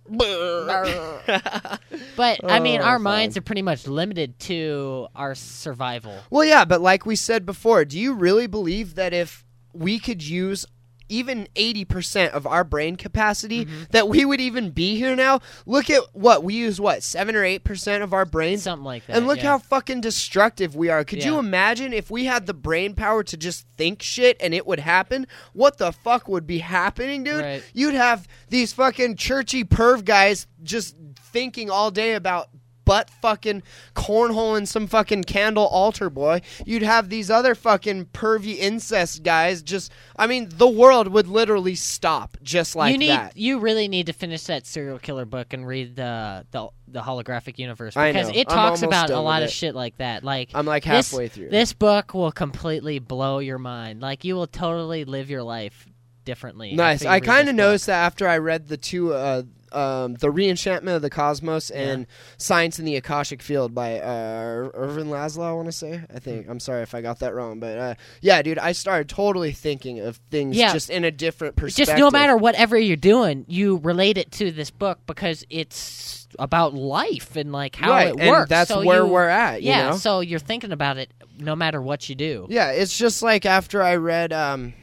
[SPEAKER 6] but, I mean,
[SPEAKER 5] Oh,
[SPEAKER 6] our
[SPEAKER 5] fine.
[SPEAKER 6] minds are pretty much limited to our survival.
[SPEAKER 5] Well, yeah, but like we said before, do you really believe that if we could use even eighty percent of our brain capacity,
[SPEAKER 6] Mm-hmm.
[SPEAKER 5] that we would even be here now? Look at what we use, what, seven or eight percent of our brains?
[SPEAKER 6] Something like that.
[SPEAKER 5] And look
[SPEAKER 6] yeah.
[SPEAKER 5] how fucking destructive we are. Could you
[SPEAKER 6] Yeah.
[SPEAKER 5] imagine if we had the brain power to just think shit and it would happen? What the fuck would be happening, dude?
[SPEAKER 6] Right.
[SPEAKER 5] You'd have these fucking churchy perv guys just thinking all day about butt fucking cornholing some fucking candle altar boy. You'd have these other fucking pervy incest guys just, I mean, the world would literally stop just like
[SPEAKER 6] you need,
[SPEAKER 5] that.
[SPEAKER 6] You really need to finish that serial killer book and read the the, the holographic universe
[SPEAKER 5] I
[SPEAKER 6] because
[SPEAKER 5] know.
[SPEAKER 6] it
[SPEAKER 5] I'm
[SPEAKER 6] talks
[SPEAKER 5] almost
[SPEAKER 6] about a
[SPEAKER 5] done
[SPEAKER 6] lot
[SPEAKER 5] with
[SPEAKER 6] of
[SPEAKER 5] it.
[SPEAKER 6] shit like that. Like
[SPEAKER 5] I'm like
[SPEAKER 6] this-
[SPEAKER 5] halfway through.
[SPEAKER 6] This book will completely blow your mind. Like you will totally live your life differently.
[SPEAKER 5] Nice.
[SPEAKER 6] after you
[SPEAKER 5] I
[SPEAKER 6] read
[SPEAKER 5] kind
[SPEAKER 6] this
[SPEAKER 5] of
[SPEAKER 6] book.
[SPEAKER 5] noticed that after I read the two, uh, um, The Reenchantment of the Cosmos and Science in the Akashic Field by uh, Irvin Laszlo, I want to say. I think. I'm sorry if I got that wrong. But uh, yeah, dude, I started totally thinking of things
[SPEAKER 6] Yeah.
[SPEAKER 5] just in a different perspective.
[SPEAKER 6] Just no matter whatever you're doing, you relate it to this book because it's about life and like how
[SPEAKER 5] Right,
[SPEAKER 6] it
[SPEAKER 5] and
[SPEAKER 6] works.
[SPEAKER 5] that's
[SPEAKER 6] So
[SPEAKER 5] where
[SPEAKER 6] you-
[SPEAKER 5] we're at, you
[SPEAKER 6] yeah,
[SPEAKER 5] know?
[SPEAKER 6] so you're thinking about it no matter what you do.
[SPEAKER 5] Yeah, it's just like after I read. Um,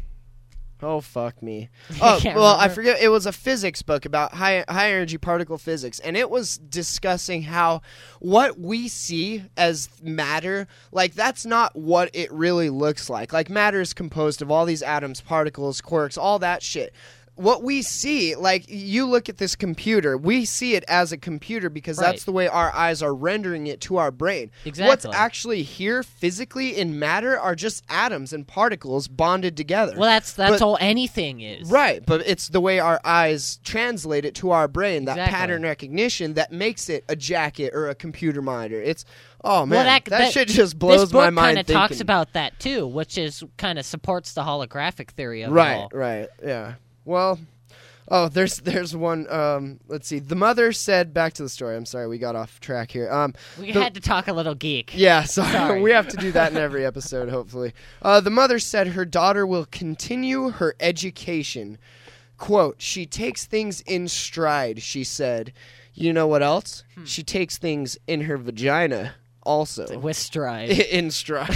[SPEAKER 5] Oh, fuck me.
[SPEAKER 6] I
[SPEAKER 5] Oh,
[SPEAKER 6] can't
[SPEAKER 5] well, I
[SPEAKER 6] remember.
[SPEAKER 5] forget. It was a physics book about high, high energy particle physics, and it was discussing how what we see as matter, like, that's not what it really looks like. Like, matter is composed of all these atoms, particles, quarks, all that shit. What we see, like, you look at this computer, we see it as a computer because
[SPEAKER 6] Right.
[SPEAKER 5] that's the way our eyes are rendering it to our brain.
[SPEAKER 6] Exactly.
[SPEAKER 5] What's actually here physically in matter are just atoms and particles bonded together.
[SPEAKER 6] Well, that's that's
[SPEAKER 5] But-
[SPEAKER 6] all anything is.
[SPEAKER 5] Right, but it's the way our eyes translate it to our brain, that
[SPEAKER 6] Exactly.
[SPEAKER 5] pattern recognition that makes it a jacket or a computer monitor. It's, oh man,
[SPEAKER 6] Well, that,
[SPEAKER 5] that, shit just blows
[SPEAKER 6] this book
[SPEAKER 5] my mind
[SPEAKER 6] kind of talks
[SPEAKER 5] thinking.
[SPEAKER 6] about that too, which is kind of supports the holographic theory of it
[SPEAKER 5] Right,
[SPEAKER 6] all.
[SPEAKER 5] right, yeah. Well, oh, there's there's one. Um, let's see. The mother said, back to the story. I'm sorry, we got off track here. Um,
[SPEAKER 6] We
[SPEAKER 5] the-
[SPEAKER 6] had to talk a little geek.
[SPEAKER 5] Yeah, sorry.
[SPEAKER 6] Sorry.
[SPEAKER 5] We have to do that in every episode, hopefully. Uh, the mother said her daughter will continue her education. Quote, she takes things in stride, she said. You know what else?
[SPEAKER 6] Hmm.
[SPEAKER 5] She takes things in her vagina also.
[SPEAKER 6] With stride.
[SPEAKER 5] In stride.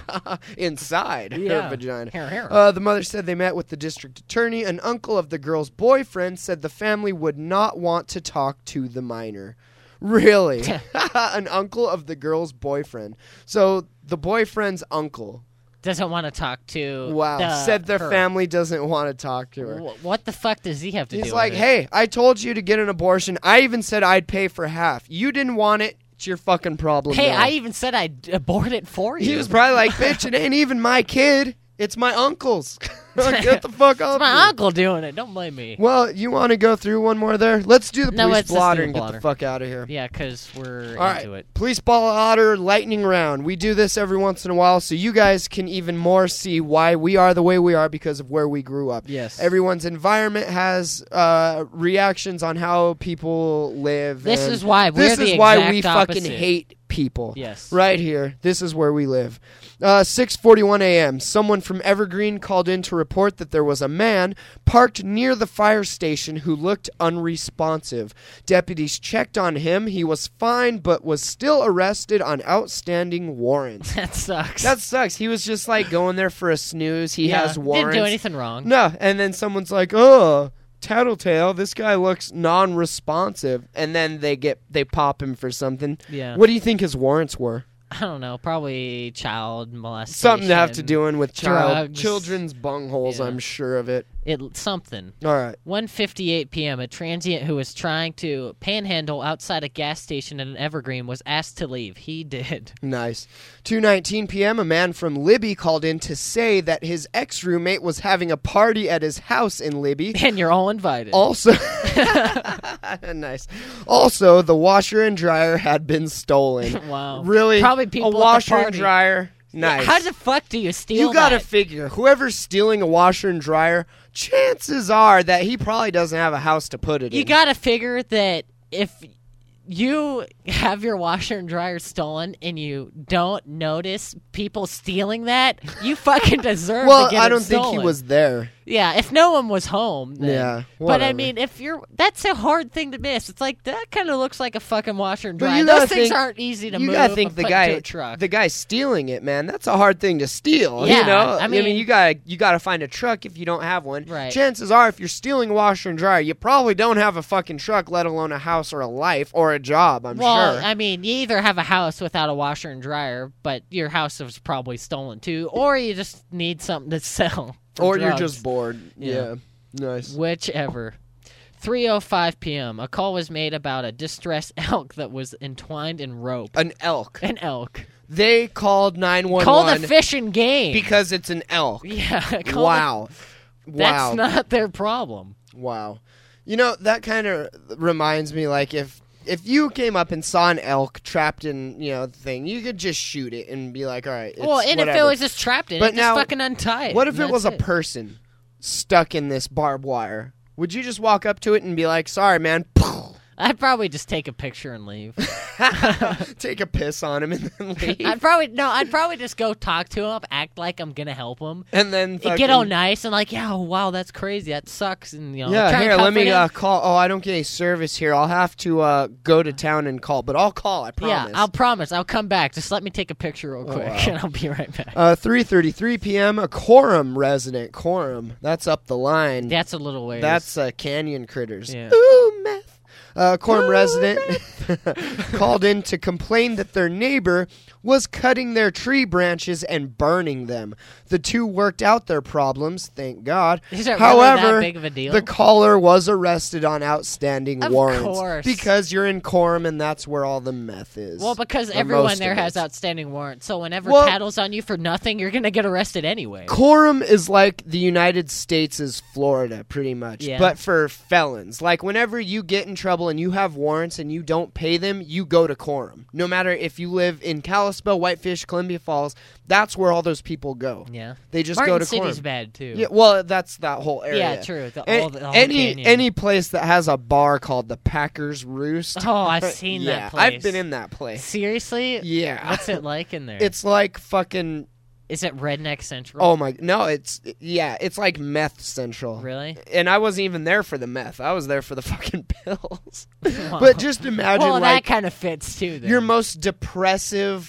[SPEAKER 5] Inside her
[SPEAKER 6] Yeah.
[SPEAKER 5] vagina.
[SPEAKER 6] Here, here.
[SPEAKER 5] Uh, the mother said they met with the district attorney. An uncle of the girl's boyfriend said the family would not want to talk to the minor. Really? An uncle of the girl's boyfriend. So the boyfriend's uncle,
[SPEAKER 6] Doesn't want to talk to.
[SPEAKER 5] wow,
[SPEAKER 6] the,
[SPEAKER 5] said their
[SPEAKER 6] her.
[SPEAKER 5] family doesn't want to talk to her.
[SPEAKER 6] Wh- What the fuck does he have to
[SPEAKER 5] He's
[SPEAKER 6] do
[SPEAKER 5] like,
[SPEAKER 6] with it?
[SPEAKER 5] hey, I told you to get an abortion. I even said I'd pay for half. You didn't want it. It's your fucking problem.
[SPEAKER 6] Hey,
[SPEAKER 5] now.
[SPEAKER 6] I even said I'd abort it for you.
[SPEAKER 5] He was probably like, bitch, it ain't even my kid. It's my uncle's. Get the fuck off
[SPEAKER 6] It's my
[SPEAKER 5] me.
[SPEAKER 6] uncle doing it. Don't blame me.
[SPEAKER 5] Well, you want to go through one more there? Let's do the
[SPEAKER 6] No,
[SPEAKER 5] police
[SPEAKER 6] let's just do
[SPEAKER 5] blotter
[SPEAKER 6] the
[SPEAKER 5] and get
[SPEAKER 6] blotter.
[SPEAKER 5] the fuck out of here.
[SPEAKER 6] Yeah, because we're
[SPEAKER 5] All
[SPEAKER 6] into
[SPEAKER 5] right,
[SPEAKER 6] it.
[SPEAKER 5] police blotter lightning round. We do this every once in a while so you guys can even more see why we are the way we are because of where we grew up.
[SPEAKER 6] Yes.
[SPEAKER 5] Everyone's environment has uh, reactions on how people live.
[SPEAKER 6] This
[SPEAKER 5] and
[SPEAKER 6] is why we're
[SPEAKER 5] This
[SPEAKER 6] the
[SPEAKER 5] is why
[SPEAKER 6] exact
[SPEAKER 5] we fucking
[SPEAKER 6] opposite.
[SPEAKER 5] hate people.
[SPEAKER 6] Yes.
[SPEAKER 5] Right here. This is where we live. Uh, six forty-one a.m. Someone from Evergreen called in to report that there was a man parked near the fire station who looked unresponsive. Deputies checked on him. He was fine, but was still arrested on outstanding warrants.
[SPEAKER 6] That sucks.
[SPEAKER 5] That sucks. He was just like going there for a snooze. He
[SPEAKER 6] yeah,
[SPEAKER 5] has warrants.
[SPEAKER 6] Didn't do anything wrong.
[SPEAKER 5] No, and then someone's like, oh, tattletale, this guy looks non-responsive, and then they get they pop him for something.
[SPEAKER 6] Yeah.
[SPEAKER 5] What do you think his warrants were?
[SPEAKER 6] I don't know. Probably child molestation.
[SPEAKER 5] Something to have to do with child
[SPEAKER 6] drugs.
[SPEAKER 5] children's bungholes.
[SPEAKER 6] Yeah.
[SPEAKER 5] I'm sure of it.
[SPEAKER 6] It something.
[SPEAKER 5] All right.
[SPEAKER 6] one fifty-eight p.m. A transient who was trying to panhandle outside a gas station in Evergreen was asked to leave. He did.
[SPEAKER 5] Nice. two nineteen p.m. A man from Libby called in to say that his ex-roommate was having a party at his house in Libby.
[SPEAKER 6] And you're all invited.
[SPEAKER 5] Also, nice. Also, the washer and dryer had been stolen.
[SPEAKER 6] Wow.
[SPEAKER 5] Really?
[SPEAKER 6] Probably people
[SPEAKER 5] a
[SPEAKER 6] at the
[SPEAKER 5] washer and
[SPEAKER 6] party.
[SPEAKER 5] dryer. Nice.
[SPEAKER 6] How the fuck do you steal
[SPEAKER 5] You gotta
[SPEAKER 6] that?
[SPEAKER 5] figure, whoever's stealing a washer and dryer, chances are that he probably doesn't have a house to put it
[SPEAKER 6] You
[SPEAKER 5] in.
[SPEAKER 6] gotta figure that if you have your washer and dryer stolen and you don't notice people stealing that, you fucking deserve
[SPEAKER 5] well,
[SPEAKER 6] to get
[SPEAKER 5] I
[SPEAKER 6] it
[SPEAKER 5] don't think he
[SPEAKER 6] stolen.
[SPEAKER 5] was there.
[SPEAKER 6] Yeah, if no one was home, then.
[SPEAKER 5] Yeah,
[SPEAKER 6] But I
[SPEAKER 5] whatever.
[SPEAKER 6] mean, if you're, that's a hard thing to miss. It's like that kind of looks like a fucking washer and
[SPEAKER 5] But
[SPEAKER 6] dryer.
[SPEAKER 5] you
[SPEAKER 6] Those
[SPEAKER 5] gotta
[SPEAKER 6] things
[SPEAKER 5] think-
[SPEAKER 6] aren't easy to
[SPEAKER 5] you
[SPEAKER 6] move.
[SPEAKER 5] gotta think
[SPEAKER 6] and
[SPEAKER 5] the
[SPEAKER 6] put
[SPEAKER 5] guy,
[SPEAKER 6] into a truck.
[SPEAKER 5] the guy stealing it, man. That's a hard thing to steal.
[SPEAKER 6] Yeah,
[SPEAKER 5] you know,
[SPEAKER 6] I mean-
[SPEAKER 5] you gotta you gotta find a truck if you don't have one.
[SPEAKER 6] Right.
[SPEAKER 5] Chances are, if you're stealing a washer and dryer, you probably don't have a fucking truck, let alone a house or a life or a job. I'm
[SPEAKER 6] well,
[SPEAKER 5] sure.
[SPEAKER 6] I mean, you either have a house without a washer and dryer, but your house was probably stolen too, or you just need something to sell. for
[SPEAKER 5] or you're
[SPEAKER 6] drugs.
[SPEAKER 5] just bored.
[SPEAKER 6] Yeah.
[SPEAKER 5] Yeah. Nice.
[SPEAKER 6] Whichever. three oh five p.m. A call was made about a distressed elk that was entwined in rope.
[SPEAKER 5] An elk.
[SPEAKER 6] An elk.
[SPEAKER 5] They called nine one
[SPEAKER 6] Call
[SPEAKER 5] one
[SPEAKER 6] the fish and game.
[SPEAKER 5] because it's an elk.
[SPEAKER 6] yeah. call
[SPEAKER 5] Wow.
[SPEAKER 6] the-
[SPEAKER 5] Wow.
[SPEAKER 6] That's not their problem.
[SPEAKER 5] Wow. You know, that kind of reminds me, like, if if you came up and saw an elk trapped in, you know, the thing, you could just shoot it and be like, all right, it's
[SPEAKER 6] well, and
[SPEAKER 5] whatever.
[SPEAKER 6] if it was just trapped in
[SPEAKER 5] But
[SPEAKER 6] it,
[SPEAKER 5] now,
[SPEAKER 6] just fucking untie it.
[SPEAKER 5] What if
[SPEAKER 6] and
[SPEAKER 5] it was a
[SPEAKER 6] that's
[SPEAKER 5] person stuck in this barbed wire? Would you just walk up to it and be like, sorry, man,
[SPEAKER 6] I'd probably just take a picture and leave.
[SPEAKER 5] take a piss on him and then leave?
[SPEAKER 6] I'd probably no. I'd probably just go talk to him, act like I'm gonna help him,
[SPEAKER 5] and then
[SPEAKER 6] and
[SPEAKER 5] fucking,
[SPEAKER 6] get all nice and like, yeah, oh, wow, that's crazy, that sucks, and you know,
[SPEAKER 5] yeah,
[SPEAKER 6] try and
[SPEAKER 5] here, let
[SPEAKER 6] comfort
[SPEAKER 5] me
[SPEAKER 6] him.
[SPEAKER 5] uh, call. Oh, I don't get any service here. I'll have to uh, go to town and call, but I'll call, I promise.
[SPEAKER 6] Yeah, I'll promise. I'll come back. Just let me take a picture real quick,
[SPEAKER 5] wow.
[SPEAKER 6] and I'll be right back.
[SPEAKER 5] Uh, three thirty-three p.m., a Coram resident. Coram, that's up the line.
[SPEAKER 6] That's a little ways.
[SPEAKER 5] That's uh, Canyon Critters.
[SPEAKER 6] Yeah.
[SPEAKER 5] Ooh, meth. Uh, Coram resident called in to complain that their neighbor was cutting their tree branches and burning them. The two worked out their problems, thank God.
[SPEAKER 6] Is it really
[SPEAKER 5] However,
[SPEAKER 6] that big of a deal?
[SPEAKER 5] the caller was arrested on outstanding
[SPEAKER 6] Of
[SPEAKER 5] warrants.
[SPEAKER 6] course.
[SPEAKER 5] Because you're in Coram and that's where all the meth is.
[SPEAKER 6] well, because
[SPEAKER 5] Or
[SPEAKER 6] everyone
[SPEAKER 5] most
[SPEAKER 6] there
[SPEAKER 5] of
[SPEAKER 6] has
[SPEAKER 5] it.
[SPEAKER 6] outstanding warrants. So whenever
[SPEAKER 5] Well-
[SPEAKER 6] tattles on you for nothing, you're gonna get arrested anyway.
[SPEAKER 5] Coram is like the United States is Florida, pretty much.
[SPEAKER 6] Yeah.
[SPEAKER 5] But for felons. Like, whenever you get in trouble and you have warrants and you don't pay them, you go to Coram. No matter if you live in Kalispell, Whitefish, Columbia Falls, that's where all those people go.
[SPEAKER 6] Yeah,
[SPEAKER 5] They just
[SPEAKER 6] Martin
[SPEAKER 5] go to
[SPEAKER 6] City's
[SPEAKER 5] Coram.
[SPEAKER 6] bad too.
[SPEAKER 5] Yeah, well, that's that whole area.
[SPEAKER 6] Yeah, true. The,
[SPEAKER 5] A-
[SPEAKER 6] all the, the whole
[SPEAKER 5] any
[SPEAKER 6] canyon.
[SPEAKER 5] any place that has a bar called the Packers Roost.
[SPEAKER 6] Oh, I've seen
[SPEAKER 5] yeah,
[SPEAKER 6] that place.
[SPEAKER 5] I've been in that place.
[SPEAKER 6] Seriously?
[SPEAKER 5] Yeah.
[SPEAKER 6] What's it like in there?
[SPEAKER 5] It's like fucking.
[SPEAKER 6] Is it Redneck Central?
[SPEAKER 5] Oh my! No, it's yeah, it's like meth central.
[SPEAKER 6] Really?
[SPEAKER 5] And I wasn't even there for the meth. I was there for the fucking pills.
[SPEAKER 6] Wow.
[SPEAKER 5] But just imagine,
[SPEAKER 6] well, that
[SPEAKER 5] like,
[SPEAKER 6] kind of fits too. Then.
[SPEAKER 5] your most depressive,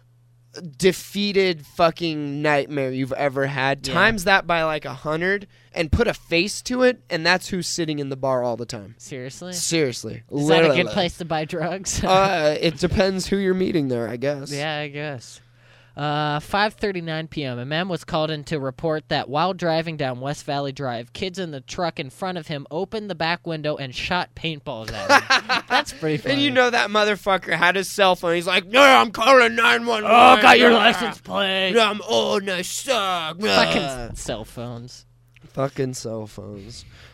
[SPEAKER 5] defeated fucking nightmare you've ever had.
[SPEAKER 6] Yeah.
[SPEAKER 5] Times that by like a hundred, and put a face to it, and that's who's sitting in the bar all the time.
[SPEAKER 6] Seriously?
[SPEAKER 5] Seriously,
[SPEAKER 6] Is that a
[SPEAKER 5] literally.
[SPEAKER 6] good place to buy drugs?
[SPEAKER 5] uh, it depends who you're meeting there, I guess.
[SPEAKER 6] yeah, I guess. Uh, five thirty-nine p.m. A man was called in to report that while driving down West Valley Drive, kids in the truck in front of him opened the back window and shot paintballs at him. That's pretty funny.
[SPEAKER 5] And you know that motherfucker had his cell phone. He's like, "No, I'm calling nine one one.
[SPEAKER 6] Oh, got your license plate.
[SPEAKER 5] I'm old and I suck."
[SPEAKER 6] Fucking cell phones.
[SPEAKER 5] Fucking cell phones.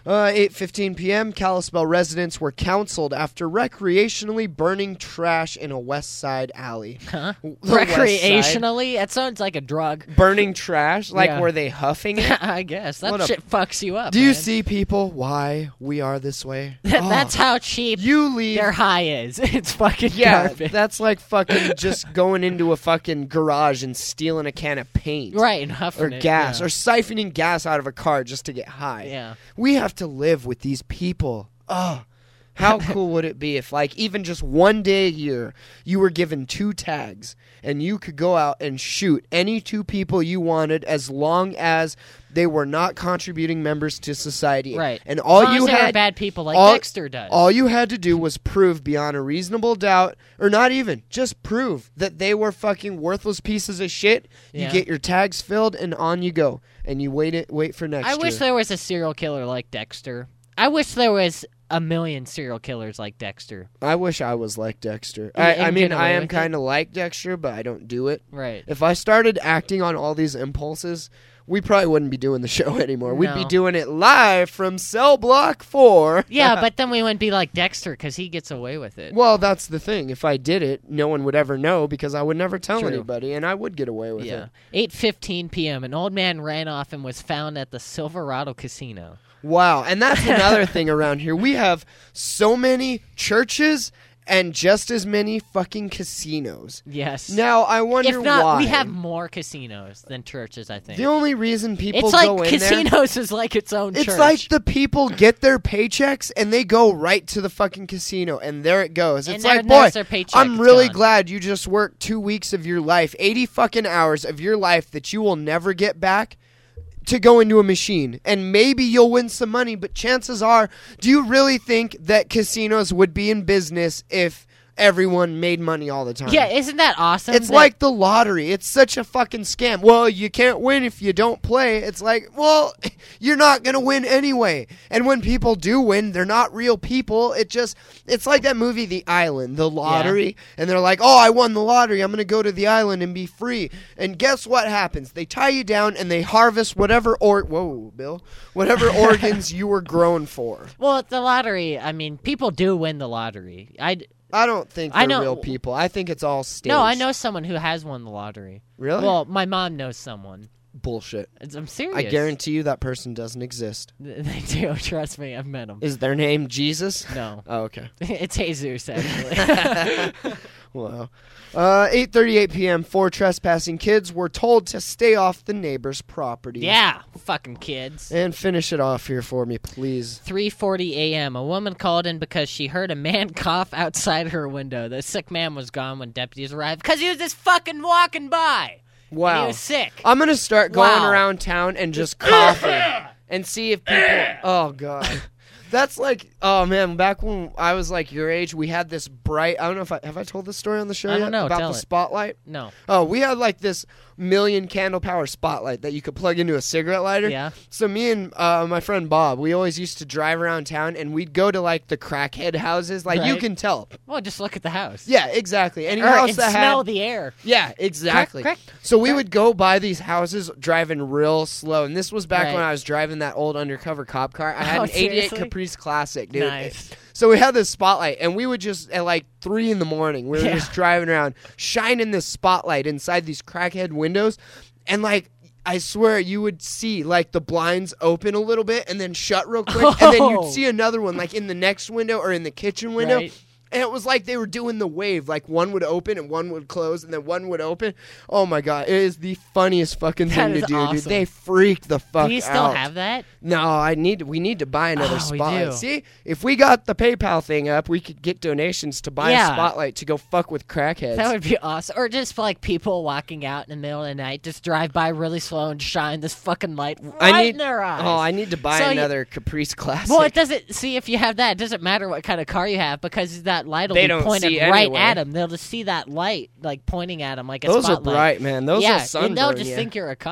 [SPEAKER 5] Uh, eight fifteen p.m., Kalispell residents were counseled after recreationally burning trash in a West Side alley.
[SPEAKER 6] Huh?
[SPEAKER 5] The West Side.
[SPEAKER 6] Recreationally? That sounds like a drug.
[SPEAKER 5] Burning trash? Like,
[SPEAKER 6] Yeah.
[SPEAKER 5] were they huffing it?
[SPEAKER 6] I guess. That
[SPEAKER 5] What a-
[SPEAKER 6] shit fucks you up,
[SPEAKER 5] Do you
[SPEAKER 6] man.
[SPEAKER 5] see, people, why we are this way?
[SPEAKER 6] That's
[SPEAKER 5] Oh,
[SPEAKER 6] how cheap
[SPEAKER 5] you leave.
[SPEAKER 6] their high is. It's fucking
[SPEAKER 5] Yeah,
[SPEAKER 6] garbage.
[SPEAKER 5] that's like fucking just going into a fucking garage and stealing a can of paint.
[SPEAKER 6] Right, and huffing
[SPEAKER 5] Or
[SPEAKER 6] it,
[SPEAKER 5] gas,
[SPEAKER 6] yeah.
[SPEAKER 5] or siphoning gas out of a car just to get high.
[SPEAKER 6] Yeah.
[SPEAKER 5] We have to live with these people. Oh, how cool would it be if, like, even just one day a year, you were given two tags and you could go out and shoot any two people you wanted as long as they were not contributing members to society.
[SPEAKER 6] Right.
[SPEAKER 5] And all
[SPEAKER 6] as long
[SPEAKER 5] you
[SPEAKER 6] as they were
[SPEAKER 5] had
[SPEAKER 6] bad people like
[SPEAKER 5] all-
[SPEAKER 6] Dexter does.
[SPEAKER 5] All you had to do was prove beyond a reasonable doubt, or not even, just prove that they were fucking worthless pieces of shit. You
[SPEAKER 6] Yeah.
[SPEAKER 5] get your tags filled and on you go. And you wait it wait for next
[SPEAKER 6] I
[SPEAKER 5] year.
[SPEAKER 6] wish there was a serial killer like Dexter. I wish there was a million serial killers like Dexter.
[SPEAKER 5] I wish I was like Dexter.
[SPEAKER 6] And-
[SPEAKER 5] I,
[SPEAKER 6] and
[SPEAKER 5] I mean,
[SPEAKER 6] get
[SPEAKER 5] I
[SPEAKER 6] away
[SPEAKER 5] am
[SPEAKER 6] with it.
[SPEAKER 5] kind of like Dexter, but I don't do it.
[SPEAKER 6] Right.
[SPEAKER 5] If I started acting on all these impulses, we probably wouldn't be doing the show anymore. We'd be
[SPEAKER 6] No.
[SPEAKER 5] doing it live from Cell Block four.
[SPEAKER 6] Yeah, but then we wouldn't be like Dexter because he gets away with it.
[SPEAKER 5] Well, that's the thing. If I did it, no one would ever know because I would never tell
[SPEAKER 6] True.
[SPEAKER 5] anybody, and I would get away with
[SPEAKER 6] Yeah.
[SPEAKER 5] it.
[SPEAKER 6] eight fifteen p.m. An old man ran off and was found at the Silverado Casino.
[SPEAKER 5] Wow, and that's another thing around here. We have so many churches and just as many fucking casinos.
[SPEAKER 6] Yes.
[SPEAKER 5] Now, I wonder
[SPEAKER 6] if not,
[SPEAKER 5] why.
[SPEAKER 6] we have more casinos than churches, I think.
[SPEAKER 5] The only reason people
[SPEAKER 6] It's like
[SPEAKER 5] go in there...
[SPEAKER 6] casinos is like its own
[SPEAKER 5] It's
[SPEAKER 6] church.
[SPEAKER 5] like the people get their paychecks and they go right to the fucking casino and there it goes.
[SPEAKER 6] And
[SPEAKER 5] It's
[SPEAKER 6] there-
[SPEAKER 5] like,
[SPEAKER 6] there's
[SPEAKER 5] boy,
[SPEAKER 6] their paycheck,
[SPEAKER 5] I'm
[SPEAKER 6] it's
[SPEAKER 5] really
[SPEAKER 6] gone.
[SPEAKER 5] glad you just worked two weeks of your life, eighty fucking hours of your life that you will never get back to go into a machine. And maybe you'll win some money, but chances are, do you really think that casinos would be in business if everyone made money all the time?
[SPEAKER 6] Yeah, isn't that awesome?
[SPEAKER 5] It's
[SPEAKER 6] that-
[SPEAKER 5] like the lottery. It's such a fucking scam. Well, you can't win if you don't play. It's like, well, you're not going to win anyway. And when people do win, they're not real people. It just, it's like that movie, The Island, the lottery. And they're like, oh, I won the lottery. I'm going to go to the island and be free. And guess what happens? They tie you down and they harvest whatever, or, whoa, Bill, whatever organs you were grown for.
[SPEAKER 6] Well, the lottery, I mean, people do win the lottery. I
[SPEAKER 5] I don't think
[SPEAKER 6] I
[SPEAKER 5] they're
[SPEAKER 6] know-
[SPEAKER 5] real people. I think it's all staged.
[SPEAKER 6] No, I know someone who has won the lottery.
[SPEAKER 5] Really?
[SPEAKER 6] Well, my mom knows someone.
[SPEAKER 5] Bullshit.
[SPEAKER 6] It's- I'm serious.
[SPEAKER 5] I guarantee you that person doesn't exist.
[SPEAKER 6] They do. Trust me, I've met them.
[SPEAKER 5] Is their name Jesus?
[SPEAKER 6] No.
[SPEAKER 5] Oh, okay.
[SPEAKER 6] It's Jesus, actually.
[SPEAKER 5] Wow. Uh, eight thirty-eight p.m., four trespassing kids were told to stay off the neighbor's property.
[SPEAKER 6] Yeah, fucking kids.
[SPEAKER 5] And finish it off here for me, please.
[SPEAKER 6] three forty a.m. A woman called in because she heard a man cough outside her window. The sick man was gone when deputies arrived because he was just fucking walking by.
[SPEAKER 5] Wow.
[SPEAKER 6] And he was sick.
[SPEAKER 5] I'm going to start going
[SPEAKER 6] Wow.
[SPEAKER 5] around town and just coughing and see if people... Oh, God. That's like, oh man, back when I was like your age, we had this bright, I don't know if I, have I told this story on the show
[SPEAKER 6] I
[SPEAKER 5] yet?
[SPEAKER 6] don't know,
[SPEAKER 5] About
[SPEAKER 6] tell
[SPEAKER 5] the
[SPEAKER 6] it.
[SPEAKER 5] spotlight?
[SPEAKER 6] No.
[SPEAKER 5] Oh, we had like this million candle power spotlight that you could plug into a cigarette lighter.
[SPEAKER 6] Yeah.
[SPEAKER 5] So me and uh, my friend Bob, we always used to drive around town and we'd go to like the crackhead houses. Like you
[SPEAKER 6] Right.
[SPEAKER 5] can tell.
[SPEAKER 6] Well, just look at the house.
[SPEAKER 5] Yeah, exactly. Any
[SPEAKER 6] Or,
[SPEAKER 5] house
[SPEAKER 6] and
[SPEAKER 5] that
[SPEAKER 6] smell
[SPEAKER 5] had...
[SPEAKER 6] the air.
[SPEAKER 5] Yeah, exactly.
[SPEAKER 6] Crack, crack,
[SPEAKER 5] so we would go by these houses driving real slow. And this was back
[SPEAKER 6] Right.
[SPEAKER 5] when I was driving that old undercover cop car. I had
[SPEAKER 6] Oh,
[SPEAKER 5] an eighty-eight
[SPEAKER 6] seriously?
[SPEAKER 5] Caprice Classic, dude.
[SPEAKER 6] Nice.
[SPEAKER 5] So we had this spotlight, and we would just, at like three in the morning, we were
[SPEAKER 6] Yeah.
[SPEAKER 5] just driving around, shining this spotlight inside these crackhead windows. And like, I swear you would see like the blinds open a little bit and then shut real quick. And then
[SPEAKER 6] Oh.
[SPEAKER 5] you'd see another one like in the next window or in the kitchen window.
[SPEAKER 6] Right.
[SPEAKER 5] And it was like they were doing the wave. Like one would open and one would close and then one would open. Oh my God. It is the funniest fucking
[SPEAKER 6] That
[SPEAKER 5] thing to
[SPEAKER 6] is
[SPEAKER 5] do, dude.
[SPEAKER 6] awesome.
[SPEAKER 5] They freak the fuck
[SPEAKER 6] Do you still
[SPEAKER 5] out.
[SPEAKER 6] have that?
[SPEAKER 5] No, I need. We need to buy another
[SPEAKER 6] Oh, we
[SPEAKER 5] spotlight.
[SPEAKER 6] do.
[SPEAKER 5] See, if we got the PayPal thing up, we could get donations to buy
[SPEAKER 6] Yeah.
[SPEAKER 5] a spotlight to go fuck with crackheads.
[SPEAKER 6] That would be awesome. Or just like people walking out in the middle of the night, just drive by really slow and shine this fucking light right
[SPEAKER 5] I need.
[SPEAKER 6] in their eyes.
[SPEAKER 5] Oh, I need to buy
[SPEAKER 6] So you-
[SPEAKER 5] another Caprice Classic.
[SPEAKER 6] Well, it doesn't. See, if you have that, it doesn't matter what kind of car you have because that light will
[SPEAKER 5] They
[SPEAKER 6] be
[SPEAKER 5] don't
[SPEAKER 6] pointed
[SPEAKER 5] see
[SPEAKER 6] right
[SPEAKER 5] anyway.
[SPEAKER 6] at them. They'll just see that light like pointing at them like a
[SPEAKER 5] Those are
[SPEAKER 6] spotlight.
[SPEAKER 5] bright, man. Those
[SPEAKER 6] yeah,
[SPEAKER 5] will sunburn
[SPEAKER 6] and they'll just
[SPEAKER 5] you.
[SPEAKER 6] think you're a cop.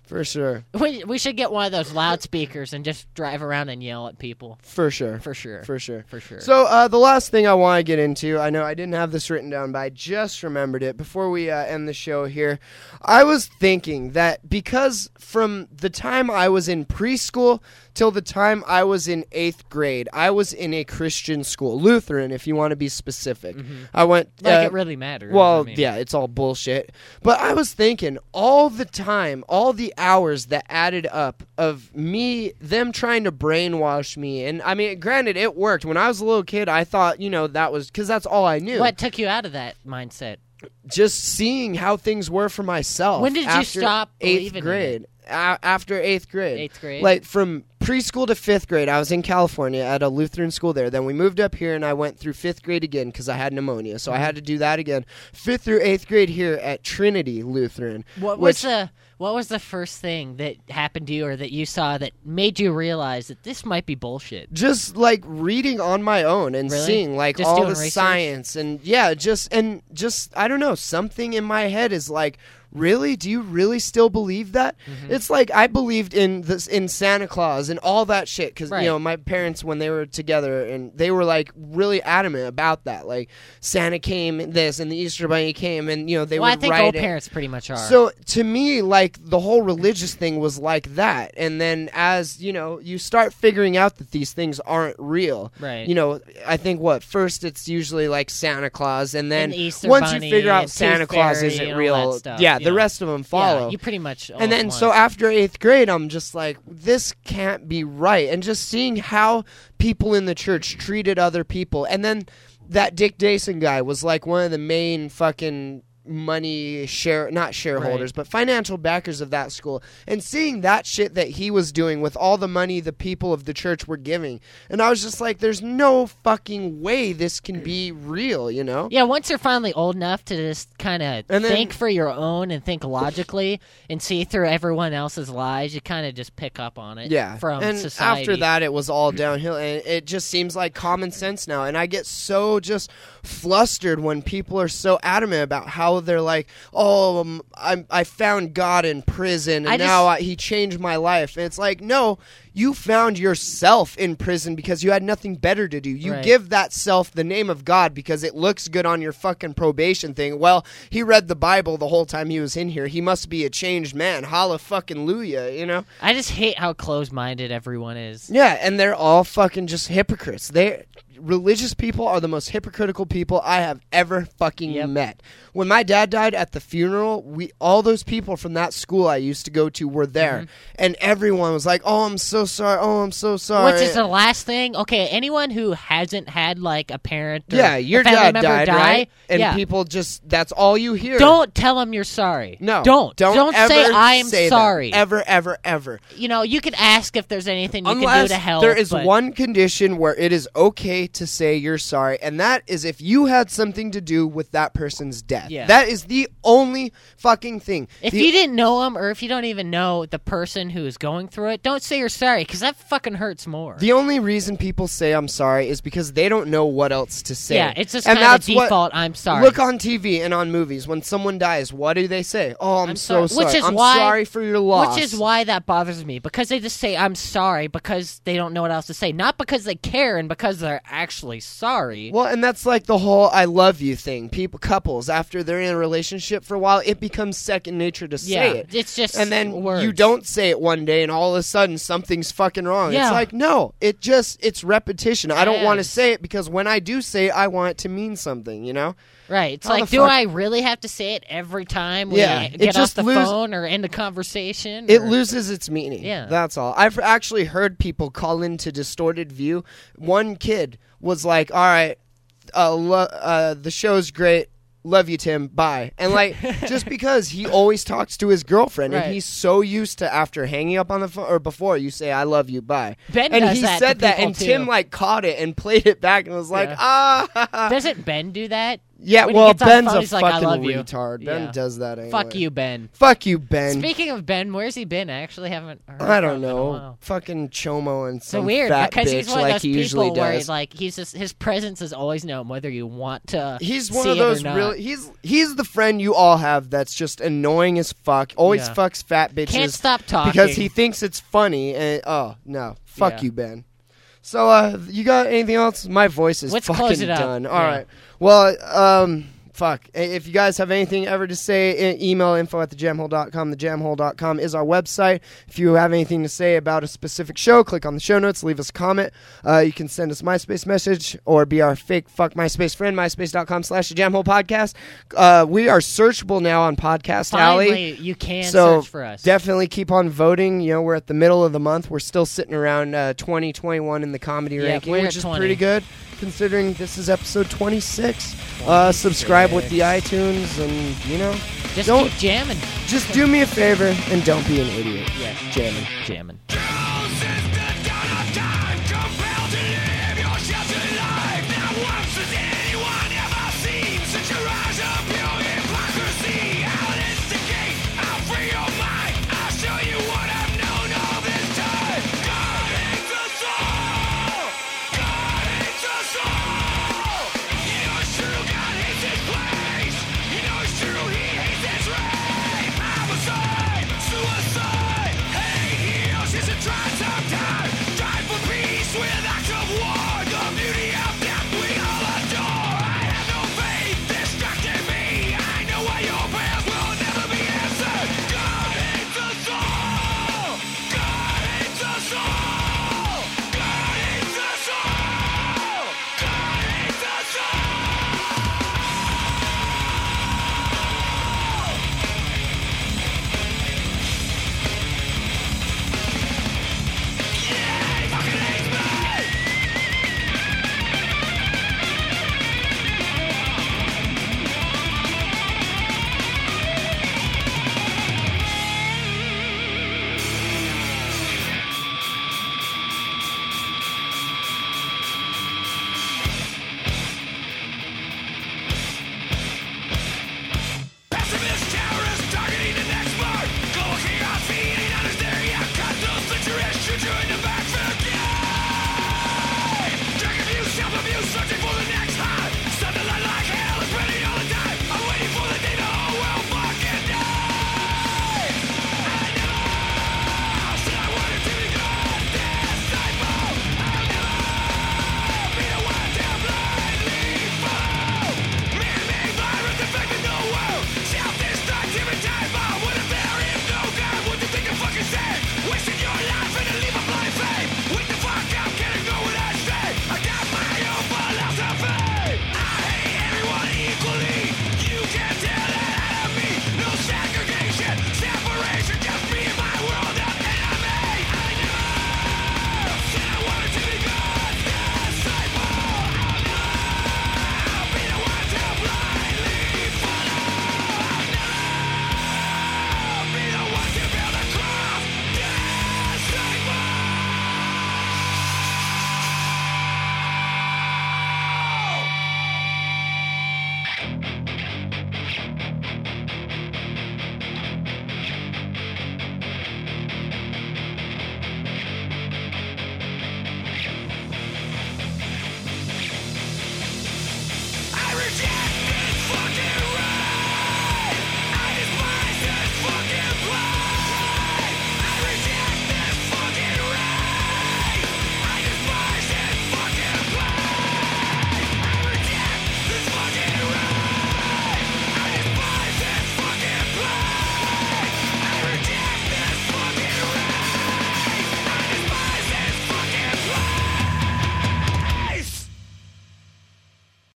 [SPEAKER 5] For sure.
[SPEAKER 6] We we should get one of those loudspeakers and just drive around and yell at people.
[SPEAKER 5] For sure.
[SPEAKER 6] For sure.
[SPEAKER 5] For sure.
[SPEAKER 6] For sure.
[SPEAKER 5] So uh, the last thing I want to get into, I know I didn't have this written down, but I just remembered it before we uh, end the show here. I was thinking that because from the time I was in preschool till the time I was in eighth grade, I was in a Christian school, Lutheran, if you want to be specific.
[SPEAKER 6] Mm-hmm.
[SPEAKER 5] I went.
[SPEAKER 6] Like
[SPEAKER 5] uh,
[SPEAKER 6] it really matters.
[SPEAKER 5] Well,
[SPEAKER 6] I mean.
[SPEAKER 5] yeah, it's all bullshit. But I was thinking all the time, all the hours that added up of me, them trying to brainwash me. And I mean, granted, it worked. When I was a little kid, I thought, you know, that was because that's all I knew.
[SPEAKER 6] What took you out of that mindset?
[SPEAKER 5] Just seeing how things were for myself.
[SPEAKER 6] When did you
[SPEAKER 5] after
[SPEAKER 6] stop
[SPEAKER 5] eighth
[SPEAKER 6] believing in
[SPEAKER 5] grade?
[SPEAKER 6] it?
[SPEAKER 5] A- after eighth grade.
[SPEAKER 6] Eighth grade?
[SPEAKER 5] Like from preschool to fifth grade, I was in California at a Lutheran school there. Then we moved up here, and I went through fifth grade again because I had pneumonia. So I had to do that again. Fifth through eighth grade here at Trinity Lutheran.
[SPEAKER 6] What
[SPEAKER 5] which,
[SPEAKER 6] was the What was the first thing that happened to you or that you saw that made you realize that this might be bullshit?
[SPEAKER 5] Just like reading on my own and
[SPEAKER 6] Really?
[SPEAKER 5] seeing like
[SPEAKER 6] Just
[SPEAKER 5] all
[SPEAKER 6] doing
[SPEAKER 5] the
[SPEAKER 6] research?
[SPEAKER 5] science and yeah, just and just I don't know, something in my head is like, really? Do you really still believe that?
[SPEAKER 6] Mm-hmm.
[SPEAKER 5] It's like I believed in this in Santa Claus and all that shit because
[SPEAKER 6] Right.
[SPEAKER 5] you know my parents when they were together and they were like really adamant about that. Like Santa came this and the Easter Bunny came and you know they
[SPEAKER 6] well,
[SPEAKER 5] would
[SPEAKER 6] I think
[SPEAKER 5] write
[SPEAKER 6] all
[SPEAKER 5] it.
[SPEAKER 6] parents pretty much are.
[SPEAKER 5] So to me, like the whole religious thing was like that, and then as you know, you start figuring out that these things aren't real.
[SPEAKER 6] Right.
[SPEAKER 5] You know, I think what first it's usually like Santa Claus, and then
[SPEAKER 6] And the Easter
[SPEAKER 5] once
[SPEAKER 6] Bunny
[SPEAKER 5] you figure out
[SPEAKER 6] and
[SPEAKER 5] Santa
[SPEAKER 6] Tooth
[SPEAKER 5] Claus
[SPEAKER 6] Fairy
[SPEAKER 5] isn't
[SPEAKER 6] and all
[SPEAKER 5] real,
[SPEAKER 6] that stuff,
[SPEAKER 5] yeah,
[SPEAKER 6] you
[SPEAKER 5] the
[SPEAKER 6] know.
[SPEAKER 5] rest of them follow.
[SPEAKER 6] Yeah, you pretty much. all
[SPEAKER 5] and then
[SPEAKER 6] at
[SPEAKER 5] so
[SPEAKER 6] once.
[SPEAKER 5] after eighth grade, I'm just like, this can't be right, and just seeing how people in the church treated other people, and then that Dick Dason guy was like one of the main fucking money share not shareholders
[SPEAKER 6] Right.
[SPEAKER 5] but financial backers of that school, and seeing that shit that he was doing with all the money the people of the church were giving, and I was just like, there's no fucking way this can be real, you know?
[SPEAKER 6] Yeah, once you're finally old enough to just kind of
[SPEAKER 5] And then-
[SPEAKER 6] think for your own and think logically and see through everyone else's lies, you kind of just pick up on it.
[SPEAKER 5] Yeah,
[SPEAKER 6] from
[SPEAKER 5] and
[SPEAKER 6] society.
[SPEAKER 5] after that, it was all downhill, and it just seems like common sense now. And I get so just flustered when people are so adamant about how they're like, "Oh, um, I I found God in prison, and
[SPEAKER 6] I just-
[SPEAKER 5] now I, He changed my life." And it's like, no, you found yourself in prison because you had nothing better to do. You
[SPEAKER 6] Right.
[SPEAKER 5] give that self the name of God because it looks good on your fucking probation thing. Well, he read the Bible the whole time he was in here. He must be a changed man. Holla fucking Luya, you know?
[SPEAKER 6] I just hate how close-minded everyone is.
[SPEAKER 5] Yeah, and they're all fucking just hypocrites. They religious people are the most hypocritical people I have ever fucking
[SPEAKER 6] Yep.
[SPEAKER 5] met. When my dad died at the funeral, we all those people from that school I used to go to were there,
[SPEAKER 6] Mm-hmm.
[SPEAKER 5] and everyone was like, "Oh, I'm so sorry. Oh, I'm so sorry."
[SPEAKER 6] Which is the last thing. Okay, anyone who hasn't had like a parent or
[SPEAKER 5] yeah, your
[SPEAKER 6] a family
[SPEAKER 5] dad
[SPEAKER 6] member
[SPEAKER 5] died,
[SPEAKER 6] die,
[SPEAKER 5] right? And
[SPEAKER 6] yeah.
[SPEAKER 5] people just—that's all you hear.
[SPEAKER 6] Don't tell them you're sorry.
[SPEAKER 5] no,
[SPEAKER 6] don't
[SPEAKER 5] don't,
[SPEAKER 6] don't
[SPEAKER 5] ever
[SPEAKER 6] say I'm
[SPEAKER 5] say that.
[SPEAKER 6] sorry.
[SPEAKER 5] Ever, ever, ever.
[SPEAKER 6] You know, you can ask if there's anything you
[SPEAKER 5] Unless
[SPEAKER 6] can do to help.
[SPEAKER 5] there is
[SPEAKER 6] but
[SPEAKER 5] one condition where it is okay to say you're sorry, and that is if you had something to do with that person's death.
[SPEAKER 6] Yeah.
[SPEAKER 5] That is the only fucking thing.
[SPEAKER 6] If
[SPEAKER 5] The-
[SPEAKER 6] you didn't know him, or if you don't even know the person who is going through it, don't say you're sorry, because that fucking hurts more.
[SPEAKER 5] The only reason people say I'm sorry is because they don't know what else to say.
[SPEAKER 6] Yeah, it's just
[SPEAKER 5] and
[SPEAKER 6] kind of
[SPEAKER 5] that's what-
[SPEAKER 6] default, I'm sorry.
[SPEAKER 5] Look on T V and on movies. When someone dies, what do they say? Oh, I'm,
[SPEAKER 6] I'm
[SPEAKER 5] so
[SPEAKER 6] sorry.
[SPEAKER 5] sorry.
[SPEAKER 6] Which is
[SPEAKER 5] I'm
[SPEAKER 6] why-
[SPEAKER 5] sorry for your loss.
[SPEAKER 6] Which is why that bothers me, because they just say I'm sorry because they don't know what else to say, not because they care and because they're actually sorry.
[SPEAKER 5] Well, and that's like the whole "I love you" thing. People, couples, after they're in a relationship for a while, it becomes second nature to
[SPEAKER 6] yeah,
[SPEAKER 5] say it.
[SPEAKER 6] it's just
[SPEAKER 5] And then
[SPEAKER 6] words.
[SPEAKER 5] you don't say it one day, and all of a sudden something's fucking wrong.
[SPEAKER 6] Yeah.
[SPEAKER 5] It's like, no, it just it's repetition. I don't want to
[SPEAKER 6] Yes.
[SPEAKER 5] say it because when I do say it, I want it to mean something. You know?
[SPEAKER 6] Right. It's
[SPEAKER 5] How
[SPEAKER 6] like,
[SPEAKER 5] the
[SPEAKER 6] do
[SPEAKER 5] fuck-
[SPEAKER 6] I really have to say it every time we
[SPEAKER 5] Yeah, it
[SPEAKER 6] get off
[SPEAKER 5] just
[SPEAKER 6] the
[SPEAKER 5] lose-
[SPEAKER 6] phone or end a conversation?
[SPEAKER 5] It
[SPEAKER 6] or-
[SPEAKER 5] loses its meaning.
[SPEAKER 6] Yeah.
[SPEAKER 5] That's all. I've actually heard people call into Distorted View. One kid was like, all right, uh, lo- uh, the show's great. Love you, Tim. Bye. And like, just because he always talks to his girlfriend,
[SPEAKER 6] Right.
[SPEAKER 5] and he's so used to after hanging up on the phone or before you say "I love you." Bye.
[SPEAKER 6] Ben
[SPEAKER 5] and
[SPEAKER 6] does
[SPEAKER 5] he
[SPEAKER 6] that
[SPEAKER 5] said
[SPEAKER 6] to
[SPEAKER 5] that,
[SPEAKER 6] people,
[SPEAKER 5] and
[SPEAKER 6] too.
[SPEAKER 5] Tim like caught it and played it back and was like,
[SPEAKER 6] Yeah.
[SPEAKER 5] ah.
[SPEAKER 6] Doesn't Ben do that?
[SPEAKER 5] Yeah,
[SPEAKER 6] When he
[SPEAKER 5] well,
[SPEAKER 6] gets on
[SPEAKER 5] Ben's
[SPEAKER 6] phone,
[SPEAKER 5] a
[SPEAKER 6] he's like, "I
[SPEAKER 5] fucking
[SPEAKER 6] love you."
[SPEAKER 5] retard. Ben
[SPEAKER 6] Yeah.
[SPEAKER 5] does that anyway.
[SPEAKER 6] Fuck you, Ben.
[SPEAKER 5] Fuck you, Ben.
[SPEAKER 6] Speaking of Ben, where's he been? I actually haven't heard
[SPEAKER 5] I
[SPEAKER 6] from
[SPEAKER 5] don't
[SPEAKER 6] him in a
[SPEAKER 5] know.
[SPEAKER 6] while.
[SPEAKER 5] Fucking Chomo and
[SPEAKER 6] So
[SPEAKER 5] some
[SPEAKER 6] weird
[SPEAKER 5] fat
[SPEAKER 6] because
[SPEAKER 5] bitch
[SPEAKER 6] he's one
[SPEAKER 5] like
[SPEAKER 6] of those
[SPEAKER 5] he
[SPEAKER 6] people
[SPEAKER 5] usually
[SPEAKER 6] where
[SPEAKER 5] does.
[SPEAKER 6] he's like he's just, his presence is always known whether you want to.
[SPEAKER 5] He's one
[SPEAKER 6] see
[SPEAKER 5] of
[SPEAKER 6] it or
[SPEAKER 5] those
[SPEAKER 6] not.
[SPEAKER 5] really. He's he's the friend you all have that's just annoying as fuck. Always
[SPEAKER 6] Yeah.
[SPEAKER 5] fucks fat bitches.
[SPEAKER 6] Can't stop talking
[SPEAKER 5] because he thinks it's funny. And oh no, fuck
[SPEAKER 6] Yeah.
[SPEAKER 5] you, Ben. So uh, you got anything else? My voice is
[SPEAKER 6] Let's
[SPEAKER 5] fucking
[SPEAKER 6] close it out.
[SPEAKER 5] done. All
[SPEAKER 6] Yeah.
[SPEAKER 5] right. Well, um. Fuck. If you guys have anything ever to say, e- email info at the jam hole dot com. the jam hole dot com is our website. If you have anything to say about a specific show, click on the show notes, leave us a comment. Uh, you can send us a MySpace message or be our fake fuck MySpace friend, myspace.com slash the jam hole podcast. Uh, we are searchable now on Podcast
[SPEAKER 6] Finally,
[SPEAKER 5] Alley.
[SPEAKER 6] you can
[SPEAKER 5] So
[SPEAKER 6] search for us.
[SPEAKER 5] definitely keep on voting. You know, we're at the middle of the month. We're still sitting around uh, twenty, twenty-one in the comedy
[SPEAKER 6] Yeah,
[SPEAKER 5] ranking,
[SPEAKER 6] we're
[SPEAKER 5] which
[SPEAKER 6] at
[SPEAKER 5] is
[SPEAKER 6] twenty.
[SPEAKER 5] pretty good considering this is episode twenty-six. Uh, subscribe with the iTunes and, you know,
[SPEAKER 6] Just
[SPEAKER 5] don't-
[SPEAKER 6] keep jamming.
[SPEAKER 5] just do me a favor and don't be an idiot.
[SPEAKER 6] Yeah.
[SPEAKER 5] Jamming.
[SPEAKER 6] Jamming.